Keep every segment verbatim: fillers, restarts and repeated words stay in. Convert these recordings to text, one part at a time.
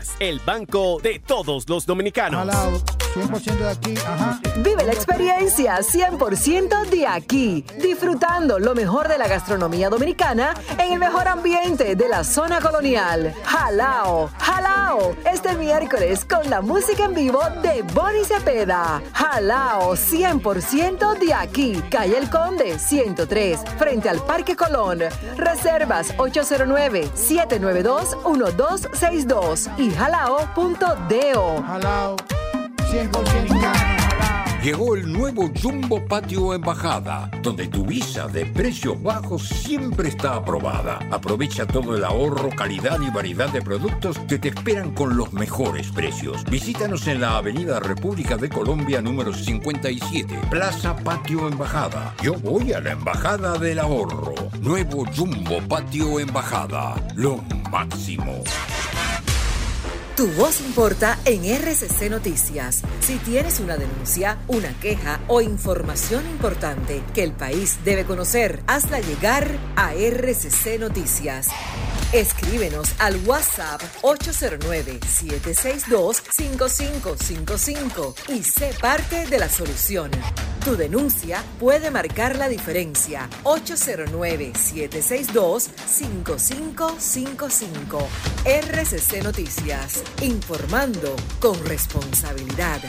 Más, el banco de todos los dominicanos. Jalao, cien por ciento de aquí, ajá. Vive la experiencia cien por ciento de aquí, disfrutando lo mejor de la gastronomía dominicana en el mejor ambiente de la zona colonial. Jalao, jalao, este miércoles con la música en vivo de Bonnie Cepeda. Jalao, cien por ciento de aquí, calle El Conde, ciento tres, frente al Parque Colón. Reservas ocho cero nueve, siete nueve dos, uno dos seis dos y jalao punto do. Jalao, cien por ciento. Llegó el nuevo Jumbo Patio Embajada, donde tu visa de precios bajos siempre está aprobada. Aprovecha todo el ahorro, calidad y variedad de productos que te esperan con los mejores precios. Visítanos en la Avenida República de Colombia número cincuenta y siete, Plaza Patio Embajada. Yo voy a la Embajada del Ahorro. Nuevo Jumbo Patio Embajada, lo máximo. Tu voz importa en R C C Noticias. Si tienes una denuncia, una queja o información importante que el país debe conocer, hazla llegar a R C C Noticias. Escríbenos al WhatsApp ocho cero nueve, siete seis dos, cinco cinco cinco cinco y sé parte de la solución. Tu denuncia puede marcar la diferencia. ocho cero nueve, siete seis dos, cinco cinco cinco cinco. R C C Noticias. Informando con responsabilidad.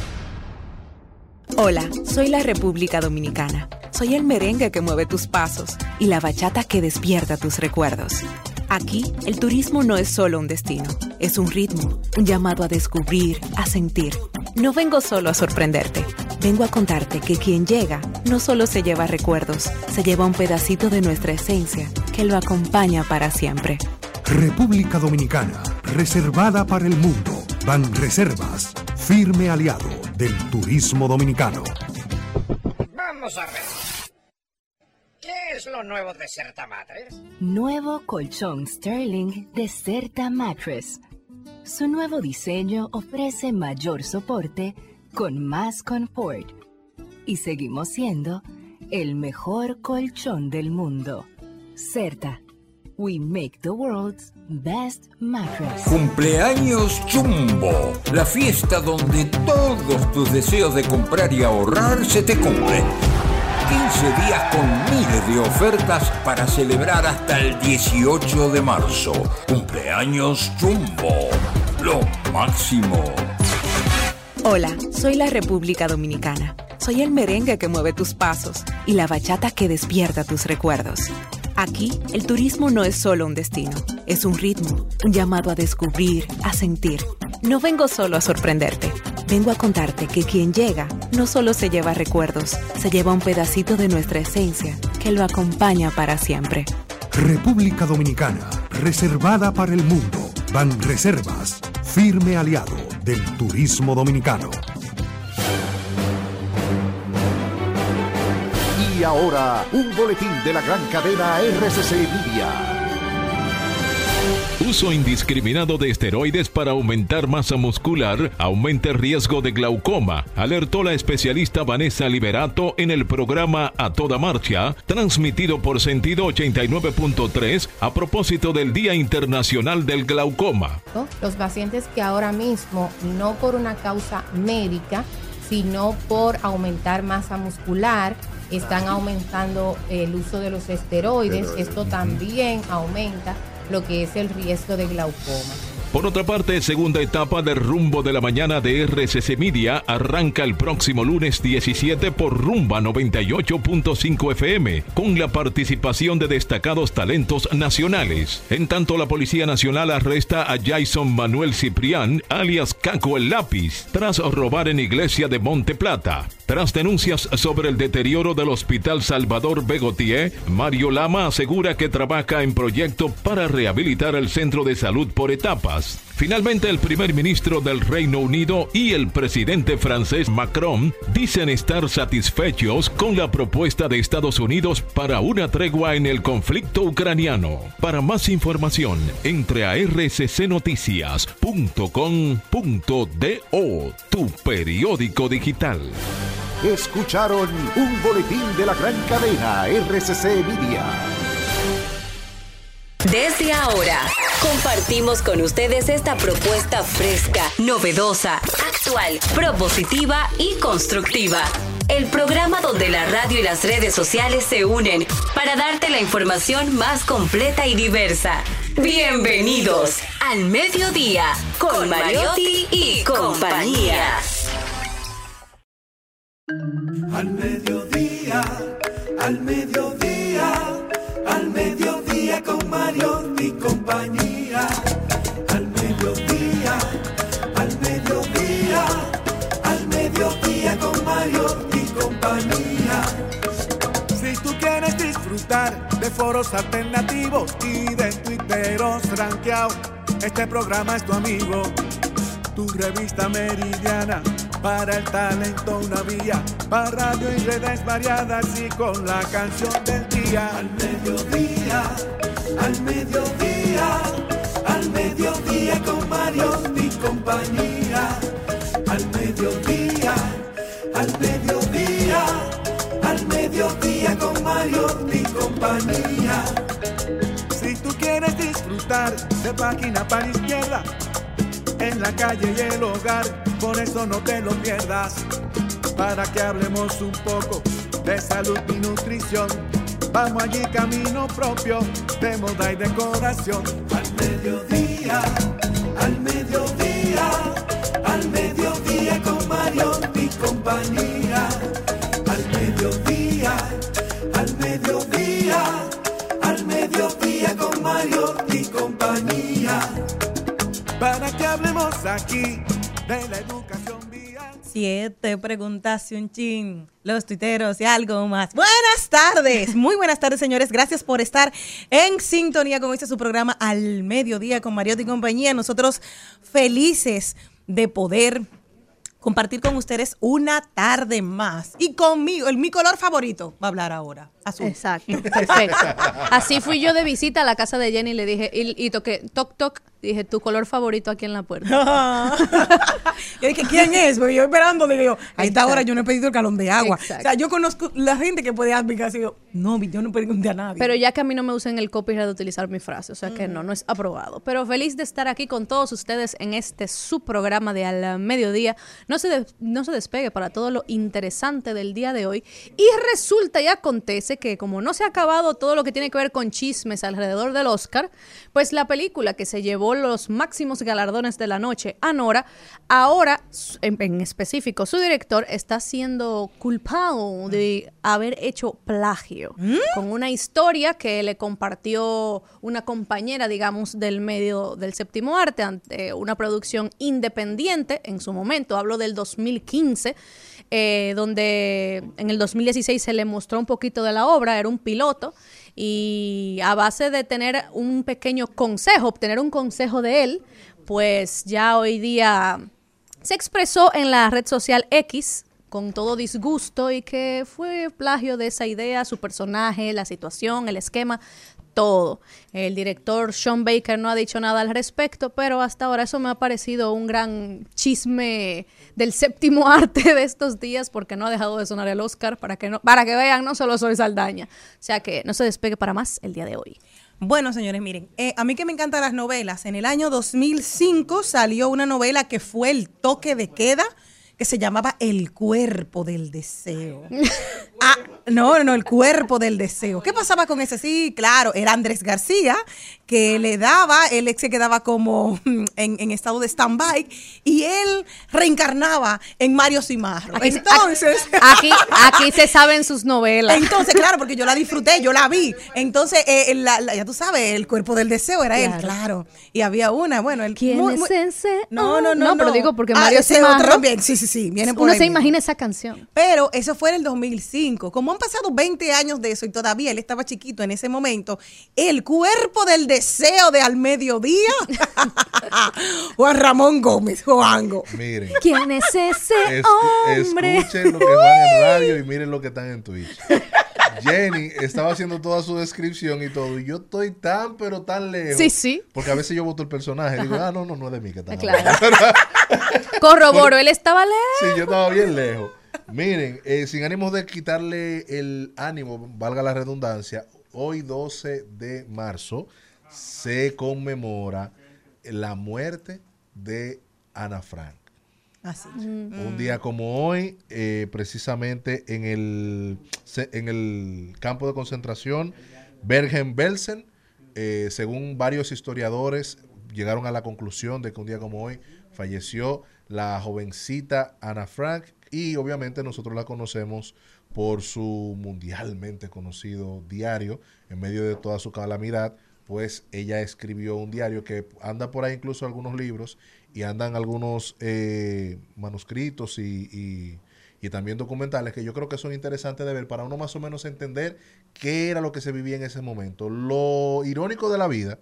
Hola, soy la República Dominicana. Soy el merengue que mueve tus pasos y la bachata que despierta tus recuerdos. Aquí, el turismo no es solo un destino, es un ritmo, un llamado a descubrir, a sentir. No vengo solo a sorprenderte, vengo a contarte que quien llega no solo se lleva recuerdos, se lleva un pedacito de nuestra esencia que lo acompaña para siempre. República Dominicana, reservada para el mundo. Banreservas, firme aliado del turismo dominicano. Vamos a ver. ¿Qué es lo nuevo de Certa Mattress? Nuevo colchón Sterling de Certa Mattress. Su nuevo diseño ofrece mayor soporte con más confort. Y seguimos siendo el mejor colchón del mundo. Certa. We make the world's best mattress. Cumpleaños Jumbo, la fiesta donde todos tus deseos de comprar y ahorrar se te cumplen. quince días con miles de ofertas para celebrar hasta el dieciocho de marzo. Cumpleaños Jumbo, lo máximo. Hola, soy la República Dominicana. Soy el merengue que mueve tus pasos y la bachata que despierta tus recuerdos. Aquí, el turismo no es solo un destino, es un ritmo, un llamado a descubrir, a sentir. No vengo solo a sorprenderte, vengo a contarte que quien llega no solo se lleva recuerdos, se lleva un pedacito de nuestra esencia que lo acompaña para siempre. República Dominicana, reservada para el mundo. Banreservas, firme aliado del turismo dominicano. Y ahora, un boletín de la gran cadena R C C Media. Uso indiscriminado de esteroides para aumentar masa muscular aumenta el riesgo de glaucoma, alertó la especialista Vanessa Liberato en el programa A Toda Marcha, transmitido por Sentido ochenta y nueve punto tres a propósito del Día Internacional del Glaucoma. Los pacientes que ahora mismo, no por una causa médica, sino por aumentar masa muscular, están aumentando el uso de los esteroides. Pero, Esto uh-huh. también aumenta lo que es el riesgo de glaucoma. Por otra parte, segunda etapa del Rumbo de la Mañana de R C C Media arranca el próximo lunes diecisiete por Rumba noventa y ocho punto cinco F M, con la participación de destacados talentos nacionales. En tanto, la Policía Nacional arresta a Jason Manuel Ciprián, alias Caco el Lápiz, tras robar en iglesia de Monte Plata. Tras denuncias sobre el deterioro del Hospital Salvador Begotier, Mario Lama asegura que trabaja en proyecto para rehabilitar el centro de salud por etapas. Finalmente, el primer ministro del Reino Unido y el presidente francés Macron dicen estar satisfechos con la propuesta de Estados Unidos para una tregua en el conflicto ucraniano. Para más información, entre a r c c noticias punto com punto do, tu periódico digital. Escucharon un boletín de la gran cadena R C C Media. Desde ahora, compartimos con ustedes esta propuesta fresca, novedosa, actual, propositiva y constructiva. El programa donde la radio y las redes sociales se unen para darte la información más completa y diversa. Bienvenidos al Mediodía con Mariotti y compañía. Al mediodía, al mediodía, al mediodía con Mariotti y compañía. Al mediodía, al mediodía, al mediodía con Mariotti y compañía. Si tú quieres disfrutar de foros alternativos y de tuiteros rankeados, este programa es tu amigo. Tu revista meridiana, para el talento una vía, para radio y redes variadas y con la canción del día. Al mediodía, al mediodía, al mediodía con Mariotti y compañía. Al mediodía, al mediodía, al mediodía con Mariotti y compañía. Si tú quieres disfrutar de página para la izquierda, en la calle y el hogar, por eso no te lo pierdas, para que hablemos un poco de salud y nutrición. Vamos allí camino propio, de moda y decoración. Al mediodía, al mediodía, al mediodía con Mariotti y compañía. Al mediodía, al mediodía, al mediodía con Mariotti y compañía. Para que hablemos aquí de la educación vial. Siete preguntas y un chin, los tuiteros y algo más. Buenas tardes, muy buenas tardes, señores. Gracias por estar en sintonía con este su programa Al Mediodía con Mariotti y compañía. Nosotros felices de poder compartir con ustedes una tarde más. Y conmigo, el mi color favorito va a hablar ahora. Azul. Exacto, perfecto. Así fui yo de visita a la casa de Jenny y le dije, y, y toqué, toc, toc, dije, tu color favorito aquí en la puerta. Yo dije, ¿quién es? Porque yo esperando, digo yo, a esta hora yo no he pedido el galón de agua. Exacto. O sea, yo conozco la gente que puede aplicar, yo, no, yo no pregunté a nadie. Pero ya que a mí no me usan el copyright de utilizar mi frase, o sea que mm. no, no es aprobado. Pero feliz de estar aquí con todos ustedes en este su programa de Al Mediodía. No se, de, no se despegue para todo lo interesante del día de hoy. Y resulta y acontece que como no se ha acabado todo lo que tiene que ver con chismes alrededor del Oscar, pues la película que se llevó los máximos galardones de la noche, Anora, ahora, en, en específico, su director está siendo culpado de haber hecho plagio ¿Mm? con una historia que le compartió una compañera, digamos, del medio del séptimo arte, ante una producción independiente en su momento, hablo del dos mil quince, Eh, donde en el dos mil dieciséis se le mostró un poquito de la obra, era un piloto, y a base de tener un pequeño consejo, obtener un consejo de él, pues ya hoy día se expresó en la red social X con todo disgusto y que fue plagio de esa idea, su personaje, la situación, el esquema, todo. El director Sean Baker no ha dicho nada al respecto, pero hasta ahora eso me ha parecido un gran chisme del séptimo arte de estos días, porque no ha dejado de sonar el Oscar, para que no, para que vean, no solo soy Saldaña. O sea que no se despegue para más el día de hoy. Bueno, señores, miren, eh, a mí que me encantan las novelas, en el año dos mil cinco salió una novela que fue El Toque de Queda, que se llamaba El Cuerpo del Deseo. Ah, no, no, El Cuerpo del Deseo. ¿Qué pasaba con ese? Sí, claro, era Andrés García, que le daba, él se quedaba como en, en estado de stand-by, y él reencarnaba en Mario Cimarro. Aquí, entonces, aquí, aquí se saben sus novelas. Entonces, claro, porque yo la disfruté, yo la vi. Entonces, eh, la, la, ya tú sabes, El Cuerpo del Deseo era claro. él, claro. Y había una, bueno, el ¿Quién muy, es muy, ese? No, no, no, no, no. pero digo porque ah, Mario Cimarro también, sí, sí, sí, viene por uno ahí se mismo. imagina esa canción. Pero eso fue en el dos mil cinco. Como han pasado veinte años de eso y todavía él estaba chiquito en ese momento, El Cuerpo del Deseo de Al Mediodía. Juan Ramón Gómez, Juango. Miren. ¿Quién es ese Escu- hombre? Escuchen lo que van en radio y miren lo que están en Twitch. Jenny estaba haciendo toda su descripción y todo, y yo estoy tan, pero tan lejos. Sí, sí. Porque a veces yo voto el personaje y digo, ah, no, no, no es de mí que está claro. Corroboro, él estaba lejos. Sí, yo estaba bien lejos. Miren, eh, sin ánimo de quitarle el ánimo, valga la redundancia, hoy doce de marzo se conmemora la muerte de Ana Frank. Así. Mm. Un día como hoy, eh, precisamente en el, en el campo de concentración Bergen-Belsen, eh, según varios historiadores, llegaron a la conclusión de que un día como hoy falleció la jovencita Ana Frank, y obviamente nosotros la conocemos por su mundialmente conocido diario. En medio de toda su calamidad, pues ella escribió un diario que anda por ahí, incluso algunos libros, y andan algunos eh, manuscritos y, y, y también documentales que yo creo que son interesantes de ver para uno más o menos entender qué era lo que se vivía en ese momento. Lo irónico de la vida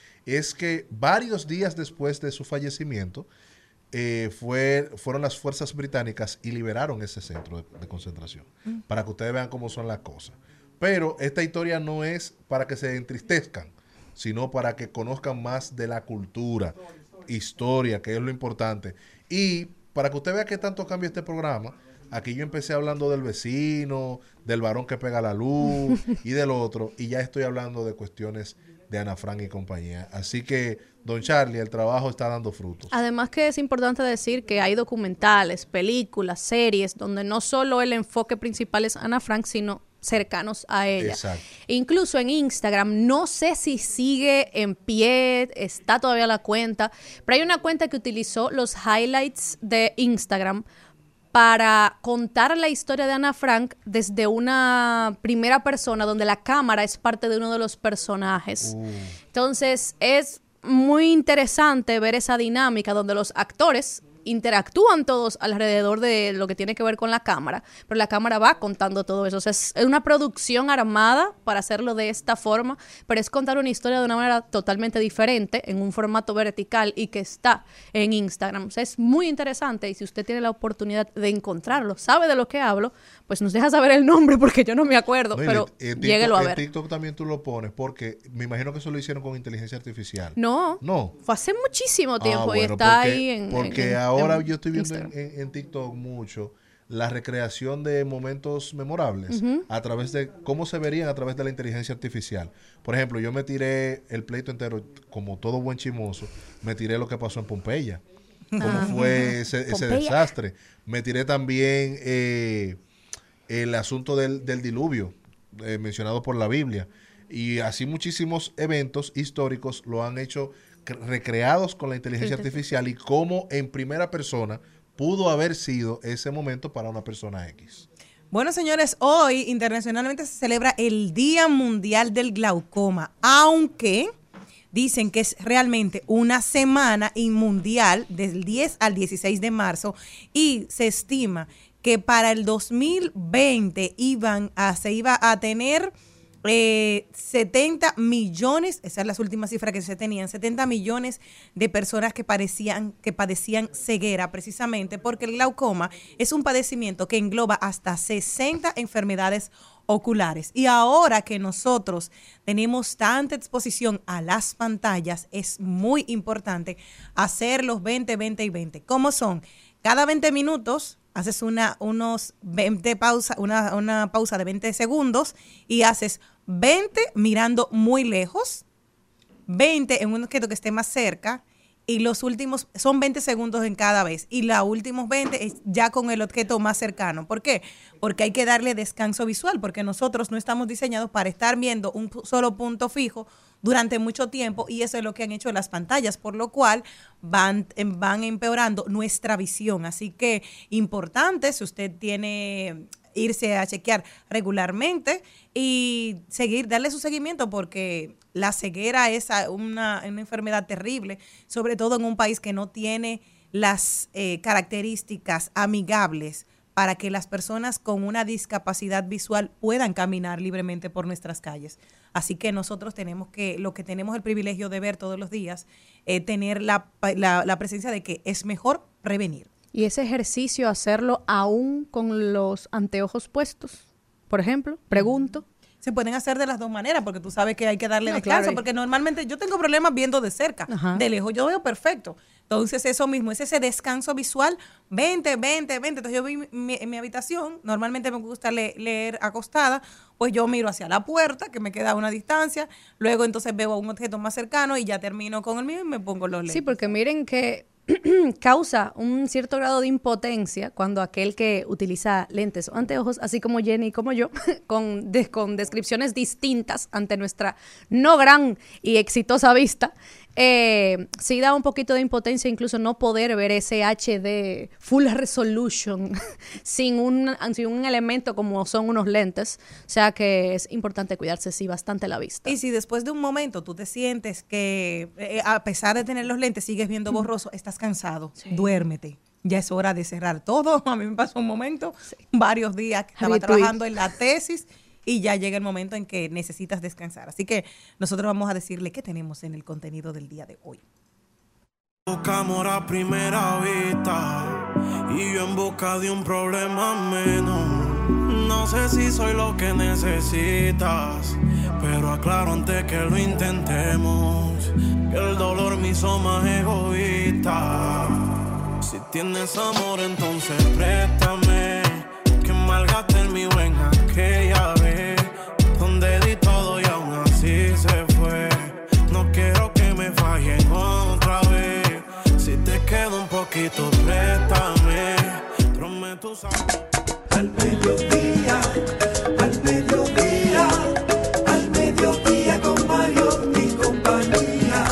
es que varios días después de su fallecimiento, eh, fue, fueron las fuerzas británicas y liberaron ese centro de, de concentración, mm. para que ustedes vean cómo son las cosas. Pero esta historia no es para que se entristezcan, sino para que conozcan más de la cultura, historia, que es lo importante. Y para que usted vea qué tanto cambia este programa, aquí yo empecé hablando del vecino, del varón que pega la luz y del otro, y ya estoy hablando de cuestiones de Ana Frank y compañía. Así que, don Charlie, el trabajo está dando frutos. Además que es importante decir que hay documentales, películas, series, donde no solo el enfoque principal es Ana Frank, sino cercanos a ella. Exacto. Incluso en Instagram, no sé si sigue en pie, está todavía la cuenta, pero hay una cuenta que utilizó los highlights de Instagram para contar la historia de Ana Frank desde una primera persona, donde la cámara es parte de uno de los personajes. Uh. Entonces, es muy interesante ver esa dinámica donde los actores interactúan todos alrededor de lo que tiene que ver con la cámara, pero la cámara va contando todo eso. O sea, es una producción armada para hacerlo de esta forma, pero es contar una historia de una manera totalmente diferente, en un formato vertical y que está en Instagram. O sea, es muy interesante, y si usted tiene la oportunidad de encontrarlo, sabe de lo que hablo, pues nos deja saber el nombre, porque yo no me acuerdo, no, pero en, en lléguelo a ver. En TikTok también tú lo pones, porque me imagino que eso lo hicieron con inteligencia artificial. No, no. Fue hace muchísimo tiempo, ah, bueno, y está porque, ahí en Porque en, ahora en yo estoy viendo en, en, en TikTok mucho la recreación de momentos memorables, uh-huh, a través de cómo se verían a través de la inteligencia artificial. Por ejemplo, yo me tiré el pleito entero, como todo buen chimoso, me tiré lo que pasó en Pompeya, cómo ah, fue ese, ese desastre. Me tiré también eh, el asunto del, del diluvio, eh, mencionado por la Biblia, y así muchísimos eventos históricos lo han hecho recreados con la inteligencia sí, artificial, y cómo en primera persona pudo haber sido ese momento para una persona X. Bueno, señores, hoy internacionalmente se celebra el Día Mundial del Glaucoma, aunque dicen que es realmente una semana mundial del diez al dieciséis de marzo, y se estima que para el dos mil veinte iban a, se iba a tener Eh, setenta millones, esas son las últimas cifras que se tenían, setenta millones de personas que parecían, que padecían ceguera, precisamente porque el glaucoma es un padecimiento que engloba hasta sesenta enfermedades oculares. Y ahora que nosotros tenemos tanta exposición a las pantallas, es muy importante hacer los veinte, veinte y veinte. ¿Cómo son? Cada veinte minutos haces una, unos veinte pausa, una, una pausa de veinte segundos, y haces veinte mirando muy lejos, veinte en un objeto que esté más cerca, y los últimos son veinte segundos en cada vez, y los últimos veinte es ya con el objeto más cercano. ¿Por qué? Porque hay que darle descanso visual, porque nosotros no estamos diseñados para estar viendo un solo punto fijo durante mucho tiempo, y eso es lo que han hecho las pantallas, por lo cual van, van empeorando nuestra visión. Así que importante, si usted tiene, irse a chequear regularmente y seguir, darle su seguimiento, porque la ceguera es una, una enfermedad terrible, sobre todo en un país que no tiene las eh, características amigables para que las personas con una discapacidad visual puedan caminar libremente por nuestras calles. Así que nosotros tenemos que, lo que tenemos el privilegio de ver todos los días, eh, tener la, la, la presencia de que es mejor prevenir. Y ese ejercicio, hacerlo aún con los anteojos puestos, por ejemplo, pregunto. se pueden hacer de las dos maneras, porque tú sabes que hay que darle No, descanso, claro. porque normalmente yo tengo problemas viendo de cerca, Ajá. de lejos yo veo perfecto. Entonces eso mismo, es ese descanso visual, veinte, veinte, veinte. Entonces yo vi mi- mi- en mi habitación, normalmente me gusta le- leer acostada, pues yo miro hacia la puerta, que me queda a una distancia, luego entonces veo un objeto más cercano y ya termino con el mío y me pongo los lentes. Sí, porque miren que causa un cierto grado de impotencia cuando aquel que utiliza lentes o anteojos, así como Jenny y como yo, con, de- con descripciones distintas ante nuestra no gran y exitosa vista, eh, sí da un poquito de impotencia incluso no poder ver ese H D full resolution sin un, sin un elemento como son unos lentes. O sea que es importante cuidarse, sí, bastante la vista. Y si después de un momento tú te sientes que, eh, a pesar de tener los lentes, sigues viendo borroso, estás cansado, duérmete. Ya es hora de cerrar todo. A mí me pasó un momento, varios días que estaba Habitué. trabajando en la tesis y ya llega el momento en que necesitas descansar. Así que nosotros vamos a decirle qué tenemos en el contenido del día de hoy. Buscamos a primera vista y yo en busca de un problema menos. No sé si soy lo que necesitas, pero aclaro antes que lo intentemos, que el dolor me hizo más egoísta. Si tienes amor entonces préstame, que malgaste el mío en aquella vez, donde di todo y aún así se fue. No quiero que me fallen otra vez. Si te queda un poquito, préstame. Prometo saber. Al mediodía, al mediodía, al mediodía con Mario y compañía.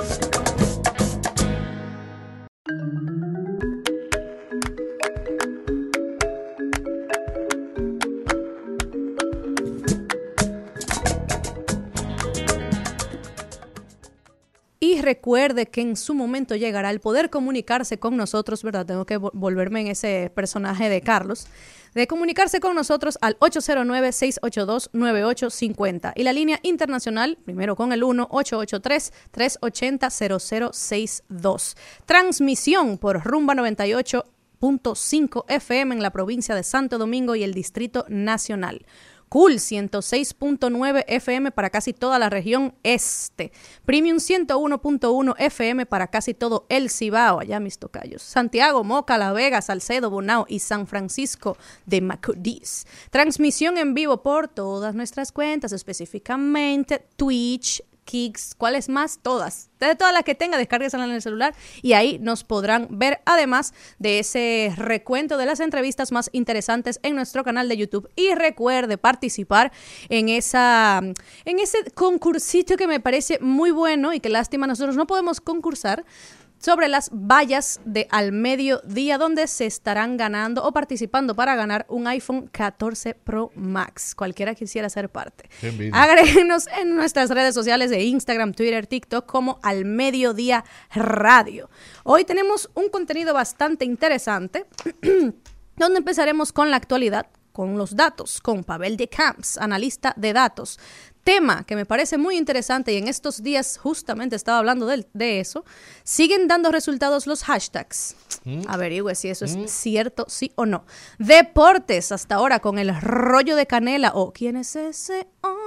Y recuerde que en su momento llegará el poder comunicarse con nosotros, ¿verdad? Tengo que vo- volverme en ese personaje de Carlos. De comunicarse con nosotros al ocho cero nueve, seis ocho dos, nueve ocho cinco cero. Y la línea internacional, primero con el uno ocho ocho tres, tres ocho cero, cero cero seis dos. Transmisión por Rumba noventa y ocho punto cinco F M en la provincia de Santo Domingo y el Distrito Nacional. Cool ciento seis punto nueve F M para casi toda la región este. Premium ciento uno punto uno F M para casi todo el Cibao, allá mis tocayos. Santiago, Moca, La Vega, Salcedo, Bonao y San Francisco de Macorís. Transmisión en vivo por todas nuestras cuentas, específicamente Twitch, Kicks, ¿cuáles más? Todas. De todas las que tenga, descárguesela en el celular y ahí nos podrán ver, además de ese recuento de las entrevistas más interesantes en nuestro canal de YouTube. Y recuerde participar en esa en ese concursito que me parece muy bueno y que lástima nosotros no podemos concursar, sobre las vallas de Al Mediodía, donde se estarán ganando o participando para ganar un iPhone catorce Pro Max. Cualquiera quisiera ser parte. Qué envidia. Agréguenos en nuestras redes sociales de Instagram, Twitter, TikTok como Al Mediodía Radio. Hoy tenemos un contenido bastante interesante donde empezaremos con la actualidad, con los datos, con Pavel de Camps, analista de datos. Tema que me parece muy interesante y en estos días justamente estaba hablando de, de eso. Siguen dando resultados los hashtags. Mm. Averigüe si eso Mm. es cierto, sí o no. Deportes hasta ahora con el rollo de canela o ¿quién es ese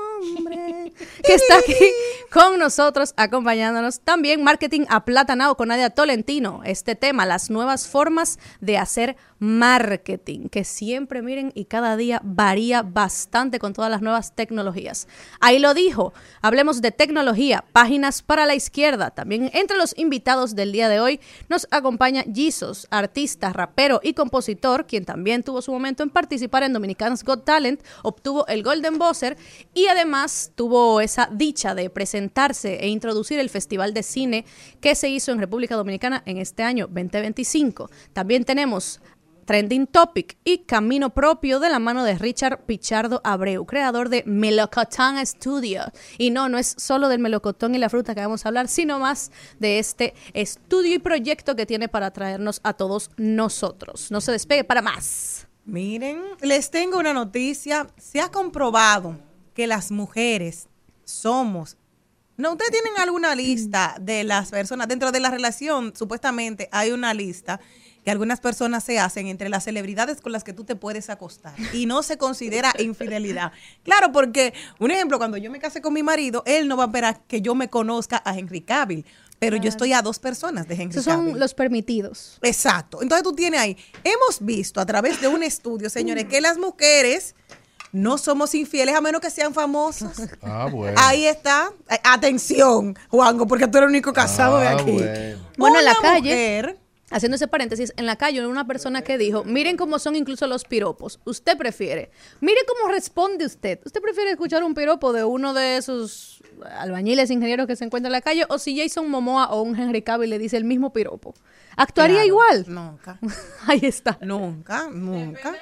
hombre que está aquí con nosotros acompañándonos? También marketing aplatanado con Nadia Tolentino. Este tema, las nuevas formas de hacer marketing, que siempre miren y cada día varía bastante con todas las nuevas tecnologías. Ahí lo dijo, hablemos de tecnología, páginas para la izquierda. También entre los invitados del día de hoy nos acompaña Jesus, artista, rapero y compositor, quien también tuvo su momento en participar en Dominica's Got Talent, obtuvo el Golden Buzzer y además tuvo esa dicha de presentarse e introducir el Festival de Cine que se hizo en República Dominicana en este año veinte veinticinco. También tenemos Trending Topic y Camino Propio de la mano de Richard Pichardo Abreu, creador de Melocotón Studio. Y no, no es solo del melocotón y la fruta que vamos a hablar, sino más de este estudio y proyecto que tiene para traernos a todos nosotros. No se despegue para más. Miren, les tengo una noticia. Se ha comprobado que las mujeres somos... ¿No ustedes tienen alguna lista de las personas dentro de la relación? Supuestamente hay una lista que algunas personas se hacen entre las celebridades con las que tú te puedes acostar y no se considera infidelidad. Claro, porque, un ejemplo, cuando yo me casé con mi marido, él no va a esperar que yo me conozca a Henry Cavill, pero claro. yo estoy a dos personas de Henry Esos Cavill. son los permitidos. Exacto. Entonces tú tienes ahí, hemos visto a través de un estudio, señores, que las mujeres no somos infieles a menos que sean famosas. Ah, bueno. Ahí está. Atención, Juanjo, porque tú eres el único casado ah, de aquí. Bueno, bueno en la calle, mujer, haciendo ese paréntesis, en la calle una persona que dijo, miren cómo son incluso los piropos. Usted prefiere, mire cómo responde usted. ¿Usted prefiere escuchar un piropo de uno de esos albañiles, ingenieros que se encuentran en la calle? ¿O si Jason Momoa o un Henry Cavill le dice el mismo piropo? ¿Actuaría claro, igual? Nunca. Ahí está. Nunca, nunca.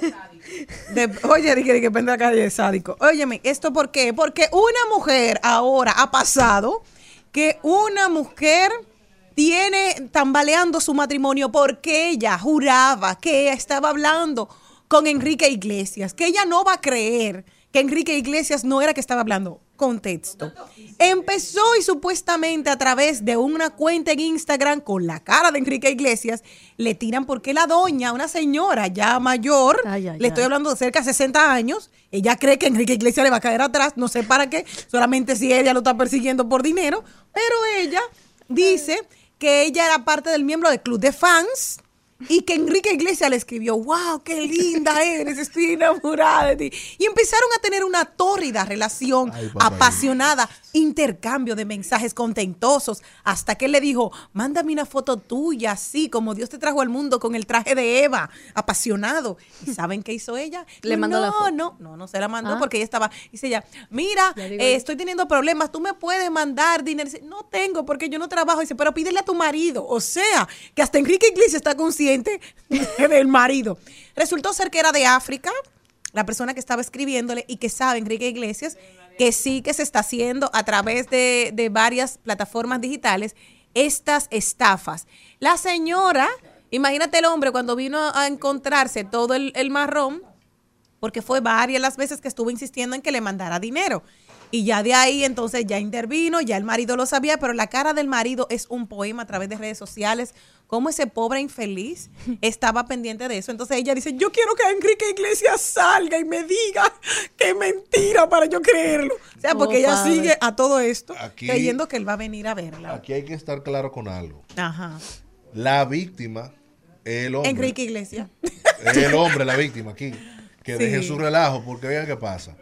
De, oye, dije que depende de la calle de sádico. Óyeme, ¿esto por qué? Porque una mujer ahora ha pasado que una mujer tiene tambaleando su matrimonio porque ella juraba que ella estaba hablando con Enrique Iglesias, que ella no va a creer que Enrique Iglesias no era que estaba hablando. Contexto. Empezó y supuestamente a través de una cuenta en Instagram con la cara de Enrique Iglesias, le tiran porque la doña, una señora ya mayor, ay, ay, le estoy hablando de cerca de sesenta años, ella cree que Enrique Iglesias le va a caer atrás, no sé para qué, solamente si ella lo está persiguiendo por dinero, pero ella dice que ella era parte del miembro del club de fans y que Enrique Iglesias le escribió, wow, qué linda eres, estoy enamorada de ti. Y empezaron a tener una tórrida relación, ay, apasionada, intercambio de mensajes contentosos, hasta que él le dijo, mándame una foto tuya, así como Dios te trajo al mundo con el traje de Eva, apasionado. ¿Y saben qué hizo ella? Le mandó no, la foto. No, no, no se la mandó ah. porque ella estaba, dice ella, mira, eh, estoy teniendo problemas, tú me puedes mandar dinero. Dice, no tengo porque yo no trabajo. Dice, pero pídele a tu marido. O sea, que hasta Enrique Iglesias está consciente del marido. Resultó ser que era de África, la persona que estaba escribiéndole, y que sabe Enrique Iglesias que sí que se está haciendo a través de, de varias plataformas digitales estas estafas. La señora, imagínate el hombre cuando vino a encontrarse todo el, el marrón, porque fue varias las veces que estuvo insistiendo en que le mandara dinero. Y ya de ahí entonces ya intervino, ya el marido lo sabía, pero la cara del marido es un poema a través de redes sociales. Cómo ese pobre infeliz estaba pendiente de eso. Entonces ella dice, yo quiero que Enrique Iglesias salga y me diga que es mentira para yo creerlo. O sea, porque oh, ella padre. sigue a todo esto aquí, creyendo que él va a venir a verla. Aquí hay que estar claro con algo. Ajá. La víctima, el hombre. Enrique Iglesias. El hombre, la víctima aquí. Que sí. deje su relajo, porque vean qué pasa.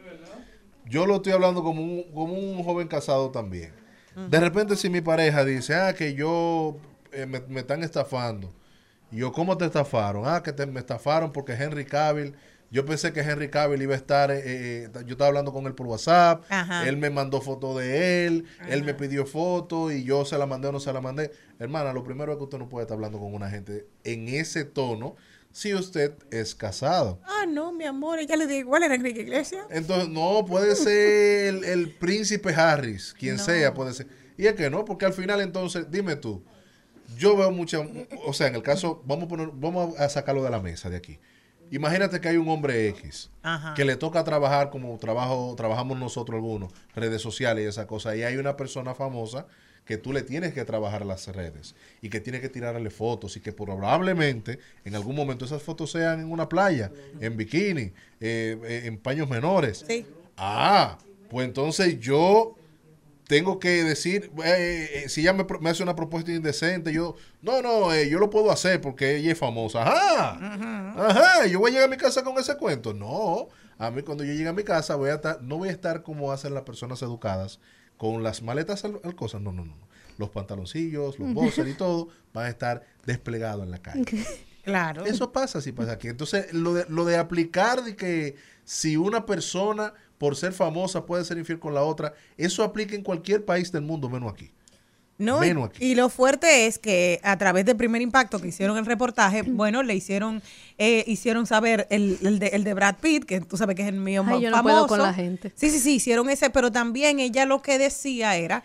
Yo lo estoy hablando como un, como un joven casado también. Uh-huh. De repente si mi pareja dice, ah, que yo eh, me, me están estafando. Y yo, ¿cómo te estafaron? Ah, que te, me estafaron porque Henry Cavill, yo pensé que Henry Cavill iba a estar, eh, eh, yo estaba hablando con él por WhatsApp, Ajá. él me mandó foto de él, Ajá. él me pidió foto y yo se la mandé o no se la mandé. Hermana, lo primero es que usted no puede estar hablando con una gente en ese tono si usted es casado. Ah, no, mi amor, ella le da igual a Enrique Iglesias. Entonces, no, puede ser el, el príncipe Harris, quien no. sea, puede ser. Y es que no, porque al final entonces, dime tú, yo veo mucha, o sea, en el caso, vamos a poner, vamos a sacarlo de la mesa de aquí. Imagínate que hay un hombre X Ajá. que le toca trabajar como trabajo, trabajamos nosotros algunos, redes sociales y esa cosa, y hay una persona famosa que tú le tienes que trabajar las redes y que tienes que tirarle fotos y que probablemente en algún momento esas fotos sean en una playa, en bikini, eh, en paños menores. Sí. Ah, pues entonces yo tengo que decir, eh, eh, si ella me, me hace una propuesta indecente, yo, no, no, eh, yo lo puedo hacer porque ella es famosa. Ajá, uh-huh. ajá, yo voy a llegar a mi casa con ese cuento. No, a mí cuando yo llegue a mi casa voy a estar, no voy a estar como hacen las personas educadas, con las maletas al, al cosas, no, no, no. Los pantaloncillos, los boxers y todo van a estar desplegados en la calle. Claro. Eso pasa, sí pasa aquí. Entonces, lo de, lo de aplicar de que si una persona, por ser famosa, puede ser infiel con la otra, eso aplica en cualquier país del mundo, menos aquí. No, menos aquí. Y lo fuerte es que a través del Primer Impacto que hicieron el reportaje, bueno, le hicieron eh, hicieron saber el, el, de, el de Brad Pitt, que tú sabes que es el mío más Ay, yo famoso. No puedo con la gente. Sí, sí, sí, hicieron ese, pero también ella lo que decía era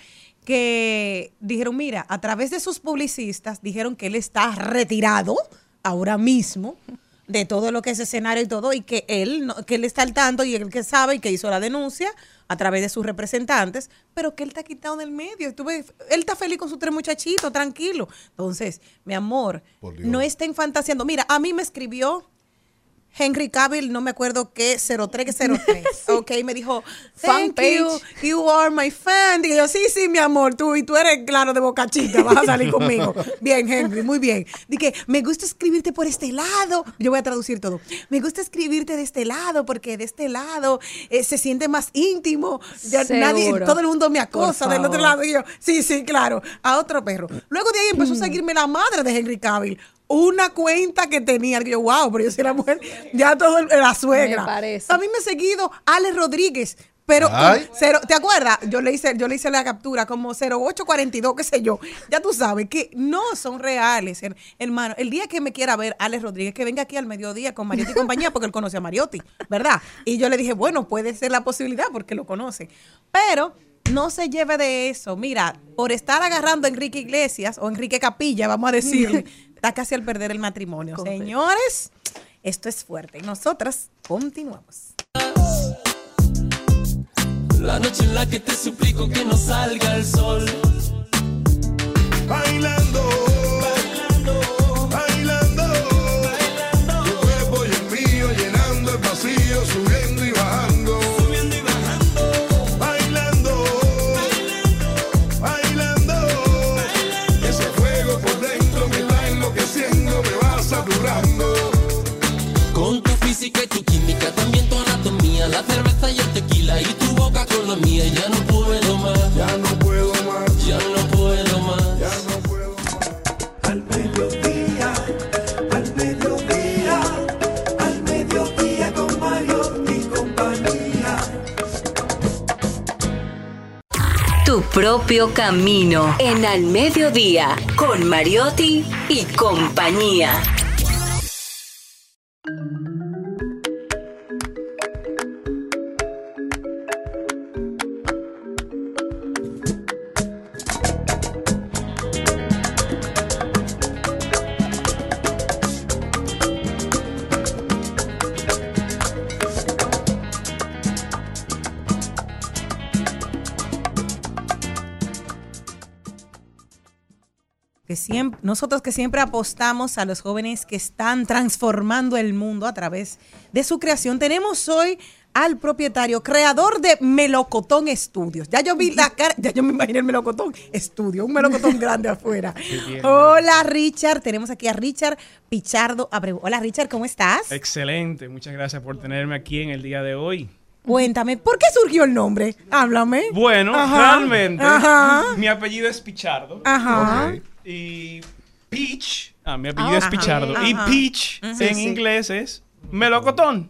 que dijeron, mira, a través de sus publicistas dijeron que él está retirado ahora mismo de todo lo que es escenario y todo, y que él no, que él está al tanto y él que sabe y que hizo la denuncia, a través de sus representantes, pero que él está quitado del medio. Estuve, él está feliz con sus tres muchachitos, tranquilo. Entonces, mi amor, no estén fantaseando. Mira, a mí me escribió Henry Cavill, no me acuerdo qué, cero tres cero tres. Ok, me dijo, thank you, you are my fan. Dije yo, sí, sí, mi amor, tú y tú eres claro de Boca Chica, vas a salir conmigo. Bien, Henry, muy bien. Dije, me gusta escribirte por este lado. Yo voy a traducir todo. Me gusta escribirte de este lado, porque de este lado eh, se siente más íntimo. Ya nadie, todo el mundo me acosa del otro lado. Y yo, sí, sí, claro, a otro perro. Luego de ahí empezó a seguirme la madre de Henry Cavill. Una cuenta que tenía, que yo, wow, pero yo soy la mujer, ya todo el- la suegra. Me parece. A mí me ha seguido Alex Rodríguez, pero Ay. con cero, ¿te acuerdas? Yo le hice, yo le hice la captura como cero ocho cuarenta y dos, qué sé yo. Ya tú sabes que no son reales, her- hermano. El día que me quiera ver Alex Rodríguez, que venga aquí al mediodía con Mariotti y compañía, porque él conoce a Mariotti, ¿verdad? Y yo le dije, bueno, puede ser la posibilidad porque lo conoce. Pero no se lleve de eso. Mira, por estar agarrando a Enrique Iglesias o Enrique Capilla, vamos a decirle, está casi al perder el matrimonio. Correcto. Señores, esto es fuerte. Y nosotras continuamos. La noche en la que te suplico que no salga el sol. Bailando, bailando, bailando, bailando. Tu cuerpo y el mío llenando el vacío, subiendo y bajando, subiendo y bajando. Bailando, bailando, bailando, bailando. Ese fuego por dentro me está enloqueciendo, me va saturando. Con tu física y tu química, también tu anatomía, la cerveza y el tequila y tu boca con la mía. Ya no puedo más, ya no puedo más, ya no puedo más, ya no puedo más. Al mediodía, al mediodía, al mediodía con Mario y compañía. Tu propio camino en Al Mediodía con Mariotti y compañía. Que siempre, nosotros que siempre apostamos a los jóvenes que están transformando el mundo a través de su creación, tenemos hoy al propietario, creador de Melocotón Estudios. Ya yo vi la cara, ya yo me imaginé el Melocotón Estudio, un melocotón grande afuera. Hola Richard, tenemos aquí a Richard Pichardo Abreu. Hola Richard, ¿cómo estás? Excelente, muchas gracias por tenerme aquí en el día de hoy. Cuéntame, ¿por qué surgió el nombre? Háblame. Bueno, Ajá, realmente, ajá. mi apellido es Pichardo. Ajá. Y Peach, ah, mi apellido es Ajá, Pichardo. ajá. Y Peach Sí, en sí. inglés es melocotón.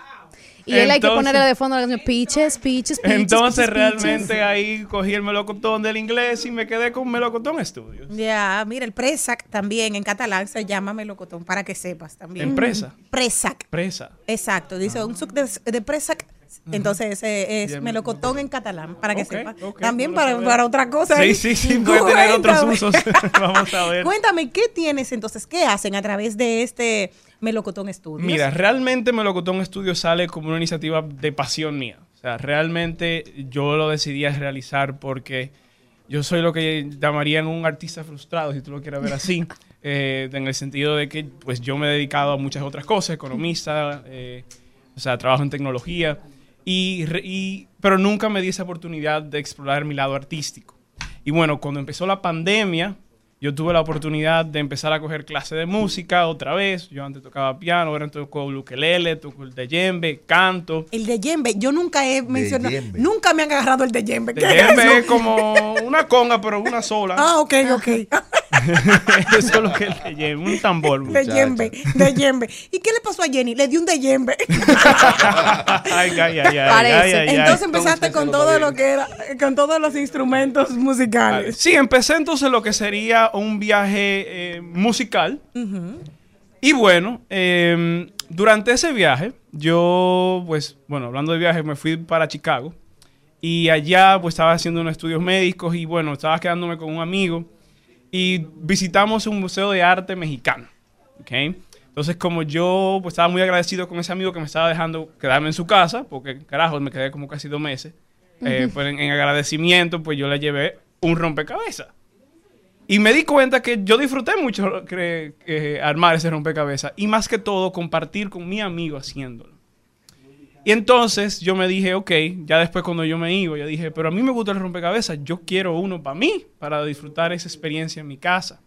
Y él hay que Entonces- ponerle de fondo la canción Peaches, Peaches, Peaches. Entonces peaches, realmente peaches. ahí cogí el melocotón del inglés y me quedé con Melocotón Studios. Ya, mira, el Presac también en catalán se llama melocotón, para que sepas también. Empresa. Presac. Presa. Exacto, dice un suc de, de Presac. Entonces ese es Bien. melocotón en catalán, para que Ok, sepas. ok, También bueno para, saber. para otra cosa. Sí, ahí. sí, sí, puede tener otros Cuéntame. usos. Vamos a ver. Cuéntame, ¿qué tienes entonces? ¿Qué hacen a través de este Melocotón Studios? Mira, realmente Melocotón Studios sale como una iniciativa de pasión mía. O sea, realmente yo lo decidí a realizar porque yo soy lo que llamarían un artista frustrado, si tú lo quieres ver así, eh, en el sentido de que pues yo me he dedicado a muchas otras cosas, economista, eh, o sea, trabajo en tecnología, y, re- y, pero nunca me di esa oportunidad de explorar mi lado artístico. Y bueno, cuando empezó la pandemia, yo tuve la oportunidad de empezar a coger clases de música otra vez. Yo antes tocaba piano, ahora toco ukelele, toco el djembe, canto. El de yembe, yo nunca he mencionado, yembe. nunca me han agarrado el de yembe. ¿Qué es Djembe eso? es como una conga, pero una sola. Ah, ok, ok. Eso es lo que es el djembe, un tambor. De yembe, de yembe. ¿Y qué le pasó a Jenny? Le dio un de yembe. Ay, ay, ay, ay, ay, ay, ay. Entonces empezaste con todo lo que era, con todos los instrumentos musicales. Sí, empecé entonces lo que sería un viaje eh, musical. Ujú. Y bueno, eh, durante ese viaje, yo, pues, bueno, hablando de viaje, me fui para Chicago. Y allá, pues, estaba haciendo unos estudios médicos y, bueno, estaba quedándome con un amigo. Y visitamos un museo de arte mexicano. ¿Ok? Entonces, como yo, pues, estaba muy agradecido con ese amigo que me estaba dejando quedarme en su casa, porque, carajo, me quedé como casi dos meses. Eh, Ujú. pues en, en agradecimiento, pues yo le llevé un rompecabezas. Y me di cuenta que yo disfruté mucho cre- eh, armar ese rompecabezas. Y más que todo, compartir con mi amigo haciéndolo. Y entonces yo me dije, ok, ya después cuando yo me iba, yo dije, pero a mí me gusta el rompecabezas, yo quiero uno para mí, para disfrutar esa experiencia en mi casa.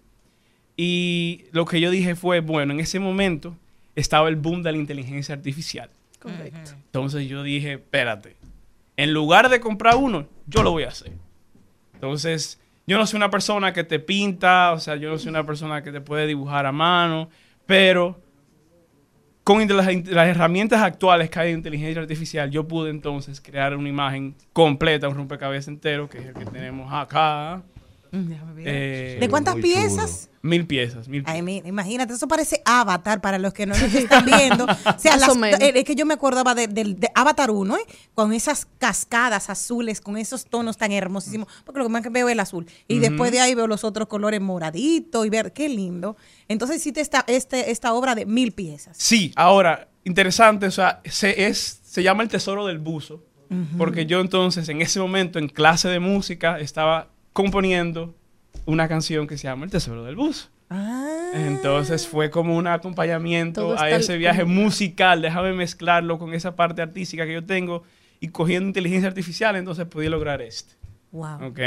Y lo que yo dije fue, bueno, en ese momento estaba el boom de la inteligencia artificial. Correcto. Entonces yo dije, espérate, en lugar de comprar uno, yo lo voy a hacer. Entonces, yo no soy una persona que te pinta, o sea, yo no soy una persona que te puede dibujar a mano, pero con las, las herramientas actuales que hay de inteligencia artificial, yo pude entonces crear una imagen completa, un rompecabezas entero, que es el que tenemos acá. Déjame ver. Eh, ¿De cuántas piezas? Mil piezas, mil piezas. Ay, mira, imagínate, eso parece Avatar para los que no nos están viendo. O sea, Más o las- menos. eh, es que yo me acordaba de, de- de Avatar uno, ¿eh? Con esas cascadas azules, con esos tonos tan hermosísimos, porque lo que más que veo es el azul. Y Ujú. después de ahí veo los otros colores moraditos y ver, qué lindo. Entonces hiciste esta, este, esta obra de mil piezas. Sí, ahora, interesante, o sea, se, es, se llama El Tesoro del Buzo, Ujú. porque yo entonces en ese momento en clase de música estaba componiendo una canción que se llama El Tesoro del Buzo. Entonces fue como un acompañamiento Todo a está ese al- viaje musical, déjame mezclarlo con esa parte artística que yo tengo y cogiendo inteligencia artificial, entonces pude lograr este. Wow. ¿Ok?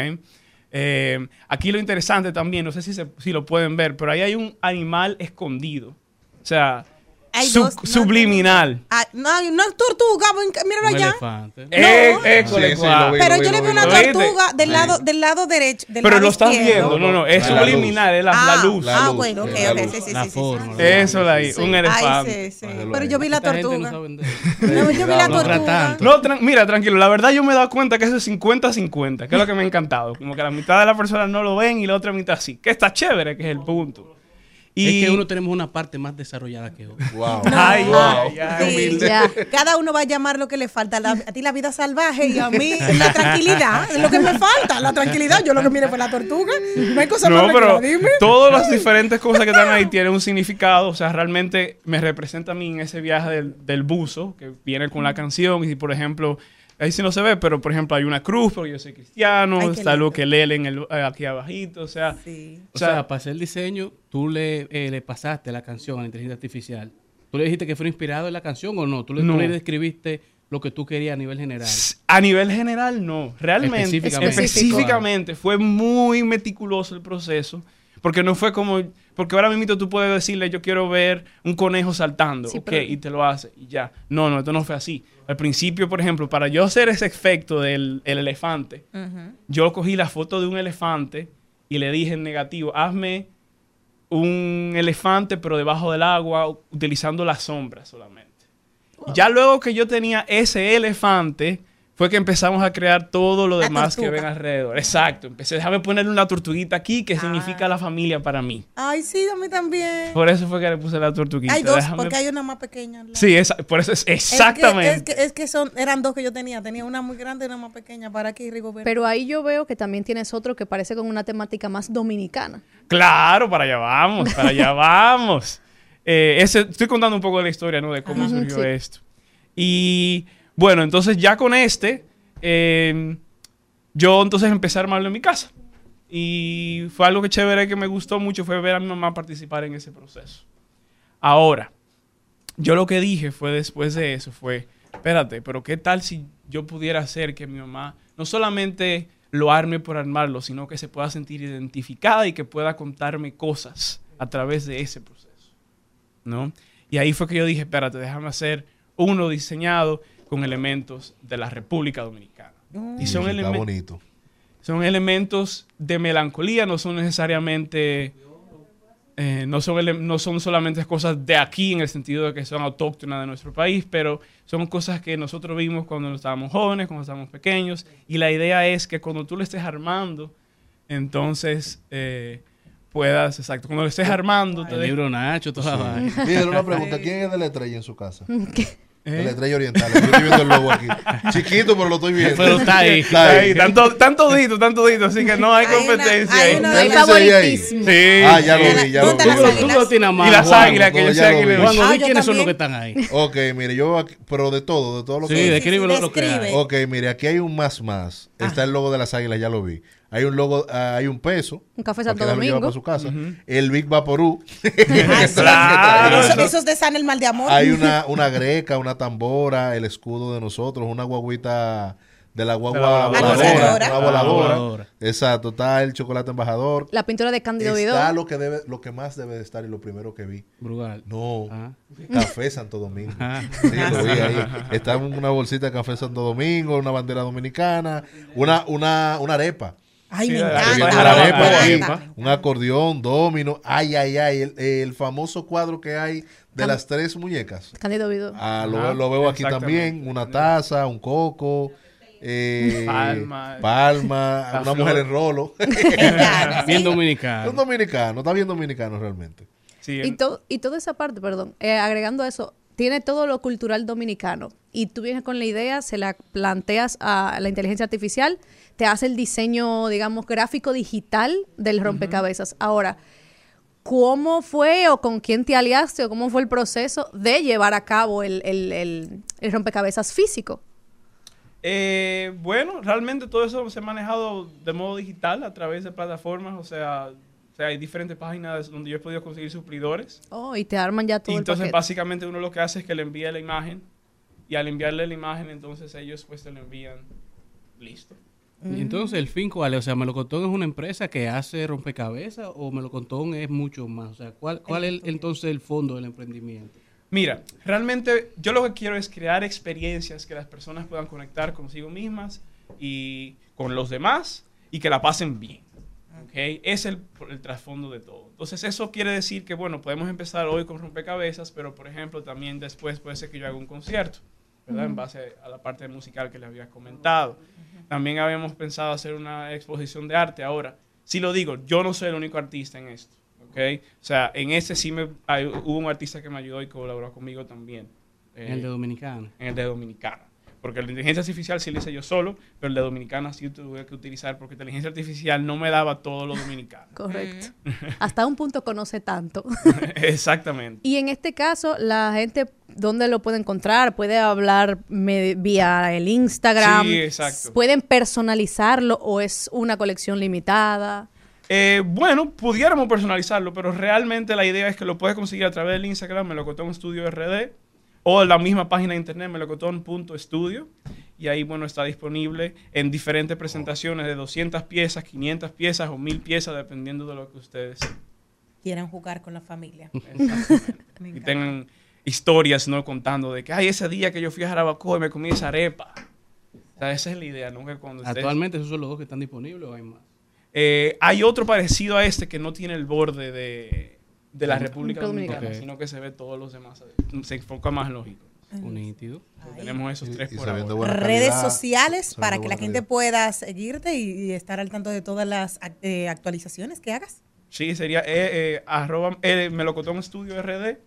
Eh, aquí lo interesante también, no sé si, se- si lo pueden ver, pero ahí hay un animal escondido. O sea, Hay sub- dos, no, subliminal. Ah, no, no es tortuga, ven, míralo Un allá. elefante. No. Eh, eh, Sí, sí, cuál. lo vi, Pero lo vi, yo le lo veo vi, una lo vi. tortuga del Sí. lado, del lado derecho. Del Pero lado lo estás izquierdo. viendo, no, no, es La luz. subliminal, es la, Ah, la luz. ah, bueno, ok, La ok, luz. sí, sí, La sí, sí, forma. sí. Eso la ahí, Sí. un elefante. Ay, sí, sí. Pero yo vi la Esta gente tortuga. no sabe vender. No, yo vi la No para tortuga. tanto. No, tran- mira, tranquilo, la verdad yo me he dado cuenta que eso es cincuenta cincuenta, que es lo que me ha encantado. Como que la mitad de las personas no lo ven y la otra mitad sí. Que está chévere, que es el punto. Y Es que uno tenemos una parte más desarrollada que otro. Wow. Ay, Wow. ay, ay. Sí, humilde. ya. Cada uno va a llamar lo que le falta. La- a ti la vida salvaje y a mí la tranquilidad. Es lo que me falta, la tranquilidad. Yo lo que mire fue la tortuga. No hay cosa No, más pero reclara, dime. todas las diferentes cosas que están ahí tienen un significado. O sea, realmente me representa a mí en ese viaje del, del buzo, que viene con la canción. Y si, por ejemplo, ahí sí no se ve, pero por ejemplo hay una cruz, porque yo soy cristiano. Ay, qué está lindo. lo que leen en el, aquí abajito. O sea, Sí. O sea, para hacer el diseño, tú le, eh, le pasaste la canción a la inteligencia artificial. ¿Tú le dijiste que fue inspirado en la canción o no? ¿Tú le, tú No. le describiste lo que tú querías a nivel general? a nivel general, no. Realmente, Específicamente. específicamente, fue muy meticuloso el proceso. Porque no fue como... Porque ahora mismo tú puedes decirle, yo quiero ver un conejo saltando. Sí, ok, pero- y te lo hace. Y ya. No, no, esto no fue así. Al principio, por ejemplo, para yo hacer ese efecto del el elefante, yo cogí la foto de un elefante y le dije en negativo, hazme un elefante pero debajo del agua utilizando la sombra solamente. Ya luego que yo tenía ese elefante, fue que empezamos a crear todo lo La demás que tortuga. ven alrededor. Exacto. Empecé, déjame ponerle una tortuguita aquí que significa la familia para mí. Ay, sí, a mí también. Por eso fue que le puse la tortuguita. Hay dos, Déjame- porque hay una más pequeña. al lado. Sí, esa- por eso es exactamente. Es que, es que, es que son, eran dos que yo tenía. Tenía una muy grande y una más pequeña. Para aquí, Rigoberto. Pero ahí yo veo que también tienes otro que parece con una temática más dominicana. Claro, para allá vamos, para allá vamos. Eh, ese, estoy contando un poco de la historia, ¿no? De cómo Ajá, surgió sí. esto. Y bueno, entonces ya con este, eh, yo entonces empecé a armarlo en mi casa. Y fue algo que chévere, que me gustó mucho, fue ver a mi mamá participar en ese proceso. Ahora, yo lo que dije fue después de eso, fue, espérate, pero ¿qué tal si yo pudiera hacer que mi mamá no solamente lo arme por armarlo, sino que se pueda sentir identificada y que pueda contarme cosas a través de ese proceso, ¿no? Y ahí fue que yo dije, espérate, déjame hacer uno diseñado con elementos de la República Dominicana. Y son, Sí, está elemen- bonito. son elementos de melancolía, no son necesariamente... Eh, no, son ele- no son solamente cosas de aquí en el sentido de que son autóctonas de nuestro país, pero son cosas que nosotros vimos cuando estábamos jóvenes, cuando estábamos pequeños, y la idea es que cuando tú lo estés armando, entonces eh, puedas, exacto, cuando lo estés armando... te El de- libro Nacho, toda la vaina. Mira, una pregunta. ¿Quién es de la estrella en su casa? De la Estrella Oriental. Yo estoy viendo el logo aquí. Chiquito, pero lo estoy viendo. Pero está ahí. Está ahí. Tanto, tanto dito, tanto dito. Así que no hay, hay competencia. Una, hay, una hay favoritismo. Sí. Ah, ya lo vi, ya lo vi. Tú lo tienes más. Y las águilas, que yo sé que Juan, ah, ¿quiénes son los que están ahí? Ok, mire, yo aquí, pero de todo, de todo lo sí, que... Sí, describe lo, lo que hay. Ok, mire, aquí hay un más más. Está el logo de las águilas, ya lo vi. Hay un logo, uh, hay un peso. Un café Santo para Domingo. Para su casa. Uh-huh. El Big Vaporú. Ah, sí. Claro. Eso, eso es de San el Mal de Amor. Hay una, una greca, una tambora, el escudo de nosotros, una guaguita de la guagua de la voladora. voladora. Una voladora. Ah, voladora. Exacto. Está el chocolate embajador. La pintura de Cándido Vidó. Está lo que debe, lo que más debe de estar y lo primero que vi. Brugal. No. Ah. Café Santo Domingo. Ah. Sí, lo vi ahí. Está una bolsita de café Santo Domingo, una bandera dominicana, una, una, una arepa. Ay, Sí, me la encanta. arepa, La arepa la aquí, arepa. un acordeón, domino, ay, ay, ay, el, el famoso cuadro que hay de las tres muñecas. Cándido Vidó. Ah, lo, Ajá, lo veo aquí exactamente. también, una taza, un coco, eh, Palma. palma, La una flor. mujer en rolo. Bien dominicano. Un dominicano, está bien dominicano realmente. Sí, Y, to- y toda esa parte, perdón, eh, agregando a eso, tiene todo lo cultural dominicano. Y tú vienes con la idea, se la planteas a la inteligencia artificial, te hace el diseño, digamos, gráfico digital del rompecabezas. Ahora, ¿cómo fue o con quién te aliaste o cómo fue el proceso de llevar a cabo el, el, el, el rompecabezas físico? Eh, bueno, realmente todo eso se ha manejado de modo digital a través de plataformas, o sea, o sea hay diferentes páginas donde yo he podido conseguir suplidores. Oh, y te arman ya todo Y el entonces paquete. básicamente uno lo que hace es que le envía la imagen y al enviarle la imagen entonces ellos pues te lo envían listo. Y entonces, ¿el fin cuál es? O sea, ¿Melocotón es una empresa que hace rompecabezas o Melocotón es mucho más? O sea, ¿cuál, cuál es entonces el fondo del emprendimiento? Mira, realmente yo lo que quiero es crear experiencias que las personas puedan conectar consigo mismas y con los demás y que la pasen bien. ¿Okay? Es el, el trasfondo de todo. Entonces eso quiere decir que, bueno, podemos empezar hoy con rompecabezas, pero por ejemplo también después puede ser que yo haga un concierto, ¿verdad? Ujú. En base a la parte musical que les había comentado. También habíamos pensado hacer una exposición de arte. Ahora, sí lo digo, yo no soy el único artista en esto. ¿Okay? O sea, en ese sí me, hay, hubo un artista que me ayudó y colaboró conmigo también. En el de Dominicana. En el de Dominicana. Porque la inteligencia artificial sí lo hice yo solo, pero el de Dominicana sí tuve que utilizar porque la inteligencia artificial no me daba todo lo dominicano. Correcto. Hasta un punto conoce tanto. Exactamente. Y en este caso, la gente, ¿dónde lo puede encontrar? ¿Puede hablar me- vía el Instagram? Sí, exacto. ¿Pueden personalizarlo o es una colección limitada? Eh, bueno, pudiéramos personalizarlo, pero realmente la idea es que lo puedes conseguir a través del Instagram, Melocotón Studio R D, o la misma página de internet, melocotón punto studio. Y ahí, bueno, está disponible en diferentes presentaciones de doscientas piezas, quinientas piezas o mil piezas, dependiendo de lo que ustedes Quieran jugar con la familia. Me y encanta. tengan historias, ¿no? Contando de que, ay, ese día que yo fui a Jarabacoa y me comí esa arepa. O sea, esa es la idea, ¿no? Que cuando ustedes- Actualmente esos son los dos que están disponibles o hay más. Eh, hay otro parecido a este que no tiene el borde de, de la Sí. República Dominicana, Ok. sino que se ve todos los demás. Se enfoca más en lógico. Nítido. Tenemos esos tres y por se ven de ahora. buena Redes calidad, sociales se ven para de que la buena gente calidad. pueda seguirte y, y estar al tanto de todas las ac- eh, actualizaciones que hagas. Sí, sería eh, eh, arroba eh, Melocotón Studio R D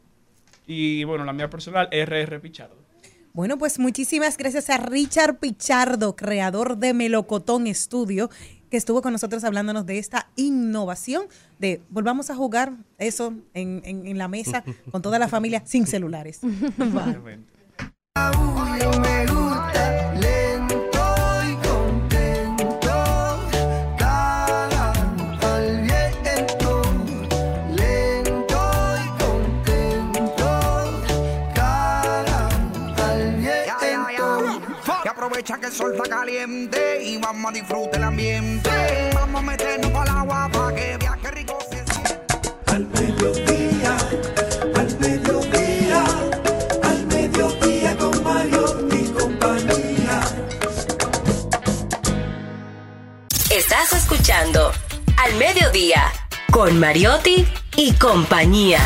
y bueno, la mía personal, R R Pichardo. Bueno, pues muchísimas gracias a Richard Pichardo, creador de Melocotón Studio, que estuvo con nosotros hablándonos de esta innovación de volvamos a jugar eso en, en- en la mesa con toda la familia sin celulares. Bye. Me gusta lento y contento, cara al viento. Lento y contento, cara al viento. Y aprovecha que el sol está caliente y vamos a disfrutar el ambiente. Vamos a meternos para el agua para que viaje rico se siente. Al mediodía, al mediodía, al mediodía con Mario y compañía. Estás escuchando Al Mediodía con Mariotti y compañía.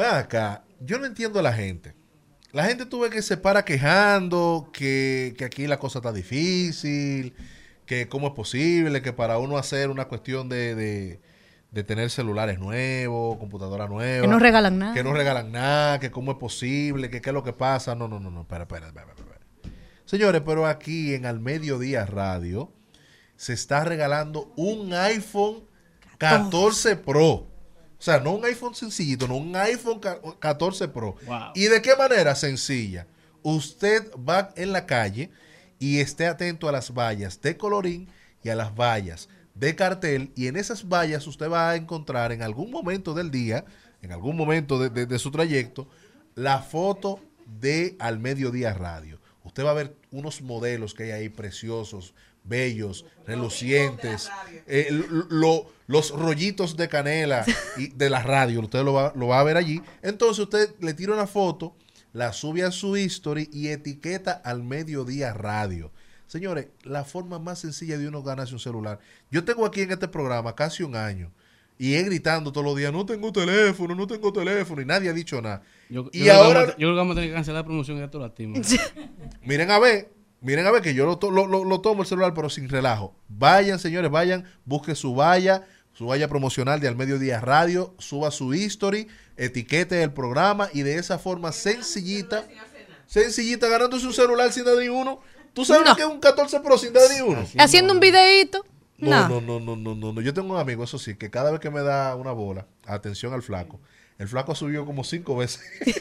ven acá, yo no entiendo a la gente. La gente tuve que se para quejando que, que aquí la cosa está difícil, que cómo es posible, que para uno hacer una cuestión de, de, de tener celulares nuevos, computadoras nuevas. Que no regalan nada. Que no regalan nada, que cómo es posible, que qué es lo que pasa. No, no, no, no, espera, espera, espera, espera. Señores, pero aquí en Al Mediodía Radio se está regalando un iPhone catorce Pro. O sea, no un iPhone sencillito, no un iPhone catorce Pro. Wow. ¿Y de qué manera? Sencilla. Usted va en la calle y esté atento a las vallas de colorín y a las vallas de cartel, y en esas vallas usted va a encontrar en algún momento del día, en algún momento de, de, de su trayecto, la foto de Al Mediodía Radio. Usted va a ver unos modelos que hay ahí preciosos, bellos, relucientes, eh, lo, los rollitos de canela y de la radio, usted lo va, lo va a ver allí. Entonces usted le tira una foto, la sube a su history y etiqueta Al Mediodía Radio. Señores, la forma más sencilla de uno ganarse un celular. Yo tengo aquí en este programa casi un año y he gritando todos los días, no tengo teléfono, no tengo teléfono, y nadie ha dicho nada. Yo, y yo ahora... Creo que, yo creo que vamos a tener que cancelar la promoción de esto latino. Miren a ver, miren a ver que yo lo, to, lo, lo, lo tomo el celular, pero sin relajo. Vayan, señores, vayan, busquen su valla, su valla promocional de Al Mediodía Radio, suba su history, etiquete el programa y de esa forma sencillita, sencillita, ganándose un celular sin dar ni uno. ¿Tú sabes No. lo que es un catorce Pro sin dar ni uno? Haciendo un videíto. No, no, no, no, no, no, no. Yo tengo un amigo, eso sí, que cada vez que me da una bola, atención al flaco, el flaco subió como cinco veces.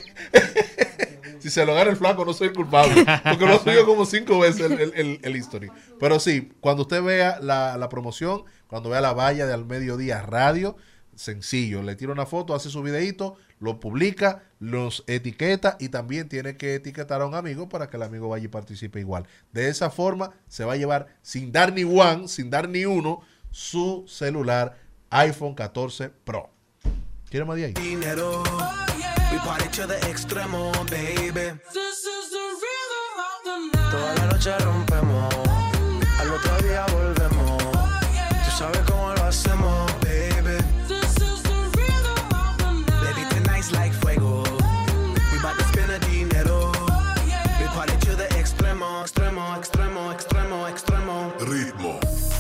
Si se lo gana el flaco, no soy culpable, porque lo subió como cinco veces el, el, el, el history. Pero sí, cuando usted vea la, la promoción, cuando vea la valla de Al Mediodía Radio, sencillo, le tira una foto, hace su videíto, lo publica, los etiqueta y también tiene que etiquetar a un amigo para que el amigo vaya y participe igual. De esa forma se va a llevar sin dar ni one, sin dar ni uno, su celular iPhone catorce Pro. ¿Quiere más de ahí? Dinero, mi parecho de extremo, baby. Toda la noche rompemos, al otro día volvemos. Tú sabes cómo lo hacemos, baby. Baby, tonight's like fuego. We bout to spend a dinero. Mi parecho de extremo, extremo, extremo, extremo, extremo. Ritmo.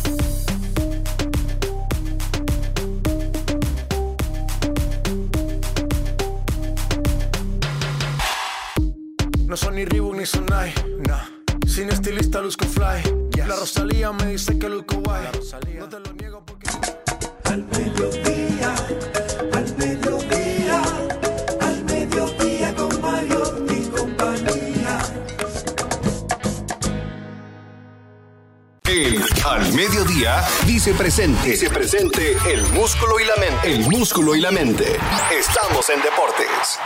No son ni Reebok ni Sonai, nah. Sin estilista luzco fly, yes. La Rosalía me dice que luzco guay. No te lo niego porque... Al mediodía, al mediodía, al mediodía con Mario y compañía. El Al Mediodía dice presente. Dice presente el músculo y la mente. El músculo y la mente. Estamos en deportes.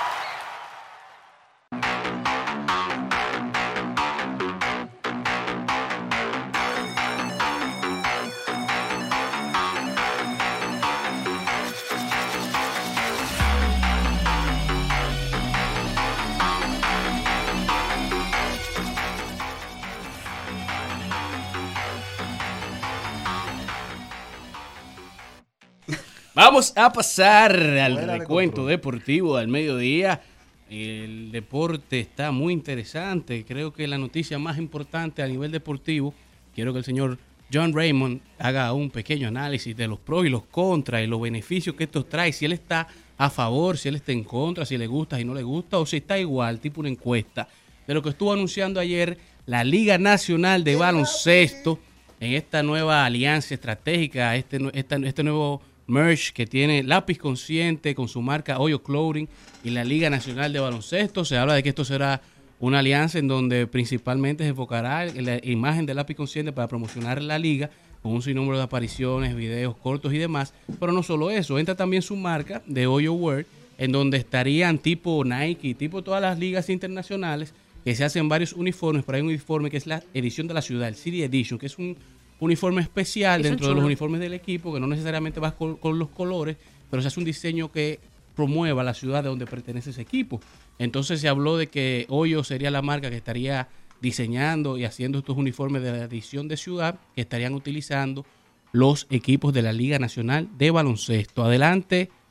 Vamos a pasar al recuento deportivo al mediodía. El deporte está muy interesante. Creo que la noticia más importante a nivel deportivo, quiero que el señor John Raymond haga un pequeño análisis de los pros y los contras y los beneficios que esto trae. Si él está a favor, si él está en contra, si le gusta, si no le gusta, o si está igual, tipo una encuesta. De lo que estuvo anunciando ayer la Liga Nacional de Baloncesto en esta nueva alianza estratégica, este, esta, este nuevo merch que tiene Lápiz Consciente con su marca Hoyo Clothing y la Liga Nacional de Baloncesto. Se habla de que esto será una alianza en donde principalmente se enfocará en la imagen de Lápiz Consciente para promocionar la liga con un sinnúmero de apariciones, videos cortos y demás. Pero no solo eso, entra también su marca de Hoyo Wear, en donde estarían tipo Nike, tipo todas las ligas internacionales, que se hacen varios uniformes, pero hay un uniforme que es la edición de la ciudad, el City Edition, que es un uniforme especial dentro de los uniformes del equipo, que no necesariamente va con, con los colores, pero se hace un diseño que promueva la ciudad de donde pertenece ese equipo. Entonces se habló de que Hoyo sería la marca que estaría diseñando y haciendo estos uniformes de la edición de ciudad que estarían utilizando los equipos de la Liga Nacional de Baloncesto. Adelante,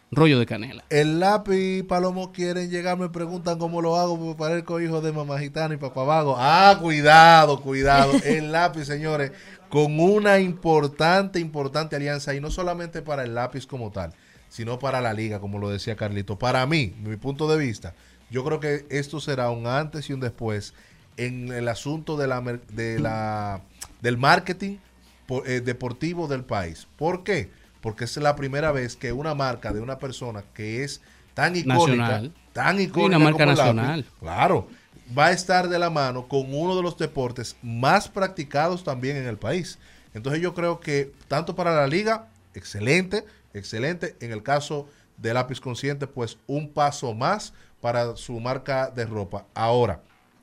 rollo de canela. El lápiz Palomo quieren llegar, me preguntan cómo lo hago, porque parezco hijo de mamá gitana y papá vago. Ah, cuidado, cuidado. El lápiz, señores, con una importante, importante alianza, y no solamente para el lápiz como tal, sino para la liga, como lo decía Carlito. Para mí, mi punto de vista, yo creo que esto será un antes y un después en el asunto de la, de la del marketing eh, deportivo del país. ¿Por qué? Porque es la primera vez que una marca de una persona que es tan icónica, nacional. tan icónica, una marca como nacional. Lápiz, claro, va a estar de la mano con uno de los deportes más practicados también en el país. Entonces yo creo que tanto para la liga, excelente, excelente. En el caso de Lápiz Consciente, pues un paso más para su marca de ropa. Ahora,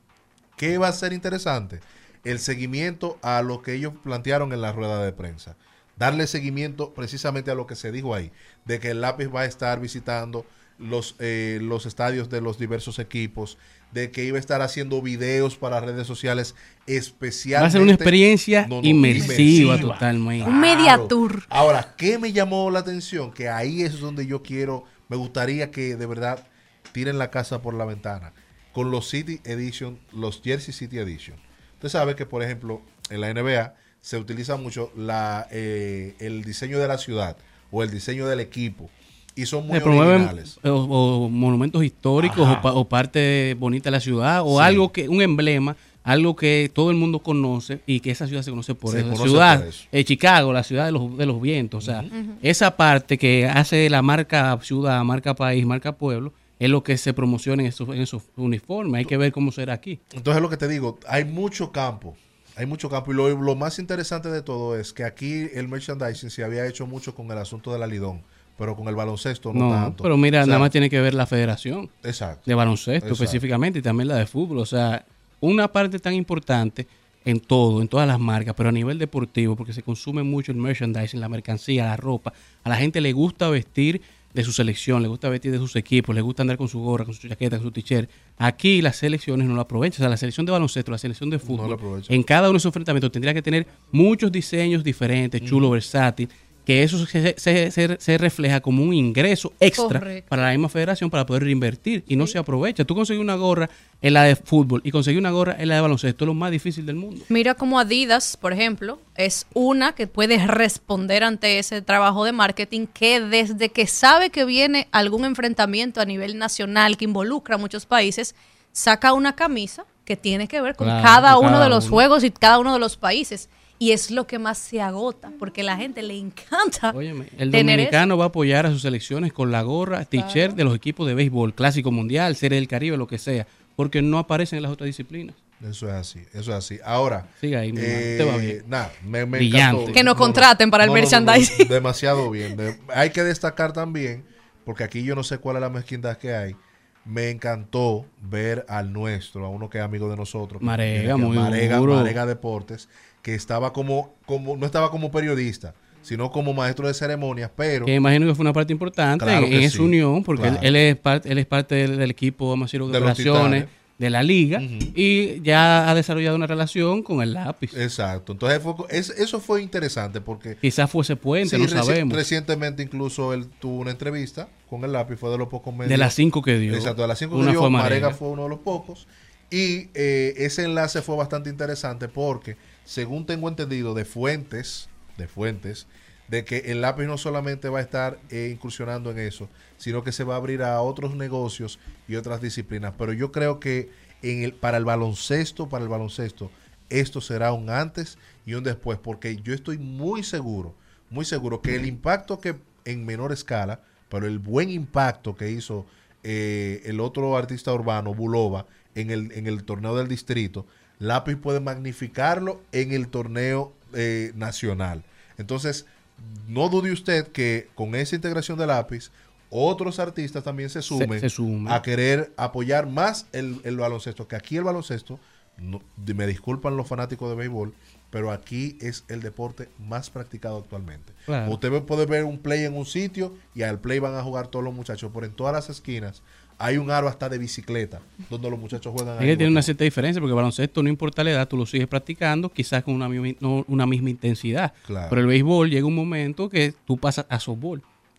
¿qué va a ser interesante? El seguimiento a lo que ellos plantearon en la rueda de prensa. Darle seguimiento precisamente a lo que se dijo ahí, de que el Lápiz va a estar visitando los, eh, los estadios de los diversos equipos, de que iba a estar haciendo videos para redes sociales especialmente. Va a ser una experiencia no, no, inmersiva, inmersiva totalmente. Claro. Un media tour. Ahora, ¿qué me llamó la atención? Que ahí es donde yo quiero, me gustaría que de verdad tiren la casa por la ventana. Con los City Edition, los Jersey City Edition. Usted sabe que, por ejemplo, en la N B A se utiliza mucho la, eh, el diseño de la ciudad o el diseño del equipo. Y son muy originales. O, o monumentos históricos o, pa, o parte bonita de la ciudad o sí. algo que, un emblema, algo que todo el mundo conoce y que esa ciudad se conoce por se eso. Conoce ciudad, por eso. Eh, Chicago, la ciudad de los, de los vientos. O sea, uh-huh. esa parte que hace la marca ciudad, marca país, marca pueblo, es lo que se promociona en esos, en esos uniformes. Hay que ver cómo será aquí. Entonces, lo que te digo, hay mucho campo. Hay mucho campo. Y lo, lo más interesante de todo es que aquí el merchandising se había hecho mucho con el asunto de la Lidón, pero con el baloncesto no, no tanto. Pero mira, o sea, nada más tiene que ver la federación. Exacto. De baloncesto Exacto. específicamente y también la de fútbol. O sea, una parte tan importante en todo, en todas las marcas, pero a nivel deportivo, porque se consume mucho el merchandising, la mercancía, la ropa. A la gente le gusta vestir de su selección, le gusta vestir de sus equipos, le gusta andar con su gorra, con su chaqueta, con su t-shirt. Aquí las selecciones no lo aprovechan. O sea, la selección de baloncesto, la selección de fútbol, no en cada uno de esos enfrentamientos tendría que tener muchos diseños diferentes, mm. chulo, versátil, que eso se, se, se, se refleja como un ingreso extra Correcto. Para la misma federación para poder reinvertir y no sí. se aprovecha. Tú consigues una gorra en la de fútbol y conseguir una gorra en la de baloncesto es lo más difícil del mundo. Mira como Adidas, por ejemplo, es una que puede responder ante ese trabajo de marketing que desde que sabe que viene algún enfrentamiento a nivel nacional que involucra a muchos países, saca una camisa que tiene que ver con claro, cada uno cada de los uno. juegos y cada uno de los países. Y es lo que más se agota, porque a la gente le encanta. Óyeme, el dominicano eso. va a apoyar a sus selecciones con la gorra, t-shirt claro. de los equipos de béisbol, Clásico Mundial, Serie del Caribe, lo que sea, porque no aparecen en las otras disciplinas. Eso es así, eso es así. Ahora, siga ahí, eh, te va bien. Nah, me, me encantó. Que nos contraten no, para no, el merchandising. No, no, demasiado bien. De, hay que destacar también, porque aquí yo no sé cuál es la mezquindad que hay. Me encantó ver al nuestro, a uno que es amigo de nosotros. Marega, muy Marega, duro. Marega Deportes, que estaba como, como, no estaba como periodista, sino como maestro de ceremonias, pero... Que imagino que fue una parte importante claro en, en sí, esa unión, porque claro. él, él, es parte, él es parte del, del equipo, vamos a decirlo, de, de operaciones de la liga, uh-huh. y ya ha desarrollado una relación con el lápiz. Exacto, entonces fue, es, eso fue interesante porque... Quizás fue ese puente, sí, no reci- sabemos. Recientemente incluso él tuvo una entrevista con el lápiz, fue de los pocos medios. De las cinco que dio. Exacto, de las cinco una que dio, fue Marega Marega fue uno de los pocos. Y eh, ese enlace fue bastante interesante porque, según tengo entendido de fuentes, de fuentes, de que el lápiz no solamente va a estar eh, incursionando en eso, sino que se va a abrir a otros negocios y otras disciplinas. Pero yo creo que en el, para el baloncesto, para el baloncesto, esto será un antes y un después, porque yo estoy muy seguro, muy seguro que el impacto que en menor escala, pero el buen impacto que hizo eh, el otro artista urbano, Bulova, en el, en el torneo del distrito, Lápiz puede magnificarlo en el torneo eh, nacional. Entonces, no dude usted que con esa integración de Lápiz, otros artistas también se sumen, se, se sumen. a querer apoyar más el, el baloncesto, que aquí el baloncesto, no, me disculpan los fanáticos de béisbol, pero aquí es el deporte más practicado actualmente. Claro. Usted puede ver un play en un sitio y al play van a jugar todos los muchachos, pero en todas las esquinas hay un aro hasta de bicicleta donde los muchachos juegan. Es que tiene una cierta diferencia porque el baloncesto, no importa la edad, tú lo sigues practicando, quizás con una, no, una misma intensidad. Claro. Pero el béisbol llega un momento que tú pasas a softball.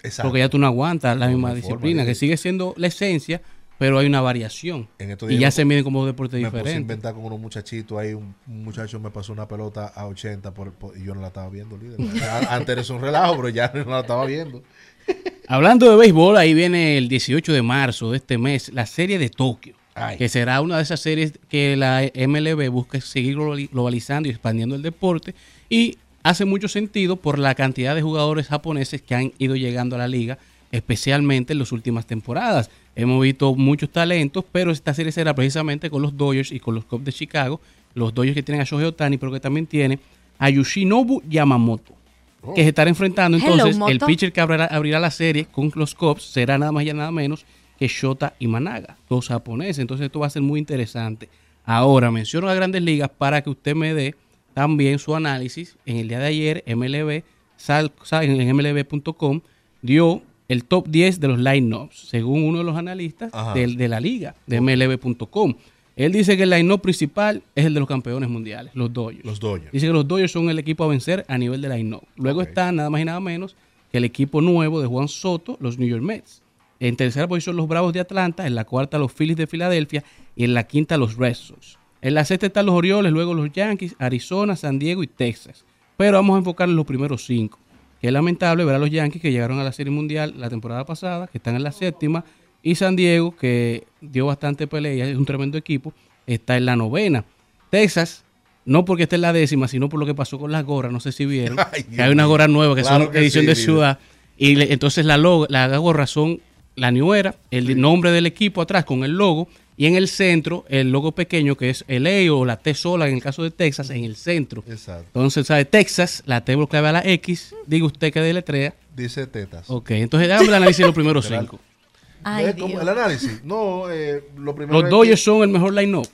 Exacto. Porque ya tú no aguantas la No, misma no hay disciplina, forma, que sí. sigue siendo la esencia, pero hay una variación. En estos Y días ya me se pu- miden como deportes Me puse a diferentes. inventar con unos muchachitos ahí. Un, un muchacho me pasó una pelota a ochenta por, por- y yo no la estaba viendo, líder. A- Antes era un relajo, pero ya no la estaba viendo. Hablando de béisbol, ahí viene el dieciocho de marzo de este mes, la serie de Tokio, Ay. que será una de esas series que la M L B busca seguir globali- globalizando y expandiendo el deporte, y hace mucho sentido por la cantidad de jugadores japoneses que han ido llegando a la liga, especialmente en las últimas temporadas. Hemos visto muchos talentos, pero esta serie será precisamente con los Dodgers y con los Cubs de Chicago, los Dodgers que tienen a Shohei Ohtani, pero que también tiene a Yoshinobu Yamamoto, que se estará enfrentando. Hello, Entonces, el Moto. pitcher que abrirá, abrirá la serie con los Cubs será nada más y nada menos que Shota Imanaga, dos japoneses. Entonces, esto va a ser muy interesante. Ahora, menciono a Grandes Ligas para que usted me dé también su análisis. En el día de ayer, M L B, sal, sal- en M L B punto com, dio el top diez de los line-ups, según uno de los analistas Ajá. del- de la liga, de M L B punto com. Él dice que el line-up principal es el de los campeones mundiales, los Dodgers. Los Dodgers. Dice que los Dodgers son el equipo a vencer a nivel de line-up. Luego Ok. está nada más y nada menos que el equipo nuevo de Juan Soto, los New York Mets. En tercera posición los Bravos de Atlanta, en la cuarta los Phillies de Filadelfia y en la quinta los Red Sox. En la sexta están los Orioles, luego los Yankees, Arizona, San Diego y Texas. Pero vamos a enfocar en los primeros cinco. Que es lamentable ver a los Yankees que llegaron a la Serie Mundial la temporada pasada, que están en la séptima, y San Diego, que dio bastante pelea, es un tremendo equipo, está en la novena. Texas, no porque esté en la décima, sino por lo que pasó con las gorras, no sé si vieron, Ay, que hay unas gorras nuevas que Claro son que edición sí, de líder. ciudad, y le- entonces la logo, las gorras son la New Era, el nombre del equipo atrás con el logo, y en el centro el logo pequeño que es el E o la T sola en el caso de Texas, en el centro. Exacto. Entonces, ¿sabe? Texas, la T bloqueada a la X, diga usted que deletrea. Dice tetas. Ok, entonces déjame el análisis de los primeros Claro. cinco. Ay, ¿Eh? ¿Cómo? Dios. El análisis. No, eh, lo primero Los es Dodgers que- son el mejor line-up.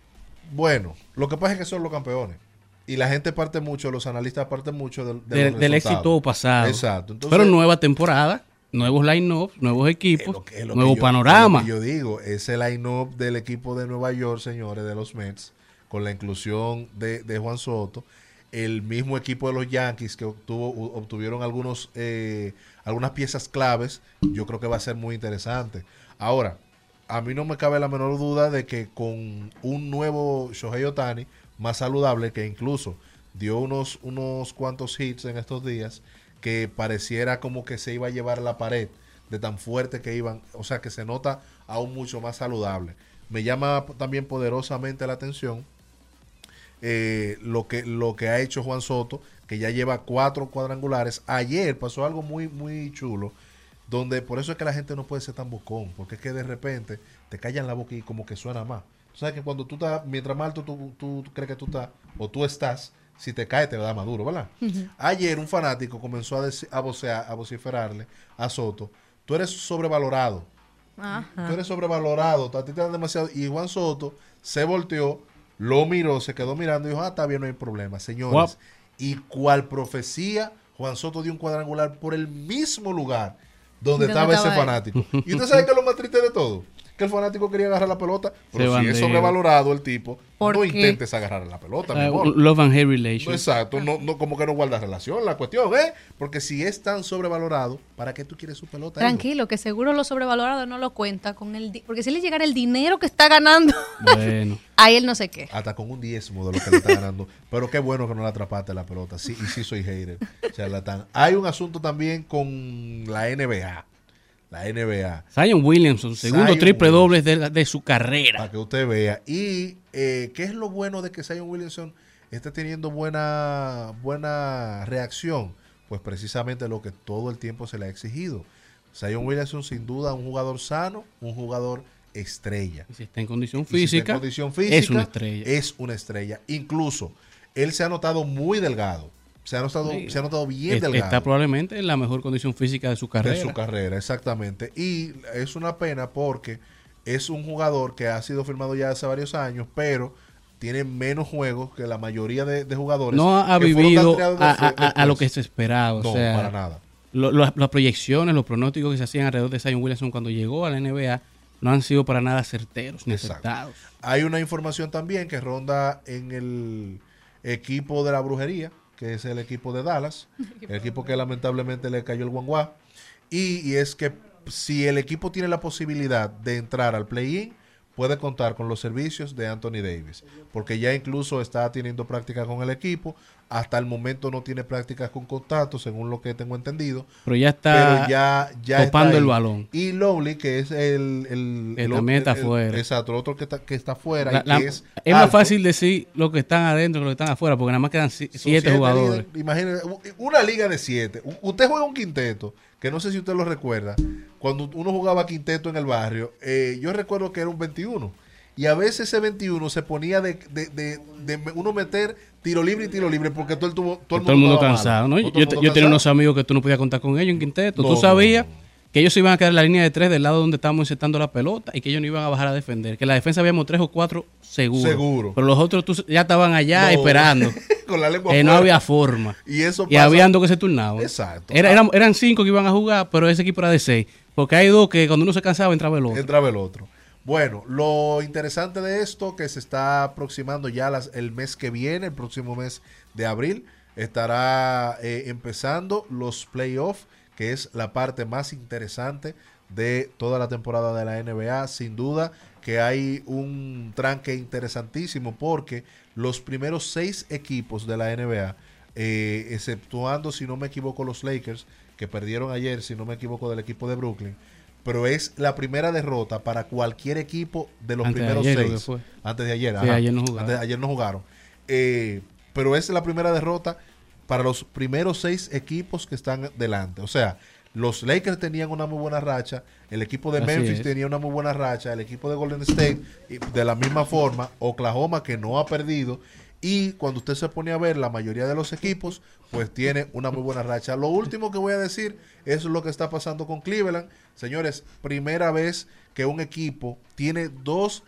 Bueno, lo que pasa es que son los campeones. Y la gente parte mucho, los analistas parten mucho del, de Del, los del resultados. éxito pasado. Exacto. Entonces, Pero nueva temporada, nuevos line-ups, nuevos equipos, es lo que nuevo yo- panorama. es lo que yo digo, ese line-up del equipo de Nueva York, señores, de los Mets, con la inclusión de, de Juan Soto, el mismo equipo de los Yankees que obtuvo, u- obtuvieron algunos eh, algunas piezas claves, yo creo que va a ser muy interesante. Ahora, a mí no me cabe la menor duda de que con un nuevo Shohei Ohtani, más saludable, que incluso dio unos, unos cuantos hits en estos días, que pareciera como que se iba a llevar a la pared de tan fuerte que iban, o sea que se nota aún mucho más saludable. Me llama también poderosamente la atención eh, lo que lo que ha hecho Juan Soto, que ya lleva cuatro cuadrangulares. Ayer pasó algo muy muy chulo, donde por eso es que la gente no puede ser tan buscón, porque es que de repente te callan la boca y como que suena más. Tú sabes que cuando tú estás, mientras más alto tú, tú, tú crees que tú estás, o tú estás, si te cae te da más duro, ¿verdad? Ujú. Ayer un fanático comenzó a, deci- a, vocear, a vociferarle a Soto, tú eres sobrevalorado. Ajá. Tú eres sobrevalorado, a ti te dan demasiado. Y Juan Soto se volteó, lo miró, se quedó mirando y dijo, ah, está bien, no hay problema. Señores, Guap. y cual profecía, Juan Soto dio un cuadrangular por el mismo lugar donde ¿Dónde estaba, estaba ese él? fanático. Y usted sabe que es lo más triste de todo, que el fanático quería agarrar la pelota, pero Se si bandido. es sobrevalorado el tipo, ¿Por no qué? intentes agarrar la pelota, mi Uh, amor. love and hate relation. No, exacto, no, no, como que no guarda relación la cuestión, ¿eh? Porque si es tan sobrevalorado, ¿para qué tú quieres su pelota? hijo? Tranquilo, que seguro lo sobrevalorado no lo cuenta con el... di- Porque si le llegara el dinero que está ganando, Bueno. a él no sé qué. Hasta con un diezmo de lo que le está ganando. Pero qué bueno que no la atrapaste la pelota. Sí, y sí soy hater. Charlatán. Hay un asunto también con la N B A. La N B A. Zion Williamson, segundo Zion triple Williamson. doble de, la- de su carrera. Para que usted vea. Y eh, qué es lo bueno de que Zion Williamson esté teniendo buena, buena reacción. Pues precisamente lo que todo el tiempo se le ha exigido. Zion Williamson sin duda un jugador sano, un jugador estrella. Si está en condición Y si está física, en condición física, es una estrella. Es una estrella. Incluso, él se ha notado muy delgado. Se ha notado, Sí. se ha notado bien Es- delgado. Está probablemente en la mejor condición física de su carrera. De su carrera, exactamente. Y es una pena porque es un jugador que ha sido firmado ya hace varios años, pero tiene menos juegos que la mayoría de, de jugadores. No ha que fueron vivido tanteados a, después- a- a- a lo después. que se esperaba. O No, sea, para nada. lo- lo- las proyecciones, los pronósticos que se hacían alrededor de Zion Williamson cuando llegó a la N B A no han sido para nada certeros ni Exacto. acertados. Hay una información también que ronda en el equipo de la brujería, que es el equipo de Dallas, el equipo que lamentablemente le cayó el guanguá, Y, y es que si el equipo tiene la posibilidad de entrar al play-in, puede contar con los servicios de Anthony Davis, porque ya incluso está teniendo prácticas con el equipo. Hasta el momento no tiene prácticas con contacto, según lo que tengo entendido. Pero ya está pero ya, ya topando está el balón. Y Lowly, que es el... el, que el también está el, afuera. El, exacto, el otro que está, que está afuera. La, y que la, es es alto. más fácil decir los que están adentro que los que están afuera, porque nada más quedan si, siete, siete jugadores. Imagínense, una liga de siete. U- Usted juega un quinteto, que no sé si usted lo recuerda. Cuando uno jugaba quinteto en el barrio, eh, yo recuerdo que era un veintiuno. Y a veces ese veintiuno se ponía de, de, de, de uno meter tiro libre y tiro libre porque todo el, tubo, todo el todo mundo, mundo, mundo cansado, ¿no? Yo, yo cansado. tenía unos amigos que tú no podías contar con ellos en quinteto. No, tú sabías no, no. que ellos se iban a quedar en la línea de tres del lado donde estábamos insertando la pelota y que ellos no iban a bajar a defender. Que en la defensa habíamos tres o cuatro seguros. Seguro. Pero los otros tú, ya estaban allá No. esperando. Con la lengua eh, no afuera. había forma. Y eso Y pasa- habían dos que se turnaban. Exacto. Era, eran, eran cinco que iban a jugar, pero ese equipo era de seis. Porque hay dos que cuando uno se cansaba entraba el otro. Entraba el otro. Bueno, lo interesante de esto que se está aproximando ya las, el mes que viene, el próximo mes de abril, estará eh, empezando los playoffs, que es la parte más interesante de toda la temporada de la N B A. Sin duda que hay un tranque interesantísimo porque los primeros seis equipos de la N B A, eh, exceptuando, si no me equivoco, los Lakers, que perdieron ayer, si no me equivoco, del equipo de Brooklyn, pero es la primera derrota para cualquier equipo de los Antes de primeros ayer, creo seis. que fue. Antes de ayer. Sí, ajá. ayer no jugaron. Antes de ayer no jugaron. Eh, pero es la primera derrota para los primeros seis equipos que están delante. O sea, los Lakers tenían una muy buena racha, el equipo de Así Memphis es. tenía una muy buena racha, el equipo de Golden State, y de la misma forma, Oklahoma, que no ha perdido. Y cuando usted se pone a ver, la mayoría de los equipos, pues tiene una muy buena racha. Lo último que voy a decir es lo que está pasando con Cleveland. Señores, primera vez que un equipo tiene dos,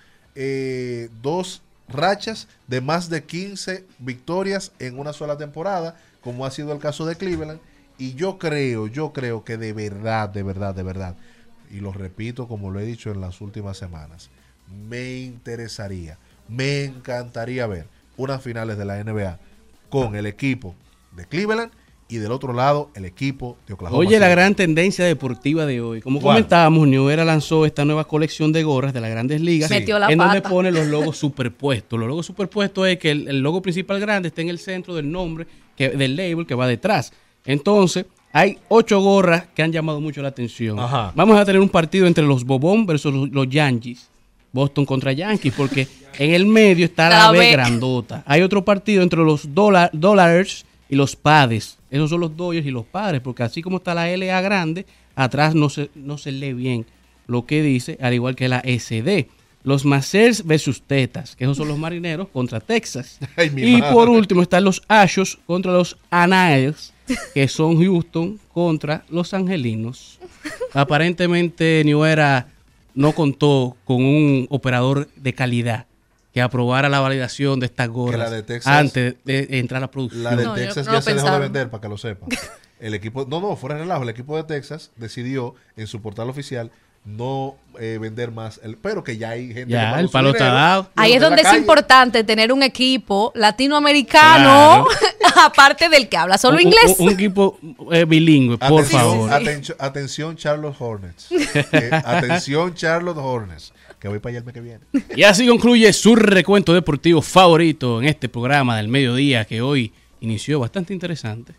eh, dos rachas de más de quince victorias en una sola temporada, como ha sido el caso de Cleveland. Y yo creo, yo creo que de verdad, de verdad, de verdad, y lo repito como lo he dicho en las últimas semanas, me interesaría, me encantaría ver unas finales de la N B A con el equipo de Cleveland y del otro lado el equipo de Oklahoma. Oye, City. la gran tendencia deportiva de hoy. Como ¿Cuál? comentábamos, New Era lanzó esta nueva colección de gorras de las Grandes Ligas, Metió la en donde pata. pone los logos superpuestos. Los logos superpuestos es que el, el logo principal grande esté en el centro del nombre, que, del label que va detrás. Entonces, hay ocho gorras que han llamado mucho la atención. Ajá. Vamos a tener un partido entre los Bobón versus los, los Yankees. Boston contra Yankees, porque en el medio está la, La B, B. grandota. Hay otro partido entre los Dollar- Dollars y los Padres. Esos son los Dodgers y los Padres, porque así como está la L A grande, atrás no se, no se lee bien lo que dice, al igual que la S D. Los Macers versus Tetas, que esos son los Marineros contra Texas. Ay, mi y madre. por último están los Astros contra los Anaheim, que son Houston contra los Angelinos. Aparentemente New Era no contó con un operador de calidad que aprobara la validación de estas gorras la de Texas- antes de entrar a la producción. La de No, yo Texas no ya lo se dejó de pensaron. vender, para que lo sepan. El equipo, no, no, fuera de relajo, el equipo de Texas decidió en su portal oficial no eh, vender más, el, pero que ya hay gente Ya, que paga el su palo está dinero, dado. Ahí y es los de donde la es calle. importante tener un equipo latinoamericano, aparte del que habla solo Un- inglés. Un, un equipo eh, bilingüe, por Atención, favor. atención, atención, Charlotte Hornets. Eh, atención, Charlotte Hornets. Que voy para allá el mes que viene. Y así concluye su recuento deportivo favorito en este programa del mediodía que hoy inició bastante interesante.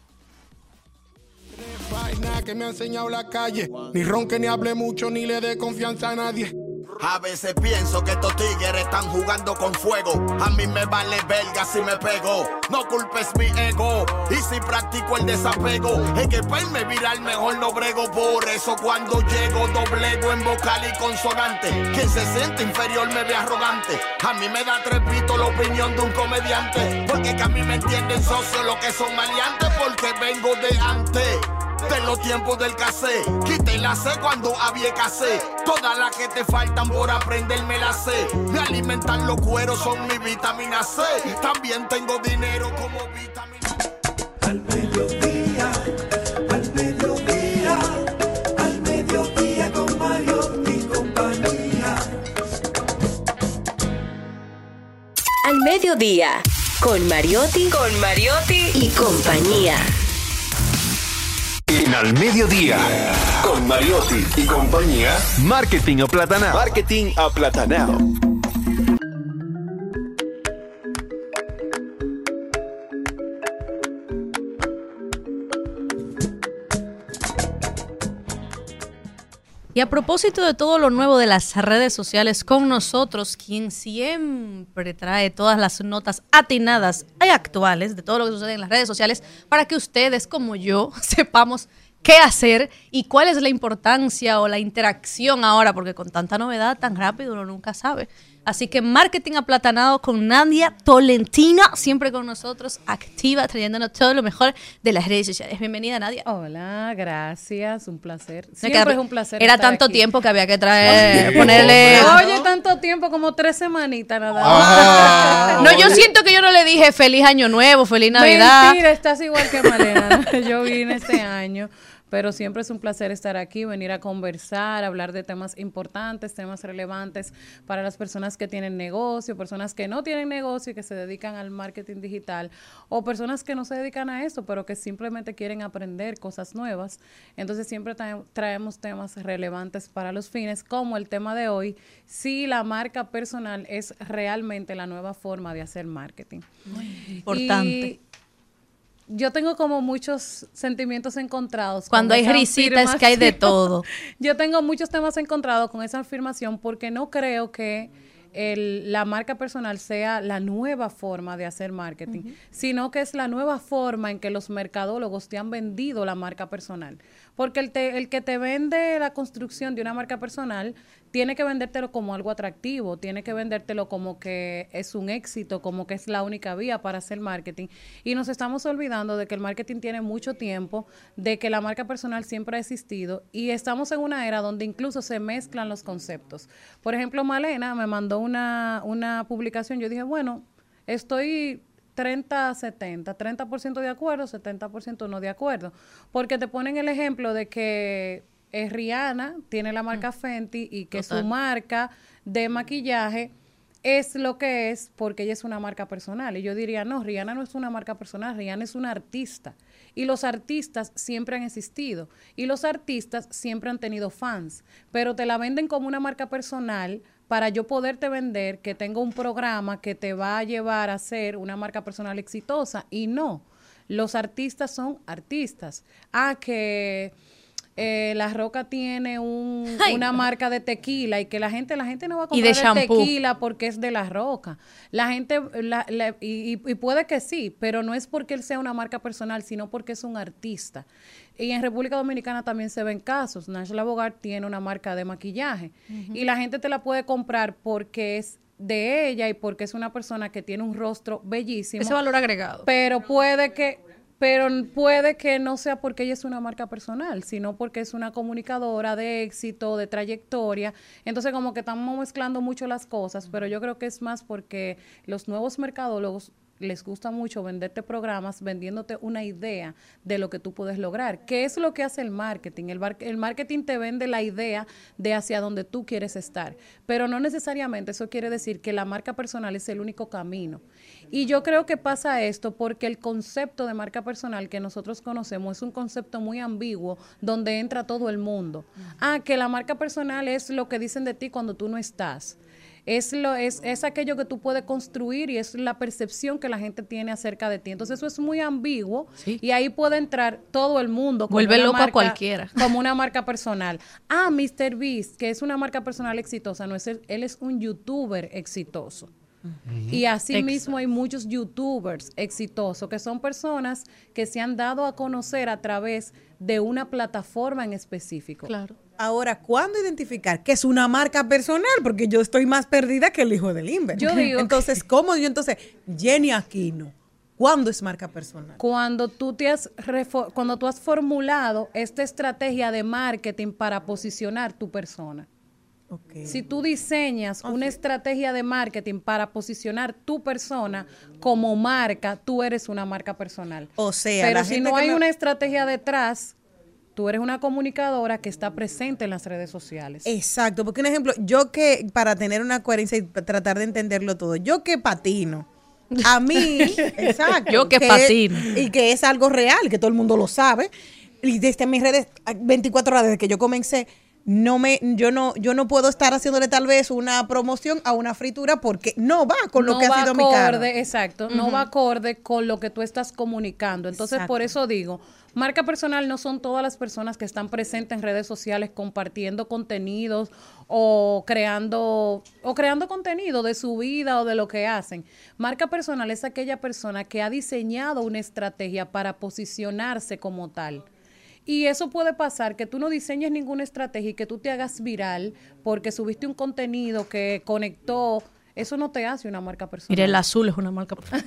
Vaina que me ha enseñado la calle. Ni ronque ni hable mucho ni le dé confianza a nadie. A veces pienso que estos tigres están jugando con fuego. A mí me vale verga si me pego. No culpes mi ego. Y si practico el desapego, es que para irme viral mejor no brego. Por eso cuando llego doblego en vocal y consonante. Quien se siente inferior me ve arrogante. A mí me da trepito la opinión de un comediante. Porque que a mí me entienden socios los que son maleantes. Porque vengo de antes de los tiempos del cassé. Quité la C cuando había casé. Todas las que te faltan por aprender me las sé. Me alimentan los cueros, son mi vitamina C. También tengo dinero como vitamina. Al mediodía, al mediodía, al mediodía con Mario y compañía. Al mediodía, con Mariotti, con Mariotti y compañía. En Al Mediodía, con Mariotti y compañía, Marketing Aplatanado. Marketing Aplatanado. Y a propósito de todo lo nuevo de las redes sociales, con nosotros, quien siempre trae todas las notas atinadas y actuales de todo lo que sucede en las redes sociales, para que ustedes, como yo, sepamos qué hacer y cuál es la importancia o la interacción ahora, porque con tanta novedad tan rápido uno nunca sabe. Así que Marketing Aplatanado con Nadia Tolentino, siempre con nosotros, activa, trayéndonos todo lo mejor de las redes sociales. Bienvenida, Nadia. Hola, gracias, un placer. Siempre Siempre es un placer. Era estar tanto aquí. tiempo que había que traer, ponerle... Oye, tanto tiempo, como tres semanitas nada Ah. más. No, yo siento que yo no le dije feliz año nuevo, feliz Navidad. Mentira, estás igual que Malena. Yo vine este año. Pero siempre es un placer estar aquí, venir a conversar, hablar de temas importantes, temas relevantes para las personas que tienen negocio, personas que no tienen negocio y que se dedican al marketing digital, o personas que no se dedican a eso, pero que simplemente quieren aprender cosas nuevas. Entonces siempre tra- traemos temas relevantes para los fines, como el tema de hoy, si la marca personal es realmente la nueva forma de hacer marketing. Importante. Y yo tengo como muchos sentimientos encontrados. Cuando con hay esa risitas es que hay de afirmación. todo. Yo tengo muchos temas encontrados con esa afirmación porque no creo que el, la marca personal sea la nueva forma de hacer marketing, uh-huh. sino que es la nueva forma en que los mercadólogos te han vendido la marca personal. Porque el, te, el que te vende la construcción de una marca personal tiene que vendértelo como algo atractivo, tiene que vendértelo como que es un éxito, como que es la única vía para hacer marketing. Y nos estamos olvidando de que el marketing tiene mucho tiempo, de que la marca personal siempre ha existido y estamos en una era donde incluso se mezclan los conceptos. Por ejemplo, Malena me mandó una, una publicación, yo dije, bueno, estoy treinta a setenta, treinta por ciento de acuerdo, setenta por ciento no de acuerdo, porque te ponen el ejemplo de que eh, Rihanna tiene la marca Fenty y que Total. Su marca de maquillaje es lo que es porque ella es una marca personal. Y yo diría, no, Rihanna no es una marca personal, Rihanna es una artista. Y los artistas siempre han existido. Y los artistas siempre han tenido fans. Pero te la venden como una marca personal para yo poderte vender que tengo un programa que te va a llevar a ser una marca personal exitosa. Y no, los artistas son artistas. Ah, que... Eh, La Roca tiene un, una marca de tequila y que la gente la gente no va a comprar el tequila porque es de La Roca. La gente, la, la, y, y puede que sí, pero no es porque él sea una marca personal, sino porque es un artista. Y en República Dominicana también se ven casos. Nash Bogart tiene una marca de maquillaje uh-huh. y la gente te la puede comprar porque es de ella y porque es una persona que tiene un rostro bellísimo. Ese valor agregado. Pero puede que... Pero puede que no sea porque ella es una marca personal, sino porque es una comunicadora de éxito, de trayectoria. Entonces, como que estamos mezclando mucho las cosas, pero yo creo que es más porque los nuevos mercadólogos les gusta mucho venderte programas, vendiéndote una idea de lo que tú puedes lograr. ¿Qué es lo que hace el marketing? El, bar- el marketing te vende la idea de hacia donde tú quieres estar, pero no necesariamente eso quiere decir que la marca personal es el único camino. Y yo creo que pasa esto porque el concepto de marca personal que nosotros conocemos es un concepto muy ambiguo donde entra todo el mundo. Ah, que la marca personal es lo que dicen de ti cuando tú no estás. Es, lo, es, es aquello que tú puedes construir y es la percepción que la gente tiene acerca de ti. Entonces eso es muy ambiguo sí. y ahí puede entrar todo el mundo. Como Vuelve una loco marca, a cualquiera. Como una marca personal. Ah, míster Beast, que es una marca personal exitosa. No es él, él es un youtuber exitoso. Uh-huh. Y así Exacto. mismo hay muchos youtubers exitosos que son personas que se han dado a conocer a través de una plataforma en específico. Claro. Ahora, ¿cuándo identificar que es una marca personal? Porque yo estoy más perdida que el hijo del Inver. Yo digo. Entonces, ¿cómo yo entonces, Jenny Aquino, cuándo es marca personal? Cuando tú te has refo- cuando tú has formulado esta estrategia de marketing para posicionar tu persona. Okay. Si tú diseñas okay. una estrategia de marketing para posicionar tu persona como marca, tú eres una marca personal. O sea, pero la si gente no hay me... una estrategia detrás, tú eres una comunicadora que está presente en las redes sociales. Exacto, porque un ejemplo, yo que para tener una coherencia y tratar de entenderlo todo, yo que patino, a mí, exacto, yo que, que patino. Es, y que es algo real, que todo el mundo lo sabe. y desde mis redes, veinticuatro horas desde que yo comencé, no me, yo no, yo no puedo estar haciéndole tal vez una promoción a una fritura porque no va con lo no que va ha sido acorde, mi cara. Exacto, Uh-huh. no va acorde con lo que tú estás comunicando. Entonces, Exacto. por eso digo, marca personal no son todas las personas que están presentes en redes sociales compartiendo contenidos o creando o creando contenido de su vida o de lo que hacen. Marca personal es aquella persona que ha diseñado una estrategia para posicionarse como tal. Y eso puede pasar, que tú no diseñes ninguna estrategia y que tú te hagas viral porque subiste un contenido que conectó. Eso no te hace una marca personal. Mira, el azul es una marca personal.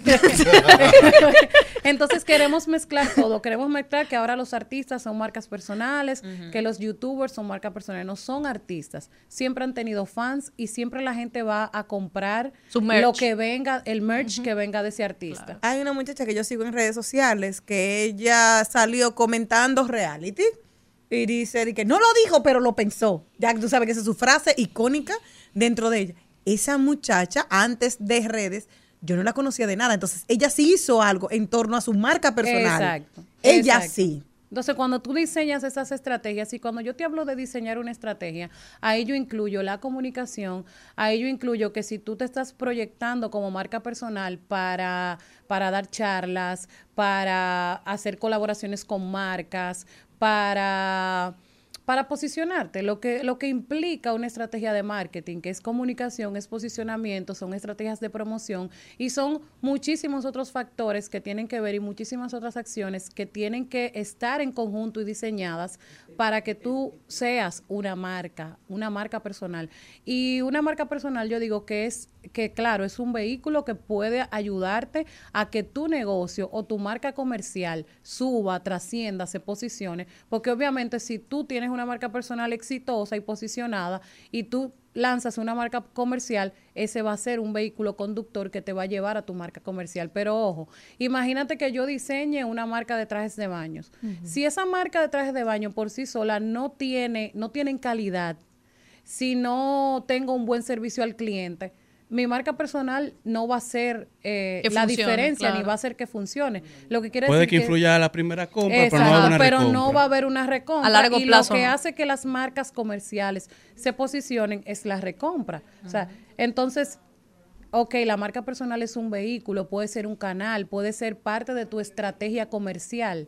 Entonces queremos mezclar todo. Queremos mezclar que ahora los artistas son marcas personales, Ujú. que los youtubers son marcas personales. No son artistas. Siempre han tenido fans y siempre la gente va a comprar Su merch. lo que venga, el merch que venga de ese artista. Hay una muchacha que yo sigo en redes sociales que ella salió comentando reality y dice de que no lo dijo, pero lo pensó. Ya tú sabes que esa es su frase icónica dentro de ella. Esa muchacha, antes de redes, yo no la conocía de nada. Entonces, ella sí hizo algo en torno a su marca personal. Exacto. Ella exacto. sí. Entonces, cuando tú diseñas esas estrategias y cuando yo te hablo de diseñar una estrategia, ahí yo incluyo la comunicación, ahí yo incluyo que si tú te estás proyectando como marca personal para, para dar charlas, para hacer colaboraciones con marcas, para... para posicionarte, lo que, lo que implica una estrategia de marketing, que es comunicación, es posicionamiento, son estrategias de promoción y son muchísimos otros factores que tienen que ver y muchísimas otras acciones que tienen que estar en conjunto y diseñadas para que tú seas una marca, una marca personal. Y una marca personal yo digo que es, que claro, es un vehículo que puede ayudarte a que tu negocio o tu marca comercial suba, trascienda, se posicione, porque obviamente si tú tienes una marca personal exitosa y posicionada y tú lanzas una marca comercial, ese va a ser un vehículo conductor que te va a llevar a tu marca comercial. Pero ojo, imagínate que yo diseñe una marca de trajes de baños. Uh-huh. Si esa marca de trajes de baño por sí sola no tiene, no tienen calidad, si no tengo un buen servicio al cliente, mi marca personal no va a ser eh, la funcione, diferencia, claro. Ni va a hacer que funcione. Lo que quiere Puede decir que influya que, a la primera compra, exacto, pero no va a haber una pero recompra. no va a haber una recompra. A largo y plazo, lo que no. hace que las marcas comerciales se posicionen es la recompra. Uh-huh. O sea, entonces, ok, la marca personal es un vehículo, puede ser un canal, puede ser parte de tu estrategia comercial.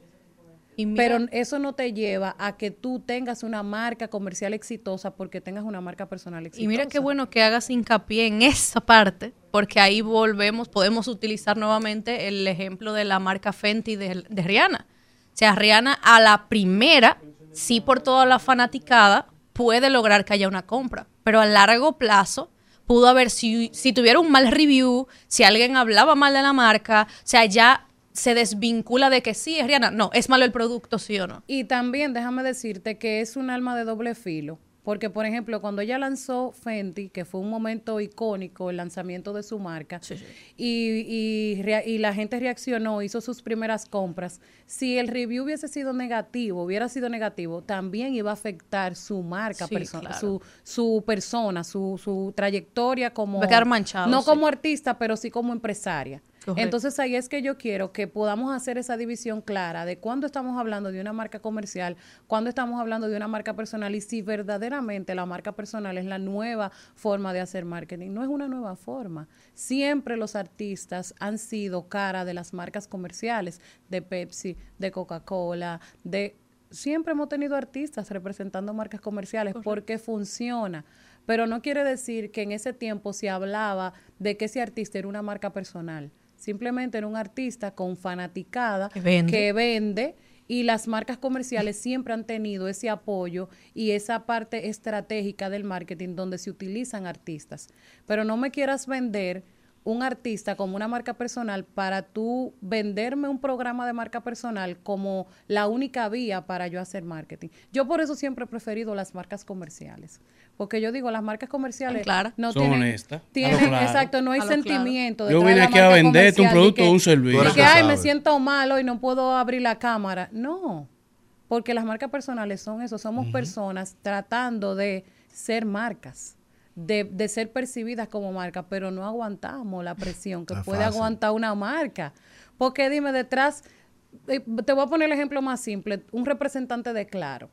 Y mira, pero eso no te lleva a que tú tengas una marca comercial exitosa porque tengas una marca personal exitosa. Y mira qué bueno que hagas hincapié en esa parte, porque ahí volvemos, podemos utilizar nuevamente el ejemplo de la marca Fenty de, de Rihanna. O sea, Rihanna a la primera, sí por toda la fanaticada, puede lograr que haya una compra, pero a largo plazo pudo haber, si, si tuviera un mal review, si alguien hablaba mal de la marca, o sea, ya se desvincula de que sí, es Rihanna. No, es malo el producto, sí o no. Y también déjame decirte que es un arma de doble filo. Porque, por ejemplo, cuando ella lanzó Fenty, que fue un momento icónico, el lanzamiento de su marca, sí, sí. Y, y, y la gente reaccionó, hizo sus primeras compras. Si el review hubiese sido negativo, hubiera sido negativo, también iba a afectar su marca, sí, perso- claro. su, su persona, su, su trayectoria como... Va a quedar manchado. No sí. como artista, pero sí como empresaria. Correcto. Entonces ahí es que yo quiero que podamos hacer esa división clara de cuándo estamos hablando de una marca comercial, cuándo estamos hablando de una marca personal y si verdaderamente la marca personal es la nueva forma de hacer marketing. No es una nueva forma. Siempre los artistas han sido cara de las marcas comerciales, de Pepsi, de Coca-Cola, de... Siempre hemos tenido artistas representando marcas comerciales. Correcto. Porque funciona. Pero no quiere decir que en ese tiempo se hablaba de que ese artista era una marca personal. Simplemente era un artista con fanaticada que vende. que vende y las marcas comerciales siempre han tenido ese apoyo y esa parte estratégica del marketing donde se utilizan artistas. Pero no me quieras vender un artista como una marca personal para tú venderme un programa de marca personal como la única vía para yo hacer marketing. Yo por eso siempre he preferido las marcas comerciales. Porque yo digo, las marcas comerciales claro. no son tienen, honestas. tienen claro. exacto, no hay a sentimiento. Claro. Yo vine aquí a venderte un producto o un servicio. Y que, ay, me siento malo y no puedo abrir la cámara. No, porque las marcas personales son eso, somos uh-huh. personas tratando de ser marcas. De, de ser percibidas como marca, pero no aguantamos la presión que puede fácil. aguantar una marca. Porque dime, detrás, eh, te voy a poner el ejemplo más simple. Un representante de Claro.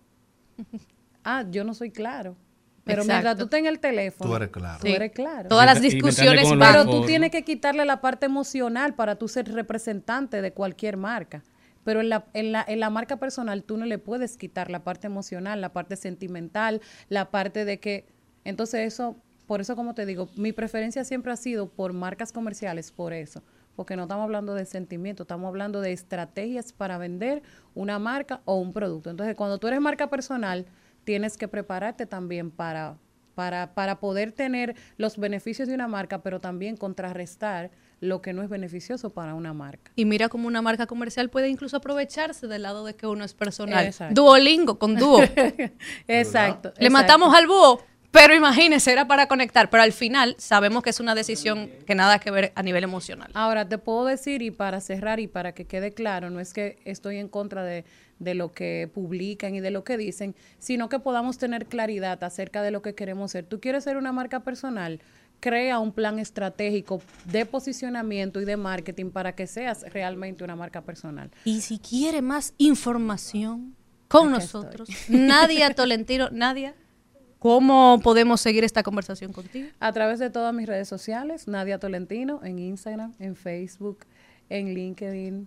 Ah, yo no soy Claro. Pero Exacto. mientras tú estés en el teléfono, Tú eres Claro. Tú Sí. eres Claro. Todas las discusiones Pero van. tú tienes que quitarle la parte emocional para tú ser representante de cualquier marca. Pero en la, en la, en la marca personal tú no le puedes quitar la parte emocional, la parte sentimental, la parte de que... Entonces eso, por eso como te digo, mi preferencia siempre ha sido por marcas comerciales, por eso. Porque no estamos hablando de sentimiento, estamos hablando de estrategias para vender una marca o un producto. Entonces cuando tú eres marca personal, tienes que prepararte también para, para, para poder tener los beneficios de una marca, pero también contrarrestar lo que no es beneficioso para una marca. Y mira cómo una marca comercial puede incluso aprovecharse del lado de que uno es personal. Exacto. Duolingo con dúo. Exacto. Le matamos al búho, pero imagínese, era para conectar. Pero al final sabemos que es una decisión que nada que ver a nivel emocional. Ahora, te puedo decir, y para cerrar y para que quede claro, no es que estoy en contra de, de lo que publican y de lo que dicen, sino que podamos tener claridad acerca de lo que queremos ser. ¿Tú quieres ser una marca personal? Crea un plan estratégico de posicionamiento y de marketing para que seas realmente una marca personal. Y si quiere más información con Aquí nosotros, Nadia Tolentino. Nadia, ¿cómo podemos seguir esta conversación contigo? A través de todas mis redes sociales, Nadia Tolentino, en Instagram, en Facebook, en LinkedIn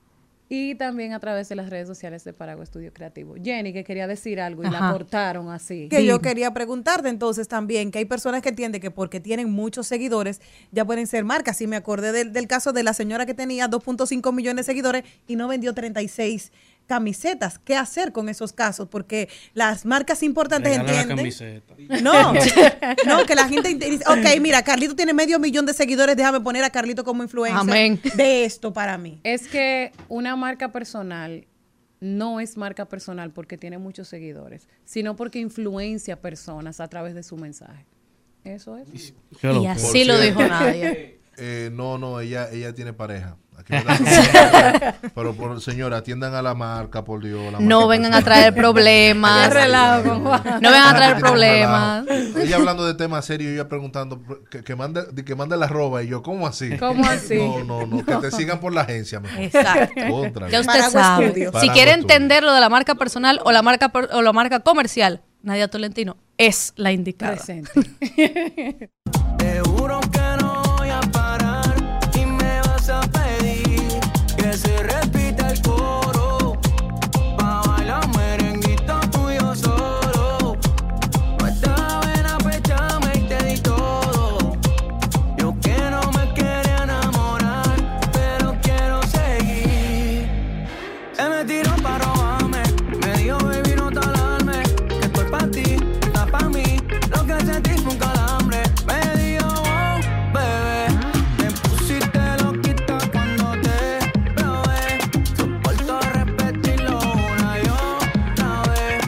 y también a través de las redes sociales de Paragua Estudio Creativo. Jenny, que quería decir algo y Ajá. la cortaron así. Que yo quería preguntarte entonces también, que hay personas que entienden que porque tienen muchos seguidores ya pueden ser marcas. Y me acordé del, del caso de la señora que tenía dos punto cinco millones de seguidores y no vendió treinta y seis camisetas. ¿Qué hacer con esos casos? Porque las marcas importantes Regala la entienden... camiseta. No, no, que la gente dice, ok, mira, Carlito tiene medio millón de seguidores, déjame poner a Carlito como influencer Amén. de esto para mí. Es que una marca personal no es marca personal porque tiene muchos seguidores, sino porque influencia personas a través de su mensaje. Eso es. Y así lo dijo Nadia. Eh, no, no, ella ella tiene pareja. Aquí me da- pero por señora, atiendan a la marca, por Dios. La No marca vengan a personal. traer problemas. Qué relajo con Juan. No vengan a traer Tiene un problemas. relajo. Ella hablando de temas serios y ella preguntando que, que mande de que mande la roba y yo, ¿cómo así? ¿Cómo así? No, no, no, que te sigan por la agencia mejor. Exacto. Contra. Ya usted Paragua sabe. Studios. Si Paragua quiere Studios. entender lo de la marca personal o la marca per- o la marca comercial, Nadia Tolentino es la indicada. Presente. Te juro que no voy a parar y me vas a pedir que se repita el coro pa' bailar merenguito tuyo solo. Nuestra vena pechame y te di todo. Yo que no me quería enamorar, pero quiero seguir. Él me tiró pa' robarme, me dijo baby no te alarmes, que estoy pa' ti, estás pa' mí. Lo que sentí fue un calambre. Me dijo wow, bebé, me pusiste loquita cuando te probé. Soporto repetirlo una y otra vez.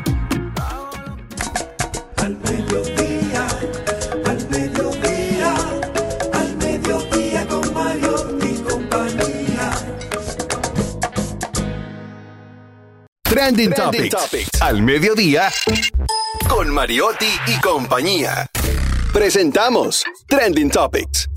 Al mediodía, al mediodía, al mediodía con Mario y compañía. Trending, Topics. Topics. Al mediodía con Mariotti y compañía. Presentamos Trending Topics.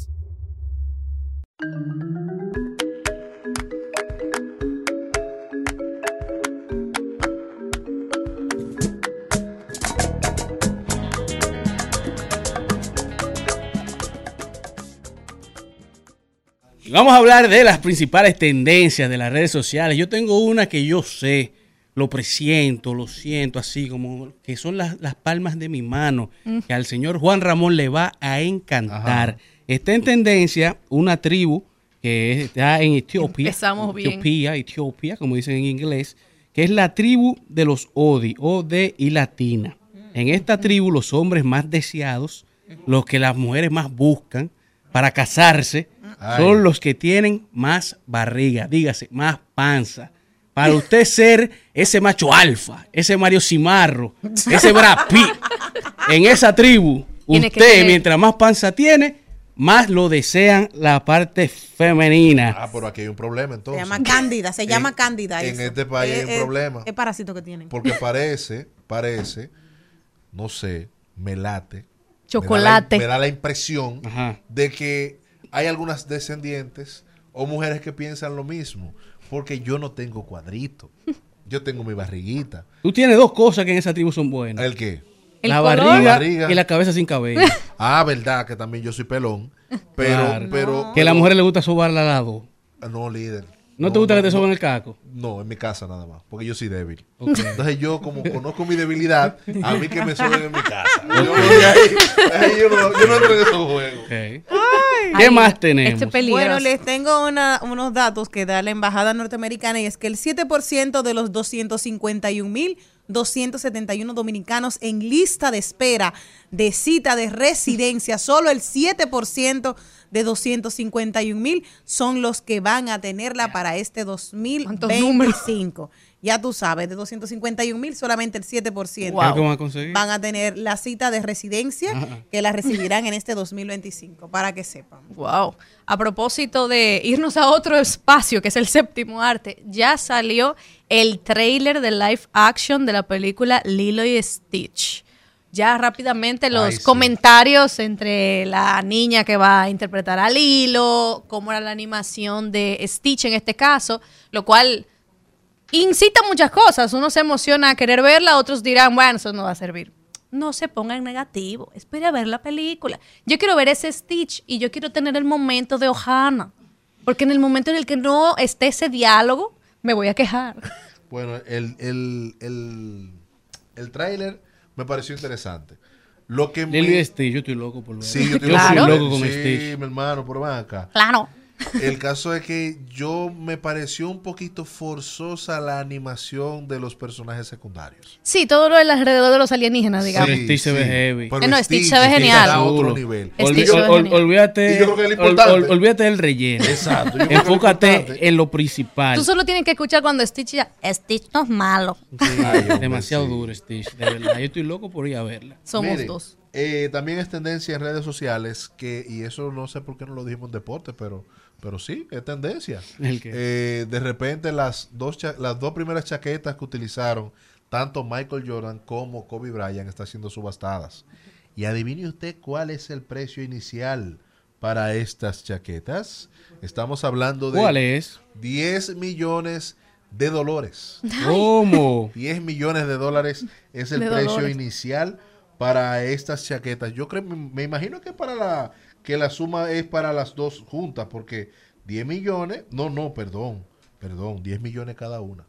Vamos a hablar de las principales tendencias de las redes sociales. Yo tengo una que yo sé, lo presiento, lo siento así como que son las, las palmas de mi mano, Mm. que al señor Juan Ramón le va a encantar. Está en tendencia una tribu que está en Etiopía, Empezamos bien. Etiopía, Etiopía, como dicen en inglés, que es la tribu de los Odi, O D y latina. En esta tribu los hombres más deseados, los que las mujeres más buscan para casarse, Ay. son los que tienen más barriga, dígase, más panza. Para usted ser ese macho alfa, ese Mario Cimarro, ese Brad Pitt, en esa tribu, Tiene que usted tener- mientras más panza tiene, más lo desean la parte femenina. Ah, pero aquí hay un problema Se entonces. llama Cándida, se llama Cándida. En eso. este país hay Es- un es- problema. Es parásito que tienen. Porque parece, parece, no sé, me late. Chocolate. Me da la, me da la impresión Ajá. de que hay algunas descendientes o mujeres que piensan lo mismo. Porque yo no tengo cuadrito. Yo tengo mi barriguita. Tú tienes dos cosas que en esa tribu son buenas. ¿El qué? La ¿El barriga, color? La barriga y la cabeza sin cabello. Ah, verdad, que también yo soy pelón. Pero, Claro. pero. Que a la mujer le gusta sobarla al lado. No, líder. ¿No te gusta que te soben el caco? No, en mi casa nada más, porque yo soy débil. Ok. Entonces yo, como conozco mi debilidad, a mí que me soben en mi casa. Yo, no, de ahí, ahí yo, no, yo no entro en esos juegos. Okay. ¿Qué más tenemos? Bueno, les tengo una, unos datos que da la Embajada Norteamericana y es que el siete por ciento de los doscientos cincuenta y un mil doscientos setenta y uno dominicanos en lista de espera de cita de residencia, solo el siete por ciento de doscientos cincuenta y un mil son los que van a tenerla para este dos mil veinticinco. Ya tú sabes, de doscientos cincuenta y un mil, solamente el siete por ciento Wow. ¿Qué van a conseguir? van a tener la cita de residencia Ajá. que la recibirán en este dos mil veinticinco, para que sepan. Wow. A propósito de irnos a otro espacio, que es el séptimo arte, ya salió el tráiler de live action de la película Lilo y Stitch. Ya rápidamente los Ay, sí. comentarios entre la niña que va a interpretar a Lilo, cómo era la animación de Stitch en este caso, lo cual incita muchas cosas. Uno se emociona a querer verla, otros dirán, bueno, eso no va a servir. No se ponga en negativo, espere a ver la película. Yo quiero ver ese Stitch y yo quiero tener el momento de Ohana, porque en el momento en el que no esté ese diálogo, me voy a quejar. Bueno, el, el, el, el tráiler me pareció interesante. Lo que Lilo me... y Stitch, yo estoy loco por ver. Sí, yo estoy Yo loco, soy por ver. loco con Sí, Stitch. mi hermano, pero ven acá. Claro. El caso es que yo me pareció un poquito forzosa la animación de los personajes secundarios. Sí, todo lo del alrededor de los alienígenas, digamos. Pero Stitch se ve sí. heavy. Pero Eh, no, Stitch se ve Stitch genial. está a otro Seguro. nivel. Olvi- Stitch se ve ol- ol- genial. Olvídate, Y yo creo que es lo ol- importante. ol- olvídate del relleno. Exacto. yo creo que es lo Enfócate importante. en lo principal. Tú solo tienes que escuchar cuando Stitch ya, Stitch no es malo. Ay, hombre, Demasiado sí. duro Stitch, de verdad. Yo estoy loco por ir a verla. Somos Miren, dos. eh, también es tendencia en redes sociales que, y eso no sé por qué no lo dijimos en deporte, pero, pero sí, es tendencia. ¿El qué? Eh, de repente las dos, cha- las dos primeras chaquetas que utilizaron tanto Michael Jordan como Kobe Bryant están siendo subastadas. Y adivine usted cuál es el precio inicial para estas chaquetas. Estamos hablando de ¿Cuál es? diez millones de dólares. ¿Cómo? diez millones de dólares es el De precio dólares. inicial para estas chaquetas. Yo creo, me, me imagino que para la que la suma es para las dos juntas, porque diez millones, no, no, perdón, perdón, diez millones cada una.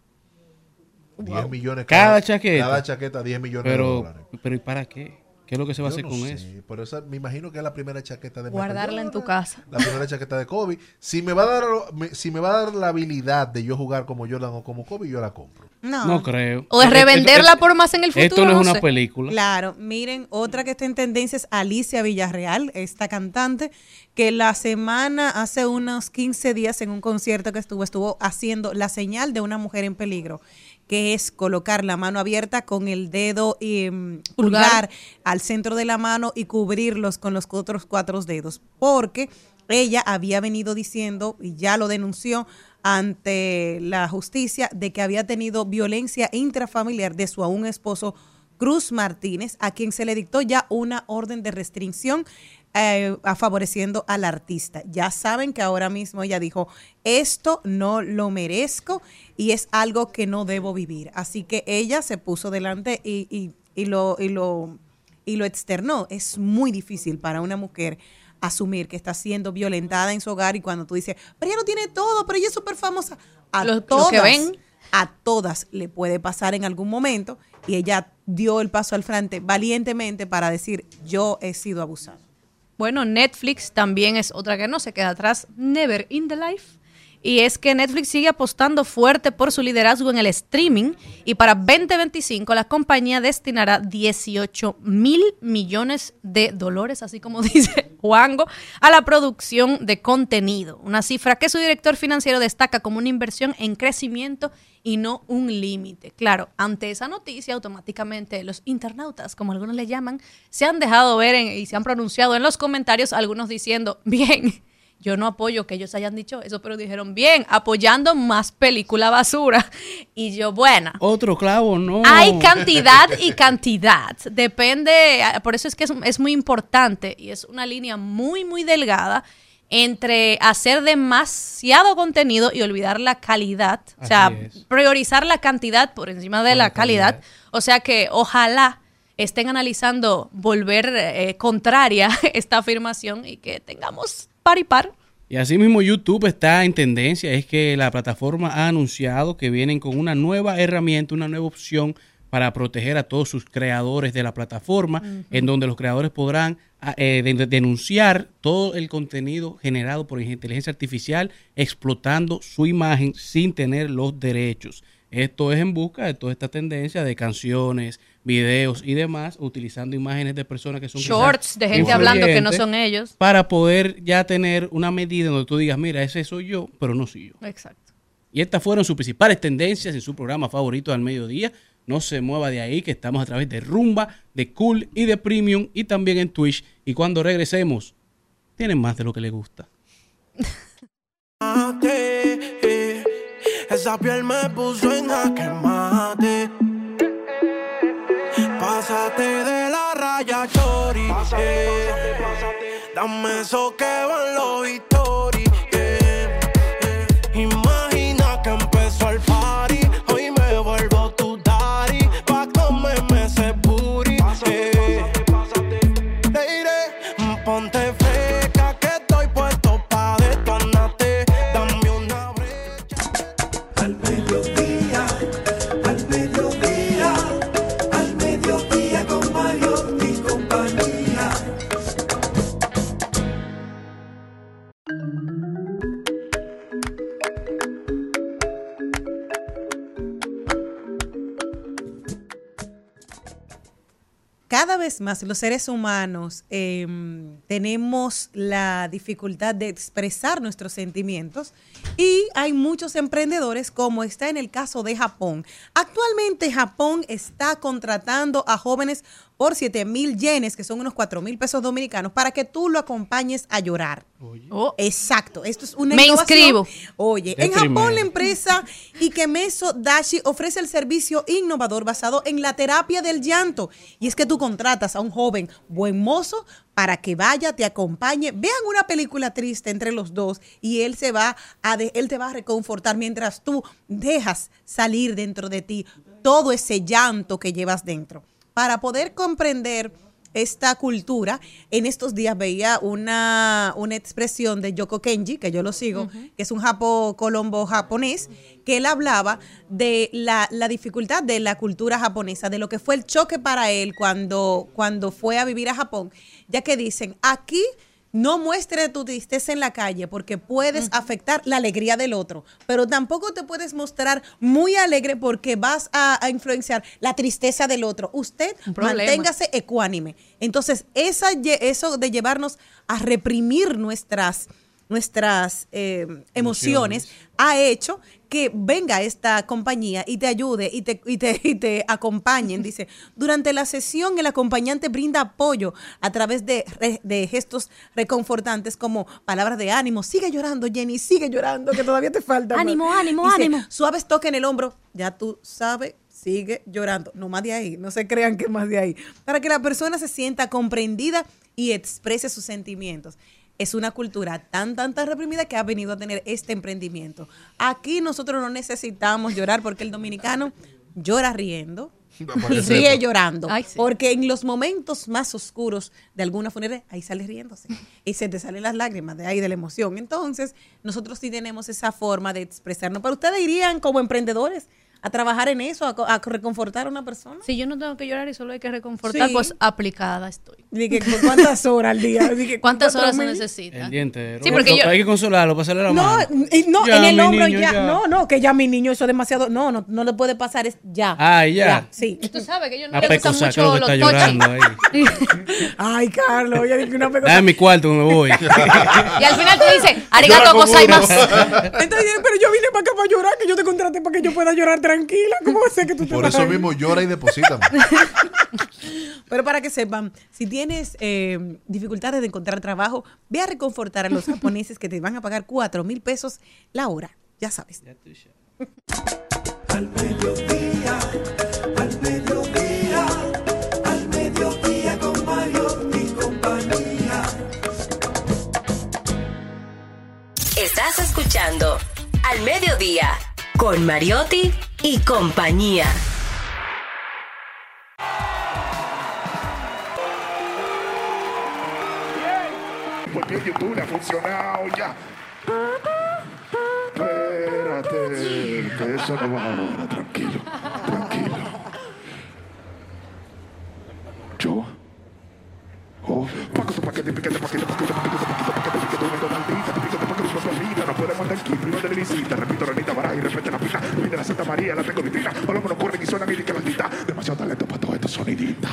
diez millones Cada chaqueta. Cada chaqueta, diez millones de Pero, dólares. pero ¿y para qué? ¿Qué es lo que se va a Yo hacer no con sé, eso? pero esa, me imagino que es la primera chaqueta de Michael Guardarla en tu Jordan, casa. la primera chaqueta de Kobe. Si me va a dar me- si me va a dar la habilidad de yo jugar como Jordan o como Kobe, yo la compro. No. No creo. O de Esto- esto- revenderla esto- por más en el futuro. Esto no es una sé. película. Claro, miren, otra que está en tendencia es Alicia Villarreal, esta cantante, que la semana, hace unos quince días en un concierto que estuvo, estuvo haciendo la señal de una mujer en peligro, que es colocar la mano abierta con el dedo eh, pulgar. Pulgar. al centro de la mano y cubrirlos con los otros cuatro dedos, porque ella había venido diciendo, y ya lo denunció ante la justicia, de que había tenido violencia intrafamiliar de su aún esposo Cruz Martínez, a quien se le dictó ya una orden de restricción eh, a favoreciendo al artista. Ya saben que ahora mismo ella dijo, esto no lo merezco y es algo que no debo vivir. Así que ella se puso delante y, y, y lo, y, lo, y lo externó. Es muy difícil para una mujer asumir que está siendo violentada en su hogar, y cuando tú dices, pero ella no tiene todo, pero ella es súper famosa. A Lo- lo todas, que ven. a todas le puede pasar en algún momento, y ella dio el paso al frente valientemente para decir, yo he sido abusada. Bueno, Netflix también es otra que no se queda atrás, Never in the Life. Y es que Netflix sigue apostando fuerte por su liderazgo en el streaming, y para veinte veinticinco la compañía destinará dieciocho mil millones de dólares, así como dice Juango, a la producción de contenido. Una cifra que su director financiero destaca como una inversión en crecimiento y no un límite. Claro, ante esa noticia, automáticamente los internautas, como algunos le llaman, se han dejado ver en- y se han pronunciado en los comentarios, algunos diciendo, bien, yo no apoyo que ellos hayan dicho eso, pero dijeron, bien, apoyando más película basura. Y yo, buena. Otro clavo, no. Hay cantidad y cantidad. Depende, por eso es que es, es muy importante y es una línea muy, muy delgada entre hacer demasiado contenido y olvidar la calidad, o sea, priorizar la cantidad por encima de por la calidad. calidad. O sea que ojalá estén analizando volver eh, contraria esta afirmación y que tengamos par y par. Y así mismo YouTube está en tendencia, es que la plataforma ha anunciado que vienen con una nueva herramienta, una nueva opción para proteger a todos sus creadores de la plataforma, uh-huh. en donde los creadores podrán eh, de, de denunciar todo el contenido generado por inteligencia artificial explotando su imagen sin tener los derechos. Esto es en busca de toda esta tendencia de canciones, videos y demás, utilizando imágenes de personas que son shorts de gente hablando que no son ellos, para poder ya tener una medida donde tú digas, mira, ese soy yo, pero no soy yo. Exacto. Y estas fueron sus principales tendencias en su programa favorito al mediodía. No se mueva de ahí, que estamos a través de Rumba, de Cool y de Premium y también en Twitch. Y cuando regresemos, tienen más de lo que les gusta. Esa piel me puso en jaque mate. Pásate de la raya, chori. Eh. Dame eso que van los stories. Eh. Eh. Imagina que empezó el party. Hoy me vuelvo tu daddy. Pa' comerme ese booty. Eh. Leire, ponte fresca que estoy puesto pa' detonarte. Dame una brecha. Al mediodía, al mediodía, al mediodía con Mario y compañía. Cada vez más los seres humanos eh, tenemos la dificultad de expresar nuestros sentimientos y hay muchos emprendedores, como está en el caso de Japón. Actualmente Japón está contratando a jóvenes por siete mil yenes, que son unos cuatro mil pesos dominicanos, para que tú lo acompañes a llorar. Oh. Exacto, esto es una Me innovación. inscribo. Oye, De en Japón primero. la empresa Ikemeso Dashi ofrece el servicio innovador basado en la terapia del llanto. Y es que tú contratas a un joven buen mozo para que vaya, te acompañe, vean una película triste entre los dos y él se va a de, él te va a reconfortar mientras tú dejas salir dentro de ti todo ese llanto que llevas dentro. Para poder comprender esta cultura, en estos días veía una, una expresión de Yoko Kenji, que yo lo sigo, uh-huh. que es un japo colombo japonés, que él hablaba de la, la dificultad de la cultura japonesa, de lo que fue el choque para él cuando, cuando fue a vivir a Japón, ya que dicen, aquí no muestre tu tristeza en la calle porque puedes uh-huh. afectar la alegría del otro, pero tampoco te puedes mostrar muy alegre porque vas a, a influenciar la tristeza del otro. Usted manténgase ecuánime. Entonces, esa, eso de llevarnos a reprimir nuestras, nuestras eh, emociones, emociones ha hecho que venga esta compañía y te ayude y te, y te, y te acompañen. Dice, durante la sesión el acompañante brinda apoyo a través de, de gestos reconfortantes como palabras de ánimo. Sigue llorando, Jenny, sigue llorando, que todavía te falta. Ánimo, más. ánimo, Dice, ánimo. Suaves toques en el hombro, ya tú sabes, sigue llorando. No más de ahí, no se crean que más de ahí. Para que la persona se sienta comprendida y exprese sus sentimientos. Es una cultura tan, tan, tan reprimida que ha venido a tener este emprendimiento. Aquí nosotros no necesitamos llorar porque el dominicano llora riendo y ríe llorando. Ay, sí. Porque en los momentos más oscuros de alguna funeraria, ahí sale riéndose. Y se te salen las lágrimas de ahí, de la emoción. Entonces, nosotros sí tenemos esa forma de expresarnos. Pero ustedes irían como emprendedores a trabajar en eso, a, a reconfortar a una persona. Si yo no tengo que llorar y solo hay que reconfortar, sí. Pues aplicada estoy. Dije, ¿cuántas horas al día? Dije, ¿Cuántas horas se necesita? El diente. Sí, porque yo... Hay que consolarlo, pasarle la no, mano. No, ya, en el hombro ya. ya. No, no, que ya mi niño, eso es demasiado. No, no, no le puede pasar, es ya. Ah, ya. ya sí. Tú sabes que yo no le gusta mucho los toches. Ay, Carlos, ya dije una pecosa. Dame mi cuarto, me voy. Y al final te dice, arigato gozaimasu. Entonces, pero yo vine para acá para llorar, que yo te contraté para que yo pueda llorar tranquila. ¿Cómo sé que tú te Por eso mismo llora y deposita. Pero para que sepan, si tienes eh, dificultades de encontrar trabajo, ve a reconfortar a los japoneses que te van a pagar cuatro mil pesos la hora. Ya sabes. Al mediodía, al mediodía, al mediodía con Mario y compañía. Estás escuchando Al Mediodía con Mariotti y compañía. Porque YouTube le ha funcionado ya. Espérate, que eso no va ahora, tranquilo, tranquilo. Yo. Oh, paco tu paquete, piquete, paquete, paquete, paquete, paquete, paquete, piquete, una maldita, piquete, paquete, una vida, no podemos andar aquí, primero de visita, repito, Ranita Baray, repete la pista, viene la Santa María, la tengo vitrina, o lo que nos ocurre y suena mil y que maldita, demasiado talento para todo esto sonidita.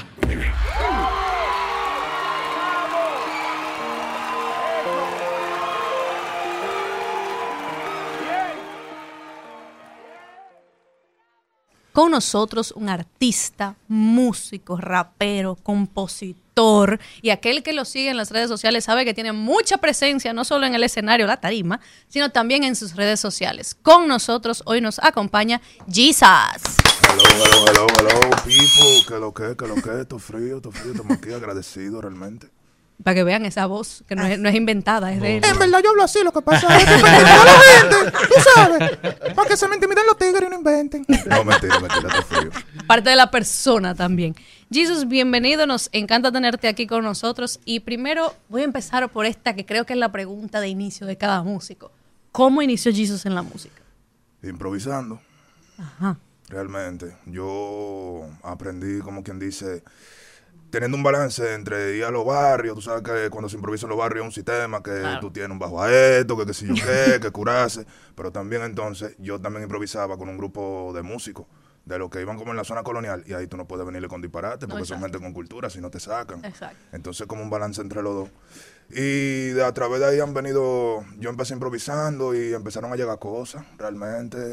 Con nosotros un artista, músico, rapero, compositor y aquel que lo sigue en las redes sociales sabe que tiene mucha presencia no solo en el escenario, la tarima, sino también en sus redes sociales. Con nosotros hoy nos acompaña Jesus. Hello, hello, hello, hello, people, que lo que, que lo que, esto frío, esto frío, estamos aquí agradecidos realmente. Para que vean esa voz, que no es, no es inventada, es de él. En verdad yo hablo así, lo que pasa es que me intimida la gente, tú sabes, para que se me intimiden los tigres y no inventen. No, mentira, mentira, está frío. Parte de la persona también. Jesus, bienvenido, nos encanta tenerte aquí con nosotros. Y primero voy a empezar por esta que creo que es la pregunta de inicio de cada músico. ¿Cómo inició Jesus en la música? Improvisando. Ajá. Realmente, yo aprendí, como quien dice, teniendo un balance entre ir a los barrios. Tú sabes que cuando se improvisa en los barrios es un sistema que claro. Tú tienes un bajo a esto, que qué sé yo qué, que curarse. Pero también entonces yo también improvisaba con un grupo de músicos, de los que iban como en la zona colonial, y ahí tú no puedes venirle con disparate, porque no, son gente con cultura, si no te sacan. Exacto. Entonces como un balance entre los dos. Y de, a través de ahí han venido, yo empecé improvisando y empezaron a llegar cosas, realmente.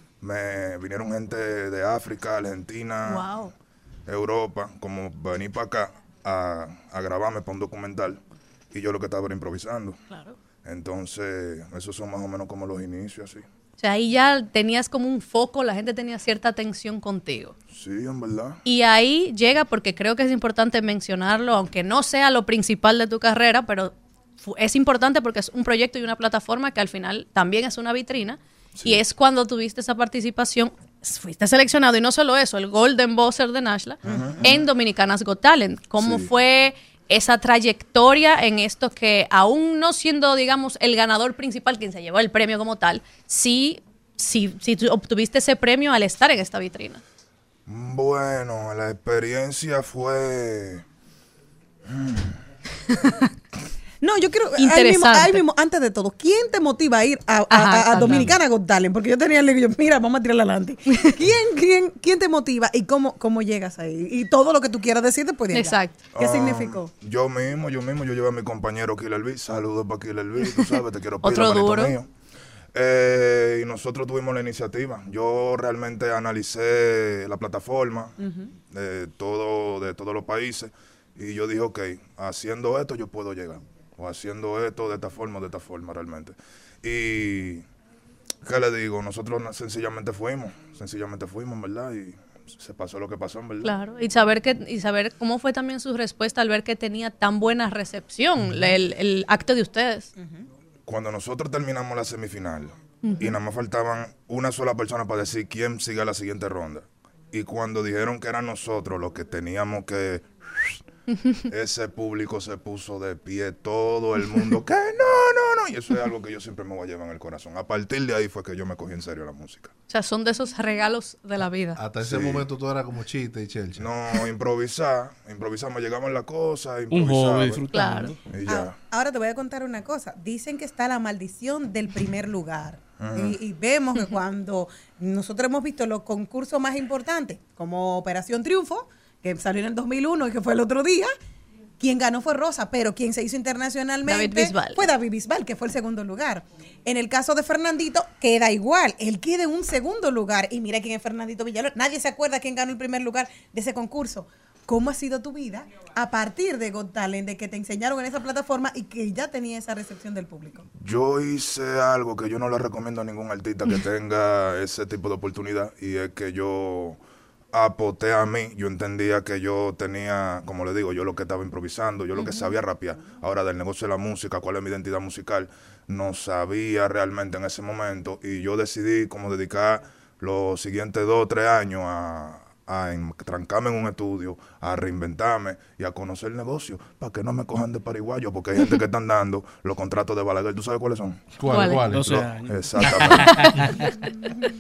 Me vinieron gente de África, Argentina, wow. Europa, como venir para acá a, a grabarme para un documental, y yo lo que estaba era improvisando. Claro. Entonces, esos son más o menos como los inicios, así. O sea, ahí ya tenías como un foco, la gente tenía cierta atención contigo. Sí, en verdad. Y ahí llega, porque creo que es importante mencionarlo, aunque no sea lo principal de tu carrera, pero es importante porque es un proyecto y una plataforma que al final también es una vitrina. Sí. Y es cuando tuviste esa participación, fuiste seleccionado, y no solo eso, el Golden Buzzer de Nashla, uh-huh, en uh-huh. Dominicanas Got Talent. ¿Cómo sí. fue esa trayectoria en esto que, aún no siendo, digamos, el ganador principal, quien se llevó el premio como tal, sí, sí, sí obtuviste ese premio al estar en esta vitrina? Bueno, la experiencia fue... Hmm. No, yo quiero, ahí mismo, ahí mismo, antes de todo, ¿quién te motiva a ir a, a, Ajá, a, a Dominicana Got Talent? Porque yo tenía el yo, mira, vamos a tirarle adelante. ¿Quién, quién, quién te motiva y cómo, cómo llegas ahí? Y todo lo que tú quieras decir después de allá. Exacto. ¿Qué um, significó? Yo mismo, yo mismo, yo llevé a mi compañero Killer B. Saludos para Killer B, tú sabes, te quiero pedir, Otro duro. Mío. Eh, y nosotros tuvimos la iniciativa. Yo realmente analicé la plataforma uh-huh. de, todo, de todos los países, y yo dije, ok, haciendo esto yo puedo llegar. O haciendo esto de esta forma o de esta forma realmente. Y, ¿qué le digo? Nosotros sencillamente fuimos, sencillamente fuimos, ¿verdad? Y se pasó lo que pasó, ¿verdad? Claro, y saber que y saber cómo fue también su respuesta al ver que tenía tan buena recepción uh-huh. el, el acto de ustedes. Uh-huh. Cuando nosotros terminamos la semifinal uh-huh. y nada más faltaban una sola persona para decir quién sigue a la siguiente ronda. Y cuando dijeron que eran nosotros los que teníamos que... ese público se puso de pie, todo el mundo, que no, no, no, y eso es algo que yo siempre me voy a llevar en el corazón. A partir de ahí fue que yo me cogí en serio la música. O sea, son de esos regalos de la vida. Hasta ese sí. momento tú eras como chiste y chelcha. No, improvisar, improvisar, me llegaban las cosas, un hobby, disfrutando. Claro. Y ya. Ah, ahora te voy a contar una cosa. Dicen que está la maldición del primer lugar. Uh-huh. y, y vemos que cuando nosotros hemos visto los concursos más importantes, como Operación Triunfo, que salió en el dos mil uno y que fue el otro día, quien ganó fue Rosa, pero quien se hizo internacionalmente David Bisbal. fue David Bisbal, que fue el segundo lugar. En el caso de Fernandito, queda igual, él queda en un segundo lugar, y mira quién es Fernandito Villalobos, nadie se acuerda quién ganó el primer lugar de ese concurso. ¿Cómo ha sido tu vida a partir de Got Talent, de que te enseñaron en esa plataforma y que ya tenía esa recepción del público? Yo hice algo que yo no le recomiendo a ningún artista que tenga ese tipo de oportunidad, y es que yo... aposté a mí, yo entendía que yo tenía, como le digo, yo lo que estaba improvisando, yo lo que sabía rapear. Ahora, del negocio de la música, cuál es mi identidad musical, no sabía realmente en ese momento, y yo decidí como dedicar los siguientes dos o tres años a, a trancarme en un estudio, a reinventarme y a conocer el negocio, para que no me cojan de pariguayo, porque hay gente que están dando los contratos de Balaguer. ¿Tú sabes cuáles son? ¿Cuáles? ¿Cuáles? Los- doce años. Exactamente.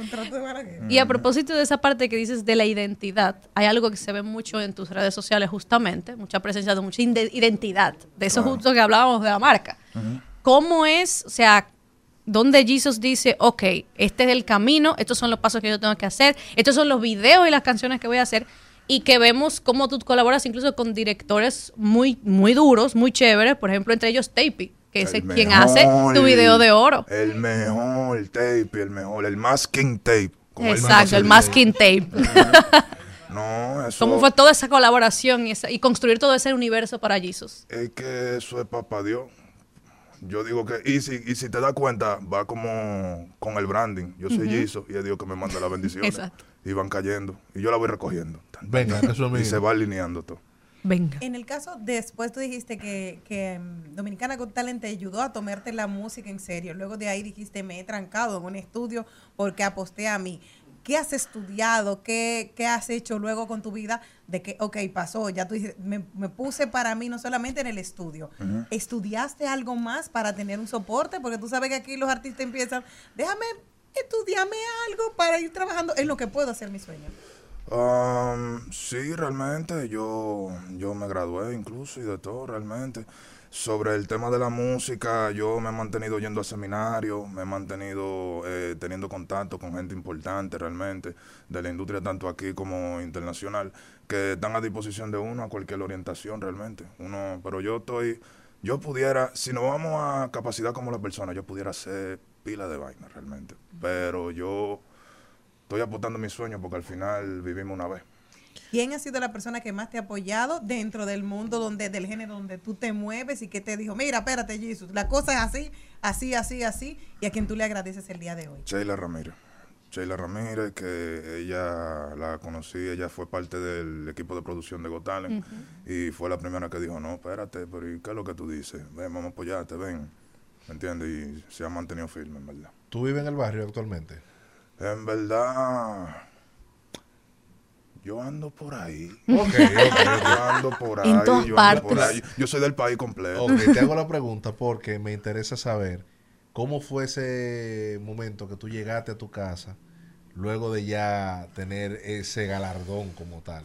Y a propósito de esa parte que dices de la identidad, hay algo que se ve mucho en tus redes sociales justamente, mucha presencia de mucha inde- identidad, de eso Claro. justo que hablábamos de la marca. Ujú. ¿Cómo es, o sea, donde Jesus dice, ok, este es el camino, estos son los pasos que yo tengo que hacer, estos son los videos y las canciones que voy a hacer, y que vemos cómo tú colaboras incluso con directores muy, muy duros, muy chéveres, por ejemplo, entre ellos Tapey, que es El el quien mejor, hace tu video de oro. El mejor tape, el mejor, el masking tape. como él me Exacto, conoce el masking tape. No, eso... ¿Cómo fue toda esa colaboración y, esa- y construir todo ese universo para Jesus? Es que eso es papá Dios. Yo digo que, y si, y si te das cuenta, va como con el branding. Yo soy Ujú. Jesus y es Dios que me manda las bendiciones. Exacto. Y van cayendo. Y yo la voy recogiendo. Tan, Venga, tan, eso Y mismo. se va alineando todo. Venga. En el caso, después tú dijiste que, que mm, Dominicana Got Talent te ayudó a tomarte la música en serio. Luego de ahí dijiste, me he trancado en un estudio porque aposté a mí. ¿Qué has estudiado? ¿Qué, qué has hecho luego con tu vida? De que, ok, pasó, ya tú dices, me, me puse para mí no solamente en el estudio. Ujú. ¿Estudiaste algo más para tener un soporte? Porque tú sabes que aquí los artistas empiezan, déjame estudiarme algo para ir trabajando en lo que puedo hacer mi sueño. Um, sí, realmente, yo, yo me gradué incluso y de todo, realmente. Sobre el tema de la música, yo me he mantenido yendo a seminarios, me he mantenido eh, teniendo contacto con gente importante realmente, de la industria tanto aquí como internacional, que están a disposición de uno a cualquier orientación realmente. Uno, pero yo estoy, yo pudiera, si nos vamos a capacidad como la persona, yo pudiera hacer pila de vaina realmente. Pero yo estoy apostando mis sueños porque al final vivimos una vez. ¿Quién ha sido la persona que más te ha apoyado dentro del mundo donde del género donde tú te mueves y que te dijo, mira, espérate, Jesus, la cosa es así, así, así, así, y a quien tú le agradeces el día de hoy? Sheila Ramírez. Sheila Ramírez, que ella la conocí, ella fue parte del equipo de producción de Got Talent, y fue la primera que dijo, no, espérate, pero ¿y qué es lo que tú dices? Ven, vamos a apoyarte, ven. ¿Me entiendes? Y se ha mantenido firme, en verdad. ¿Tú vives en el barrio actualmente? En verdad, yo ando por ahí. Ok, ok, ok. Yo ando por ahí. En todas yo ando por partes. ahí. Yo soy del país completo. Ok, te hago la pregunta porque me interesa saber cómo fue ese momento que tú llegaste a tu casa luego de ya tener ese galardón como tal.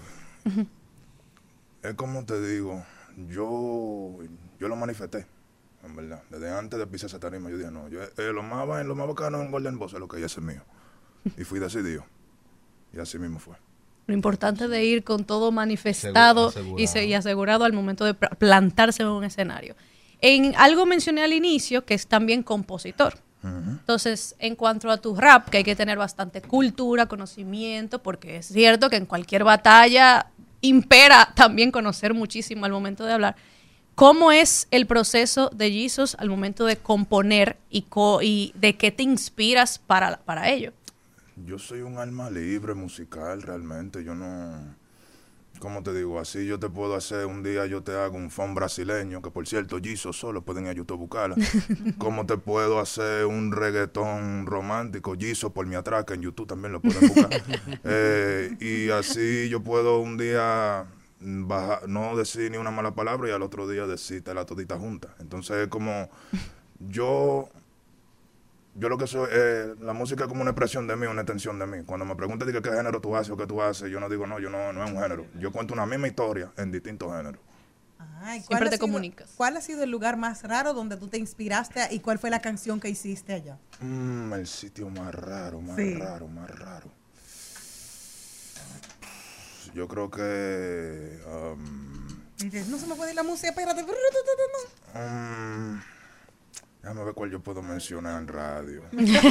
Es como te digo, yo, yo lo manifesté, en verdad. Desde antes de pisar esa tarima, yo dije, no, yo, eh, lo, más, ba- lo más bacano en Golden Boss es lo que ya es mío. Y fui decidido. Y así mismo fue. Lo importante de ir con todo manifestado Asegurado. y, se- y asegurado al momento de pla- plantarse en un escenario. En algo mencioné al inicio, que es también compositor. Entonces, en cuanto a tu rap, que hay que tener bastante cultura, conocimiento, porque es cierto que en cualquier batalla impera también conocer muchísimo al momento de hablar. ¿Cómo es el proceso de Jesus al momento de componer y, co- y de qué te inspiras para, para ello? Yo soy un alma libre musical, realmente. Yo no... ¿Cómo te digo? Así yo te puedo hacer, un día yo te hago un funk brasileño, que por cierto, Giso solo pueden ir a YouTube buscarla. ¿Cómo te puedo hacer un reggaetón romántico? Giso por mi atraca, en YouTube también lo pueden buscar. Eh, y así yo puedo un día bajar, no decir ni una mala palabra y al otro día decirte la todita junta. Entonces es como yo... Yo lo que soy, eh, la música es como una expresión de mí, una extensión de mí. Cuando me preguntan digo, qué género tú haces o qué tú haces, yo no digo, no, yo no, no es un género. Yo cuento una misma historia en distintos géneros. Ay, ¿cuál Siempre ha te sido- comunicas. ¿Cuál ha sido el lugar más raro donde tú te inspiraste y cuál fue la canción que hiciste allá? Mm, el sitio más raro, más Sí. raro, más raro. Yo creo que... um, Dices, no se me puede ir la música, espérate. um, déjame ver cuál yo puedo mencionar en radio.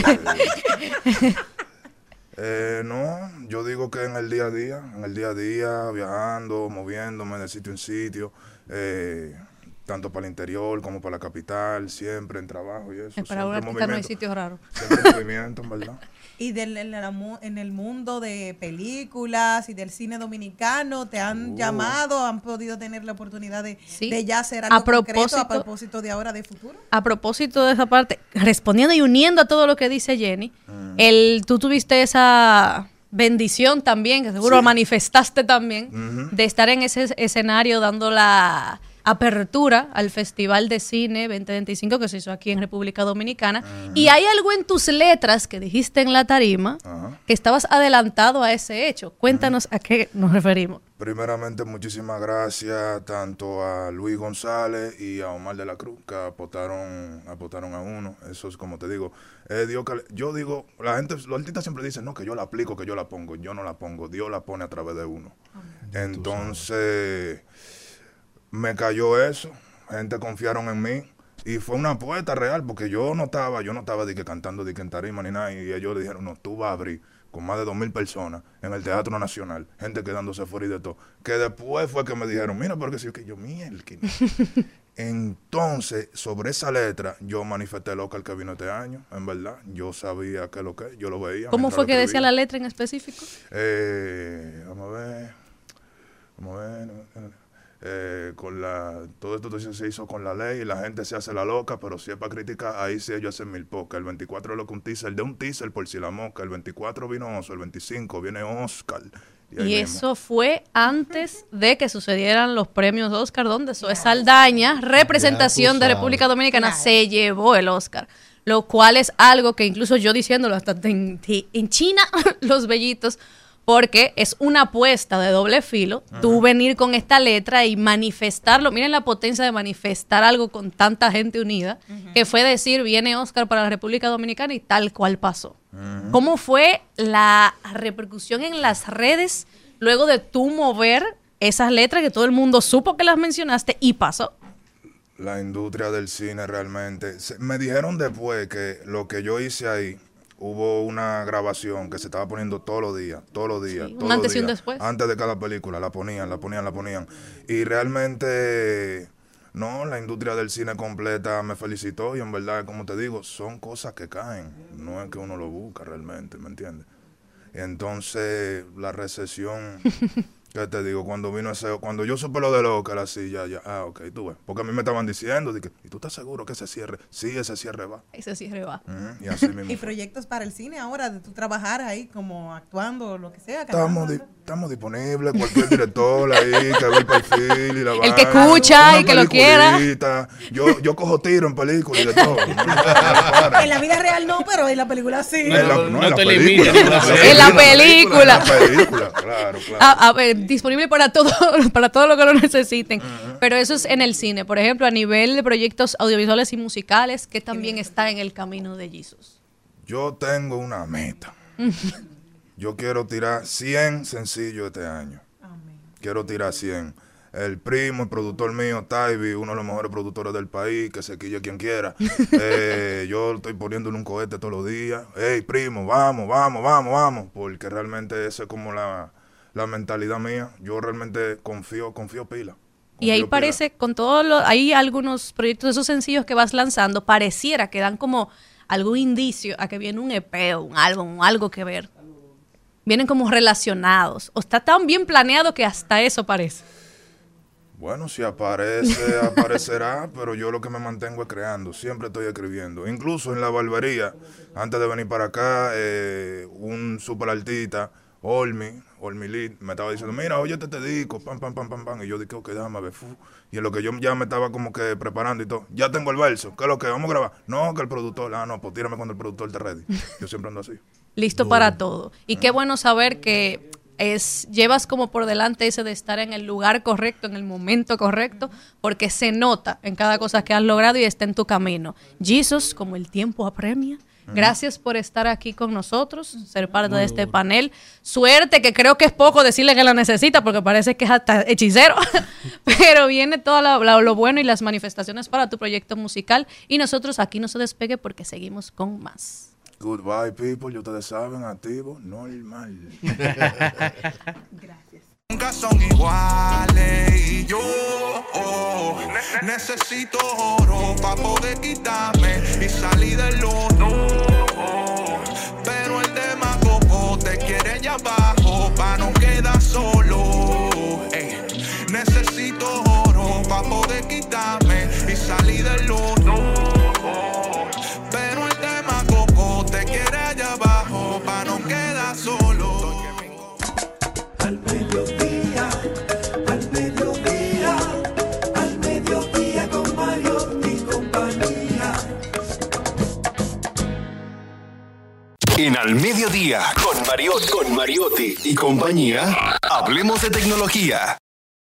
Eh, no, yo digo que en el día a día, en el día a día, viajando, moviéndome de sitio en sitio, eh, tanto para el interior como para la capital, siempre en trabajo y eso. Es para un artista no hay sitios raros. Siempre en movimiento, en verdad. Y del, en, la, en el mundo de películas y del cine dominicano, ¿te han uh. llamado? ¿Han podido tener la oportunidad de, sí. de ya hacer algo a concreto a propósito de ahora, de futuro? A propósito de esa parte, respondiendo y uniendo a todo lo que dice Jenny, mm. el, tú tuviste esa bendición también, que seguro sí. manifestaste también, uh-huh. de estar en ese escenario dando la apertura al Festival de Cine veinte veinticinco que se hizo aquí en República Dominicana. Uh-huh. Y hay algo en tus letras que dijiste en la tarima uh-huh. que estabas adelantado a ese hecho. Cuéntanos uh-huh. a qué nos referimos. Primeramente, muchísimas gracias tanto a Luis González y a Omar de la Cruz, que apostaron, apostaron a uno. Eso es como te digo. Eh, Dios que, yo digo, la gente, los artistas siempre dicen, no, que yo la aplico, que yo la pongo. Yo no la pongo, Dios la pone a través de uno. Uh-huh. Entonces, me cayó eso. Gente confiaron en mí. Y fue una apuesta real, porque yo no estaba, yo no estaba de que cantando de que en tarima ni nada. Y ellos le dijeron, no, tú vas a abrir con más de dos mil personas en el Teatro Nacional, gente quedándose fuera y de todo. Que después fue que me dijeron, mira, porque si yo que yo, miel. Entonces, sobre esa letra, yo manifesté el Oscar que vino este año, en verdad. Yo sabía que lo que, yo lo veía. ¿Cómo fue que escribía. Decía la letra en específico? Eh, vamos a ver, vamos a ver, eh, con la, todo esto se hizo con la ley y la gente se hace la loca, pero si es para criticar, ahí sí ellos hacen mil pocas. El veinticuatro es lo que un teaser, de un teaser por si la mosca, el veinticuatro vino Oso, el veinticinco viene Oscar. Y, y eso fue antes de que sucedieran los premios Oscar, donde Zoe Saldaña, representación de República Dominicana, claro. se llevó el Oscar. Lo cual es algo que incluso yo diciéndolo hasta en, en China, los bellitos, porque es una apuesta de doble filo, uh-huh. tú venir con esta letra y manifestarlo. Miren la potencia de manifestar algo con tanta gente unida, uh-huh. que fue decir, viene Oscar para la República Dominicana y tal cual pasó. Uh-huh. ¿Cómo fue la repercusión en las redes luego de tú mover esas letras que todo el mundo supo que las mencionaste y pasó? La industria del cine realmente. Me dijeron después que lo que yo hice ahí, hubo una grabación que se estaba poniendo todos los días, todos los días. Sí, todos un antes los días, y un después. Antes de cada película, la ponían, la ponían, la ponían. Y realmente, no, la industria del cine completa me felicitó y en verdad, como te digo, son cosas que caen. No es que uno lo busca realmente, ¿me entiendes? Entonces, la recesión... ¿Qué te digo? Cuando vino ese, cuando yo supe lo de Oscar, así, ya, ya, ah, ok, tú ves. Porque a mí me estaban diciendo, dije, ¿y tú estás seguro que ese cierre? Sí, ese cierre va. Ese cierre va. Uh-huh, y así mismo. ¿Y proyectos para el cine ahora, de tú trabajar ahí como actuando o lo que sea? Estamos, di- estamos disponibles, cualquier director ahí que ve el perfil y la El que escucha y que lo quiera. Yo, yo cojo tiro en películas y de todo. No, en la vida real no, pero en la película sí. No, no, no, no en, la te película, en la película. En la película. En la película, claro, claro. A, a ver, disponible para todo, para todo lo que lo necesiten. Uh-huh. Pero eso es en el cine. Por ejemplo, a nivel de proyectos audiovisuales y musicales, que también está en el camino de Jesus. Yo tengo una meta. Yo quiero tirar cien sencillos este año. Amén. Quiero tirar cien. El primo, el productor mío, Taibi, uno de los mejores productores del país, que se quille quien quiera. eh, yo estoy poniéndole un cohete todos los días. Hey, primo, vamos, vamos, vamos, vamos. Porque realmente esa es como la, la mentalidad mía. Yo realmente confío, confío pila. Confío y ahí pila. parece, con todo lo, hay algunos proyectos, esos sencillos que vas lanzando, pareciera que dan como algún indicio a que viene un E P o un álbum, algo que ver. Vienen como relacionados. O está tan bien planeado que hasta eso parece. Bueno, si aparece, aparecerá, pero yo lo que me mantengo es creando, siempre estoy escribiendo. Incluso en la barbería, antes de venir para acá, eh, un super artista, Olmi, Olmi Lee, me estaba diciendo, mira, oye, te te disco, pam, pam, pam, pam, pam, y yo dije, ok, déjame ver, fu. Y en lo que yo ya me estaba como que preparando y todo, ya tengo el verso, ¿qué es lo que vamos a grabar? No, que el productor, ah, no, pues tírame cuando el productor esté ready. Yo siempre ando así. Listo oh. para todo. Y qué bueno saber que es llevas como por delante ese de estar en el lugar correcto, en el momento correcto, porque se nota en cada cosa que has logrado y está en tu camino. Jesus, como el tiempo apremia, gracias por estar aquí con nosotros, ser parte de este panel. Suerte, que creo que es poco decirle que la necesita, porque parece que es hasta hechicero, pero viene todo lo, lo, lo bueno y las manifestaciones para tu proyecto musical, y nosotros aquí no se despegue porque seguimos con más. Goodbye, people. Ya ustedes saben, activo, normal. Gracias. Nunca son iguales y yo Necesito oro para poder quitarme y salir del lodo. Pero el demagogo te quiere allá abajo para no quedar solo. Ey. Necesito oro para poder quitarme y salir del lodo. Pero el demagogo te quiere allá abajo para no quedar solo. Al mediodía, al mediodía, al mediodía con Mariotti y compañía. En Al Mediodía, con Mariotti, con Mariotti y compañía, hablemos de tecnología.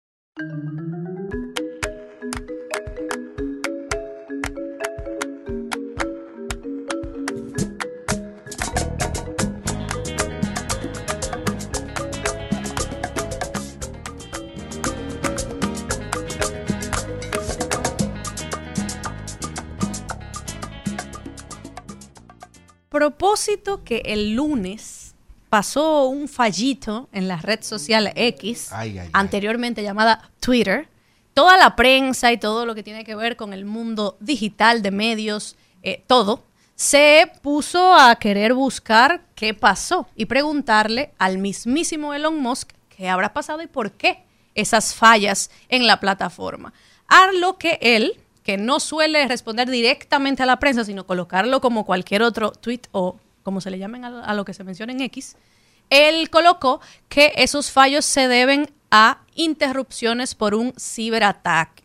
Propósito que el lunes pasó un fallito en la red social X, Ay, ay, anteriormente llamada Twitter. Toda la prensa y todo lo que tiene que ver con el mundo digital de medios, eh, todo, se puso a querer buscar qué pasó y preguntarle al mismísimo Elon Musk qué habrá pasado y por qué esas fallas en la plataforma. A lo que él, que no suele responder directamente a la prensa, sino colocarlo como cualquier otro tweet o como se le llamen a, a lo que se menciona en X, él colocó que esos fallos se deben a interrupciones por un ciberataque.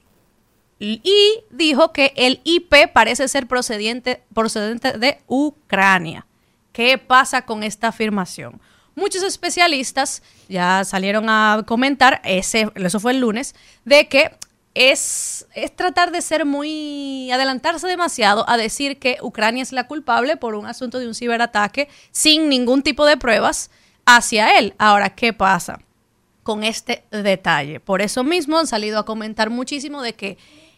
Y dijo que el I P parece ser procedente, procedente de Ucrania. ¿Qué pasa con esta afirmación? Muchos especialistas ya salieron a comentar, ese, eso fue el lunes, de que Es, es tratar de ser muy, adelantarse demasiado a decir que Ucrania es la culpable por un asunto de un ciberataque sin ningún tipo de pruebas hacia él. Ahora, ¿qué pasa con este detalle? Por eso mismo han salido a comentar muchísimo de que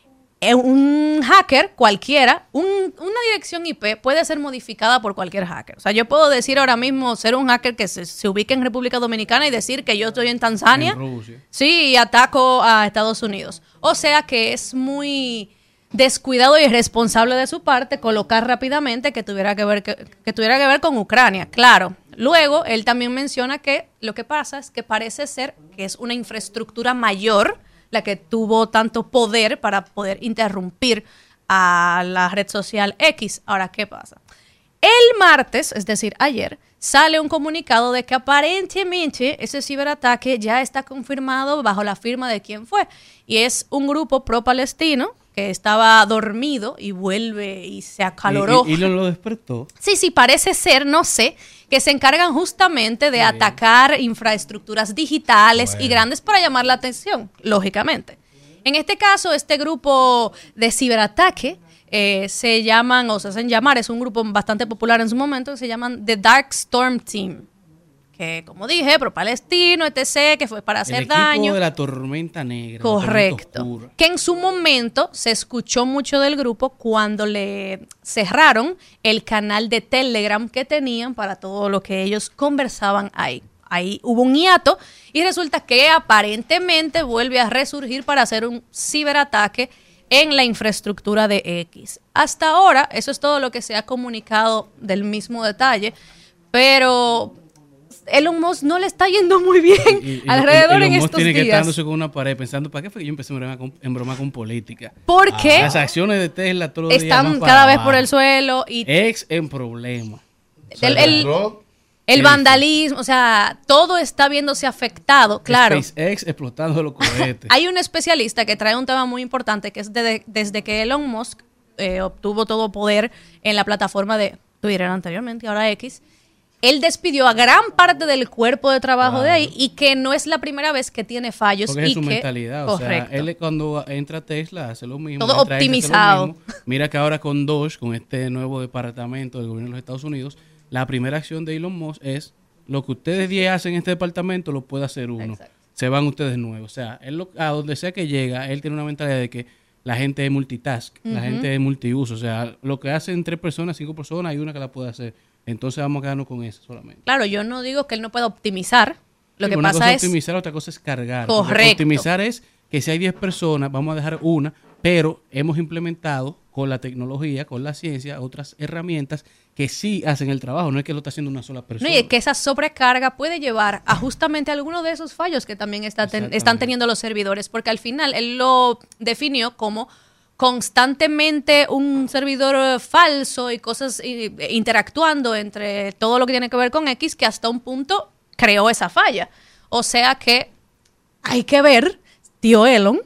un hacker cualquiera, un, una dirección I P puede ser modificada por cualquier hacker. O sea, yo puedo decir ahora mismo ser un hacker que se, se ubique en República Dominicana y decir que yo estoy en Tanzania. En Rusia. Sí, y ataco a Estados Unidos. O sea que es muy descuidado y irresponsable de su parte colocar rápidamente que tuviera que ver que, que tuviera que ver con Ucrania. Claro. Luego, él también menciona que lo que pasa es que parece ser que es una infraestructura mayor la que tuvo tanto poder para poder interrumpir a la red social X. Ahora, ¿qué pasa? El martes, es decir, ayer, sale un comunicado de que aparentemente ese ciberataque ya está confirmado bajo la firma de quién fue. Y es un grupo pro-palestino que estaba dormido y vuelve y se acaloró. Y, y, y lo, lo despertó. Sí, sí, parece ser, no sé, que se encargan justamente de Bien. atacar infraestructuras digitales bueno. y grandes para llamar la atención, lógicamente. En este caso, este grupo de ciberataque eh, se llaman, o se hacen llamar, es un grupo bastante popular en su momento, que se llaman The Dark Storm Team. Que, como dije, pro-palestino, etcétera, que fue para hacer el equipo daño. de la tormenta negra. Correcto. Que en su momento se escuchó mucho del grupo cuando le cerraron el canal de Telegram que tenían para todo lo que ellos conversaban ahí. Ahí hubo un hiato y resulta que aparentemente vuelve a resurgir para hacer un ciberataque en la infraestructura de X. Hasta ahora, eso es todo lo que se ha comunicado del mismo detalle, pero Elon Musk no le está yendo muy bien y, y, alrededor Elon en Musk estos tiene días. que estar dándose con una pared pensando, ¿para qué fue que yo empecé en broma con, en broma con política? Porque ah, las acciones de Tesla todos los están días cada vez por el suelo y ex en problema. O sea, el, el, el vandalismo, o sea, todo está viéndose afectado, claro. SpaceX explotando los cohetes. Hay un especialista que trae un tema muy importante que es de, desde que Elon Musk eh, obtuvo todo poder en la plataforma de Twitter anteriormente, ahora X. Él despidió a gran parte del cuerpo de trabajo claro. de ahí y que no es la primera vez que tiene fallos. Porque y es su que, mentalidad. Correcto. O sea, él cuando entra a Tesla hace lo mismo. Todo optimizado. Lo mismo. Mira que ahora con Doge, con este nuevo departamento del gobierno de los Estados Unidos, la primera acción de Elon Musk es lo que ustedes diez hacen en este departamento lo puede hacer uno. Exacto. Se van ustedes nuevos. O sea, él lo, a donde sea que llega, él tiene una mentalidad de que la gente es multitask, uh-huh. la gente es multiuso. O sea, lo que hacen tres personas, cinco personas, hay una que la puede hacer. Entonces vamos a quedarnos con eso solamente. Claro, yo no digo que él no pueda optimizar. Lo sí, que una pasa cosa es optimizar, otra cosa es cargar. Correcto. Optimizar es que si hay diez personas, vamos a dejar una, pero hemos implementado con la tecnología, con la ciencia, otras herramientas que sí hacen el trabajo, no es que lo está haciendo una sola persona. No, y es que esa sobrecarga puede llevar a justamente alguno de esos fallos que también está ten- están teniendo los servidores, porque al final él lo definió como constantemente un servidor falso y cosas y, interactuando entre todo lo que tiene que ver con X, que hasta un punto creó esa falla. O sea que hay que ver, tío Elon,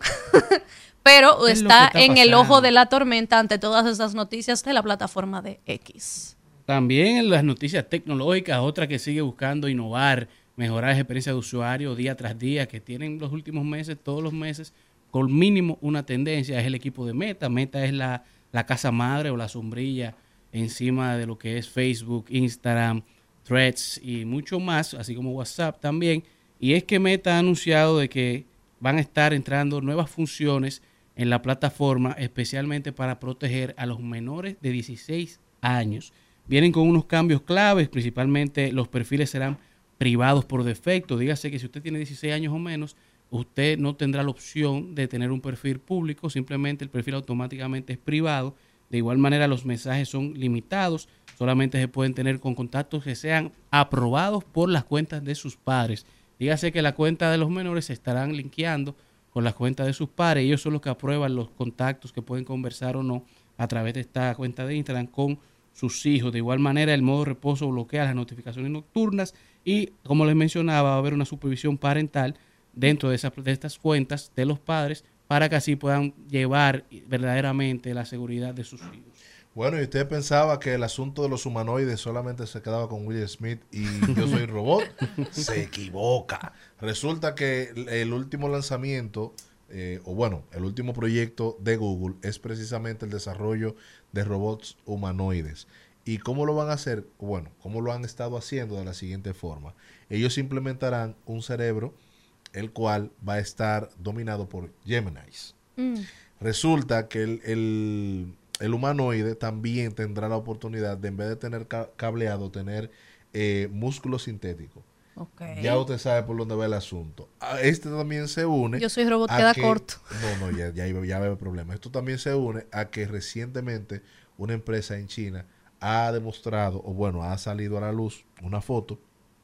pero Es lo está, que está en el pasando. ojo de la tormenta ante todas esas noticias de la plataforma de X. También en las noticias tecnológicas, otra que sigue buscando innovar, mejorar la experiencia de usuario día tras día, que tienen los últimos meses, todos los meses, con mínimo una tendencia, es el equipo de Meta. Meta es la, la casa madre o la sombrilla encima de lo que es Facebook, Instagram, Threads y mucho más, así como WhatsApp también. Y es que Meta ha anunciado de que van a estar entrando nuevas funciones en la plataforma, especialmente para proteger a los menores de dieciséis años. Vienen con unos cambios claves, principalmente los perfiles serán privados por defecto. Dígase que si usted tiene dieciséis años o menos, usted no tendrá la opción de tener un perfil público, simplemente el perfil automáticamente es privado. De igual manera, los mensajes son limitados, solamente se pueden tener con contactos que sean aprobados por las cuentas de sus padres. Dígase que la cuenta de los menores se estarán linkeando con las cuentas de sus padres. Ellos son los que aprueban los contactos que pueden conversar o no a través de esta cuenta de Instagram con sus hijos. De igual manera, el modo reposo bloquea las notificaciones nocturnas y, como les mencionaba, va a haber una supervisión parental dentro de, esa, de estas cuentas de los padres para que así puedan llevar verdaderamente la seguridad de sus hijos. Bueno, y usted pensaba que el asunto de los humanoides solamente se quedaba con Will Smith y Yo Soy Robot. Se equivoca. Resulta que el último lanzamiento, eh, o bueno, el último proyecto de Google es precisamente el desarrollo de robots humanoides. ¿Y cómo lo van a hacer? Bueno, ¿cómo lo han estado haciendo? De la siguiente forma. Ellos implementarán un cerebro el cual va a estar dominado por Geminis. Mm. Resulta que el, el, el humanoide también tendrá la oportunidad de, en vez de tener ca- cableado, tener eh, músculo sintético. Okay. Ya usted sabe por dónde va el asunto. Ah, Este también se une. Yo Soy Robot a queda que- corto. No, no, ya, ya, ya va a haber problema. Esto también se une a que recientemente una empresa en China ha demostrado, o bueno, ha salido a la luz una foto,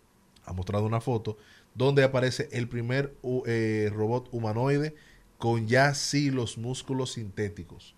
ha mostrado una foto donde aparece el primer uh, eh, robot humanoide con ya sí los músculos sintéticos.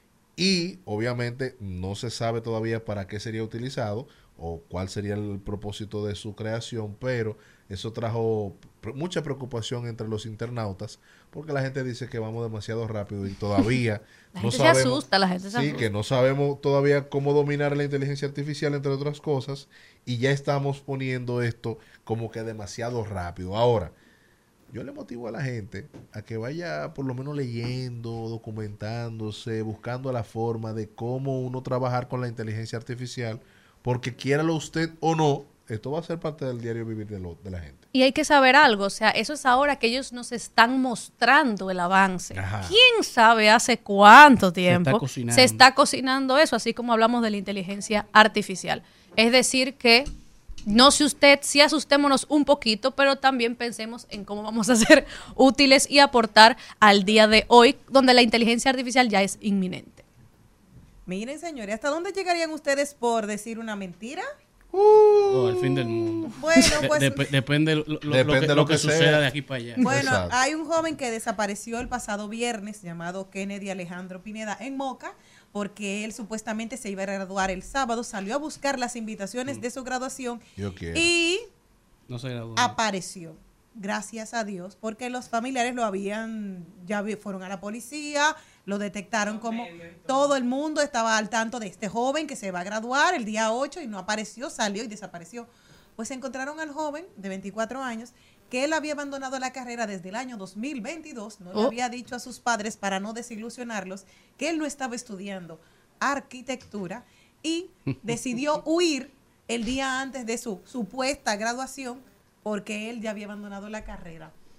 Y obviamente no se sabe todavía para qué sería utilizado o cuál sería el propósito de su creación, pero eso trajo pre- mucha preocupación entre los internautas porque la gente dice que vamos demasiado rápido y todavía La no gente se sabemos, asusta, la gente se sí, asusta. que no sabemos todavía cómo dominar la inteligencia artificial, entre otras cosas, y ya estamos poniendo esto como que demasiado rápido. Ahora, yo le motivo a la gente a que vaya por lo menos leyendo, documentándose, buscando la forma de cómo uno trabajar con la inteligencia artificial, porque quiéralo usted o no, esto va a ser parte del diario vivir de, lo, de la gente. Y hay que saber algo, o sea, eso es ahora que ellos nos están mostrando el avance. Ajá. ¿Quién sabe hace cuánto tiempo cocinando. se está cocinando eso? Así como hablamos de la inteligencia artificial. Es decir que, no sé usted, sí asustémonos un poquito, pero también pensemos en cómo vamos a ser útiles y aportar al día de hoy, donde la inteligencia artificial ya es inminente. Miren, señores, ¿hasta dónde llegarían ustedes por decir una mentira? Oh, el fin del mundo. Bueno, De- pues- dep- depende lo, lo- lo Depende que, de lo lo que que suceda sea. de aquí para allá. Bueno, Exacto. hay un joven que desapareció el pasado viernes llamado Kennedy Alejandro Pineda en Moca porque él supuestamente se iba a graduar el sábado, salió a buscar las invitaciones de su graduación Yo quiero. y No se graduó. apareció. Gracias a Dios, porque los familiares lo habían, ya vi- fueron a la policía, lo detectaron como todo el mundo estaba al tanto de este joven que se va a graduar el día ocho y no apareció, salió y desapareció. Pues encontraron al joven de veinticuatro años que él había abandonado la carrera desde el año dos mil veintidós, no le Oh. había dicho a sus padres para no desilusionarlos que él no estaba estudiando arquitectura y decidió huir el día antes de su supuesta graduación porque él ya había abandonado la carrera.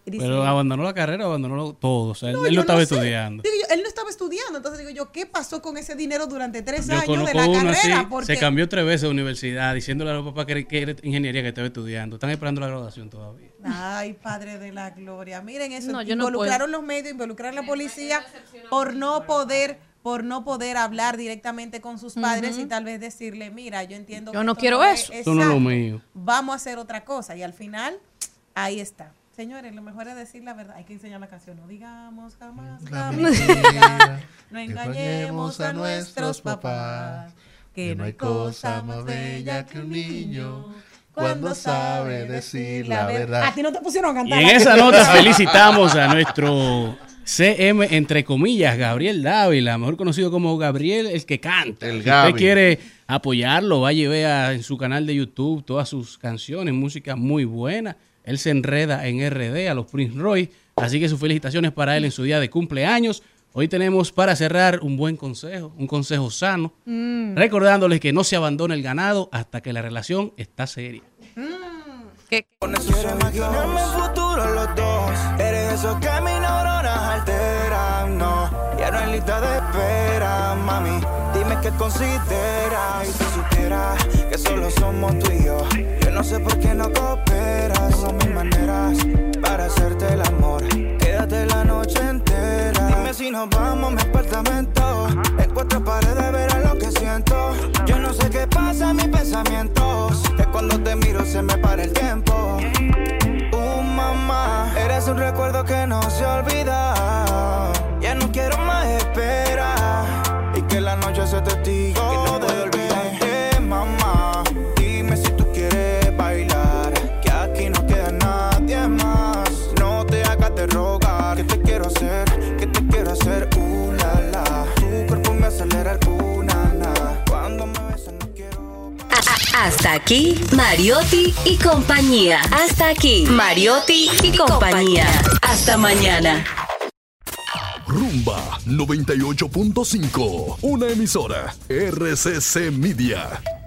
Dice, pero abandonó la carrera, abandonó todo. O sea, no, él yo no estaba no sé. estudiando. Digo yo, él no estaba estudiando. Entonces digo yo, ¿qué pasó con ese dinero durante tres Yo años de conozco la uno carrera? así, Porque se cambió tres veces de universidad, diciéndole a los papás que, que era ingeniería que estaba estudiando. Están esperando la graduación todavía. Ay, Padre de la Gloria. Miren eso. No, yo no involucraron puedo. los medios, involucraron la policía por no poder por no poder hablar directamente con sus padres Ujú. y tal vez decirle, mira, yo entiendo Yo que no esto quiero es eso. Esto no es lo exacto. mío. Vamos a hacer otra cosa. Y al final, ahí está. Señores, lo mejor es decir la verdad. Hay que enseñar la canción. No digamos jamás la mentira. No engañemos a nuestros papás. Que no hay cosa más bella que un niño cuando sabe decir la verdad. A ti no te pusieron a Y cantar. en esa nota felicitamos a nuestro C M, entre comillas, Gabriel Dávila, mejor conocido como Gabriel el que canta. El si Gaby. usted quiere apoyarlo, vaya y vea en su canal de YouTube todas sus canciones, música muy buena. Él se enreda en R D a los Prince Roy, así que sus felicitaciones para él en su día de cumpleaños. Hoy tenemos para cerrar un buen consejo, un consejo sano, Mm. recordándoles que no se abandone el ganado hasta que la relación está seria. ¿Qué? Quiero imaginarme el futuro los dos. Eres eso que mis neuronas alteran, no. Ya no hay lista de espera, mami. Dime qué consideras. Y si supieras que solo somos tú y yo. Yo no sé por qué no cooperas. Son mis maneras para hacerte el amor. Quédate la noche entera. Dime si nos vamos a mi apartamento. En cuatro paredes verás lo que siento. Yo no sé qué pasa en mis pensamientos. Que cuando te miro se me para el tiempo. Uh, mamá, eres un recuerdo que no se olvida. Ya no quiero más espera. Y que la noche sea testigo que no puedo olvidarte, mamá. Dime si tú quieres bailar, que aquí no queda nadie más. No te hagas de rogar, que te quiero hacer, que te quiero hacer, uh, la, la. Tu cuerpo me acelera el uh, na, na. Cuando me besas no quiero. Hasta aquí, Mariotti y compañía. Hasta aquí, Mariotti y compañía. Hasta mañana. Rumba noventa y ocho punto cinco, una emisora R C C Media.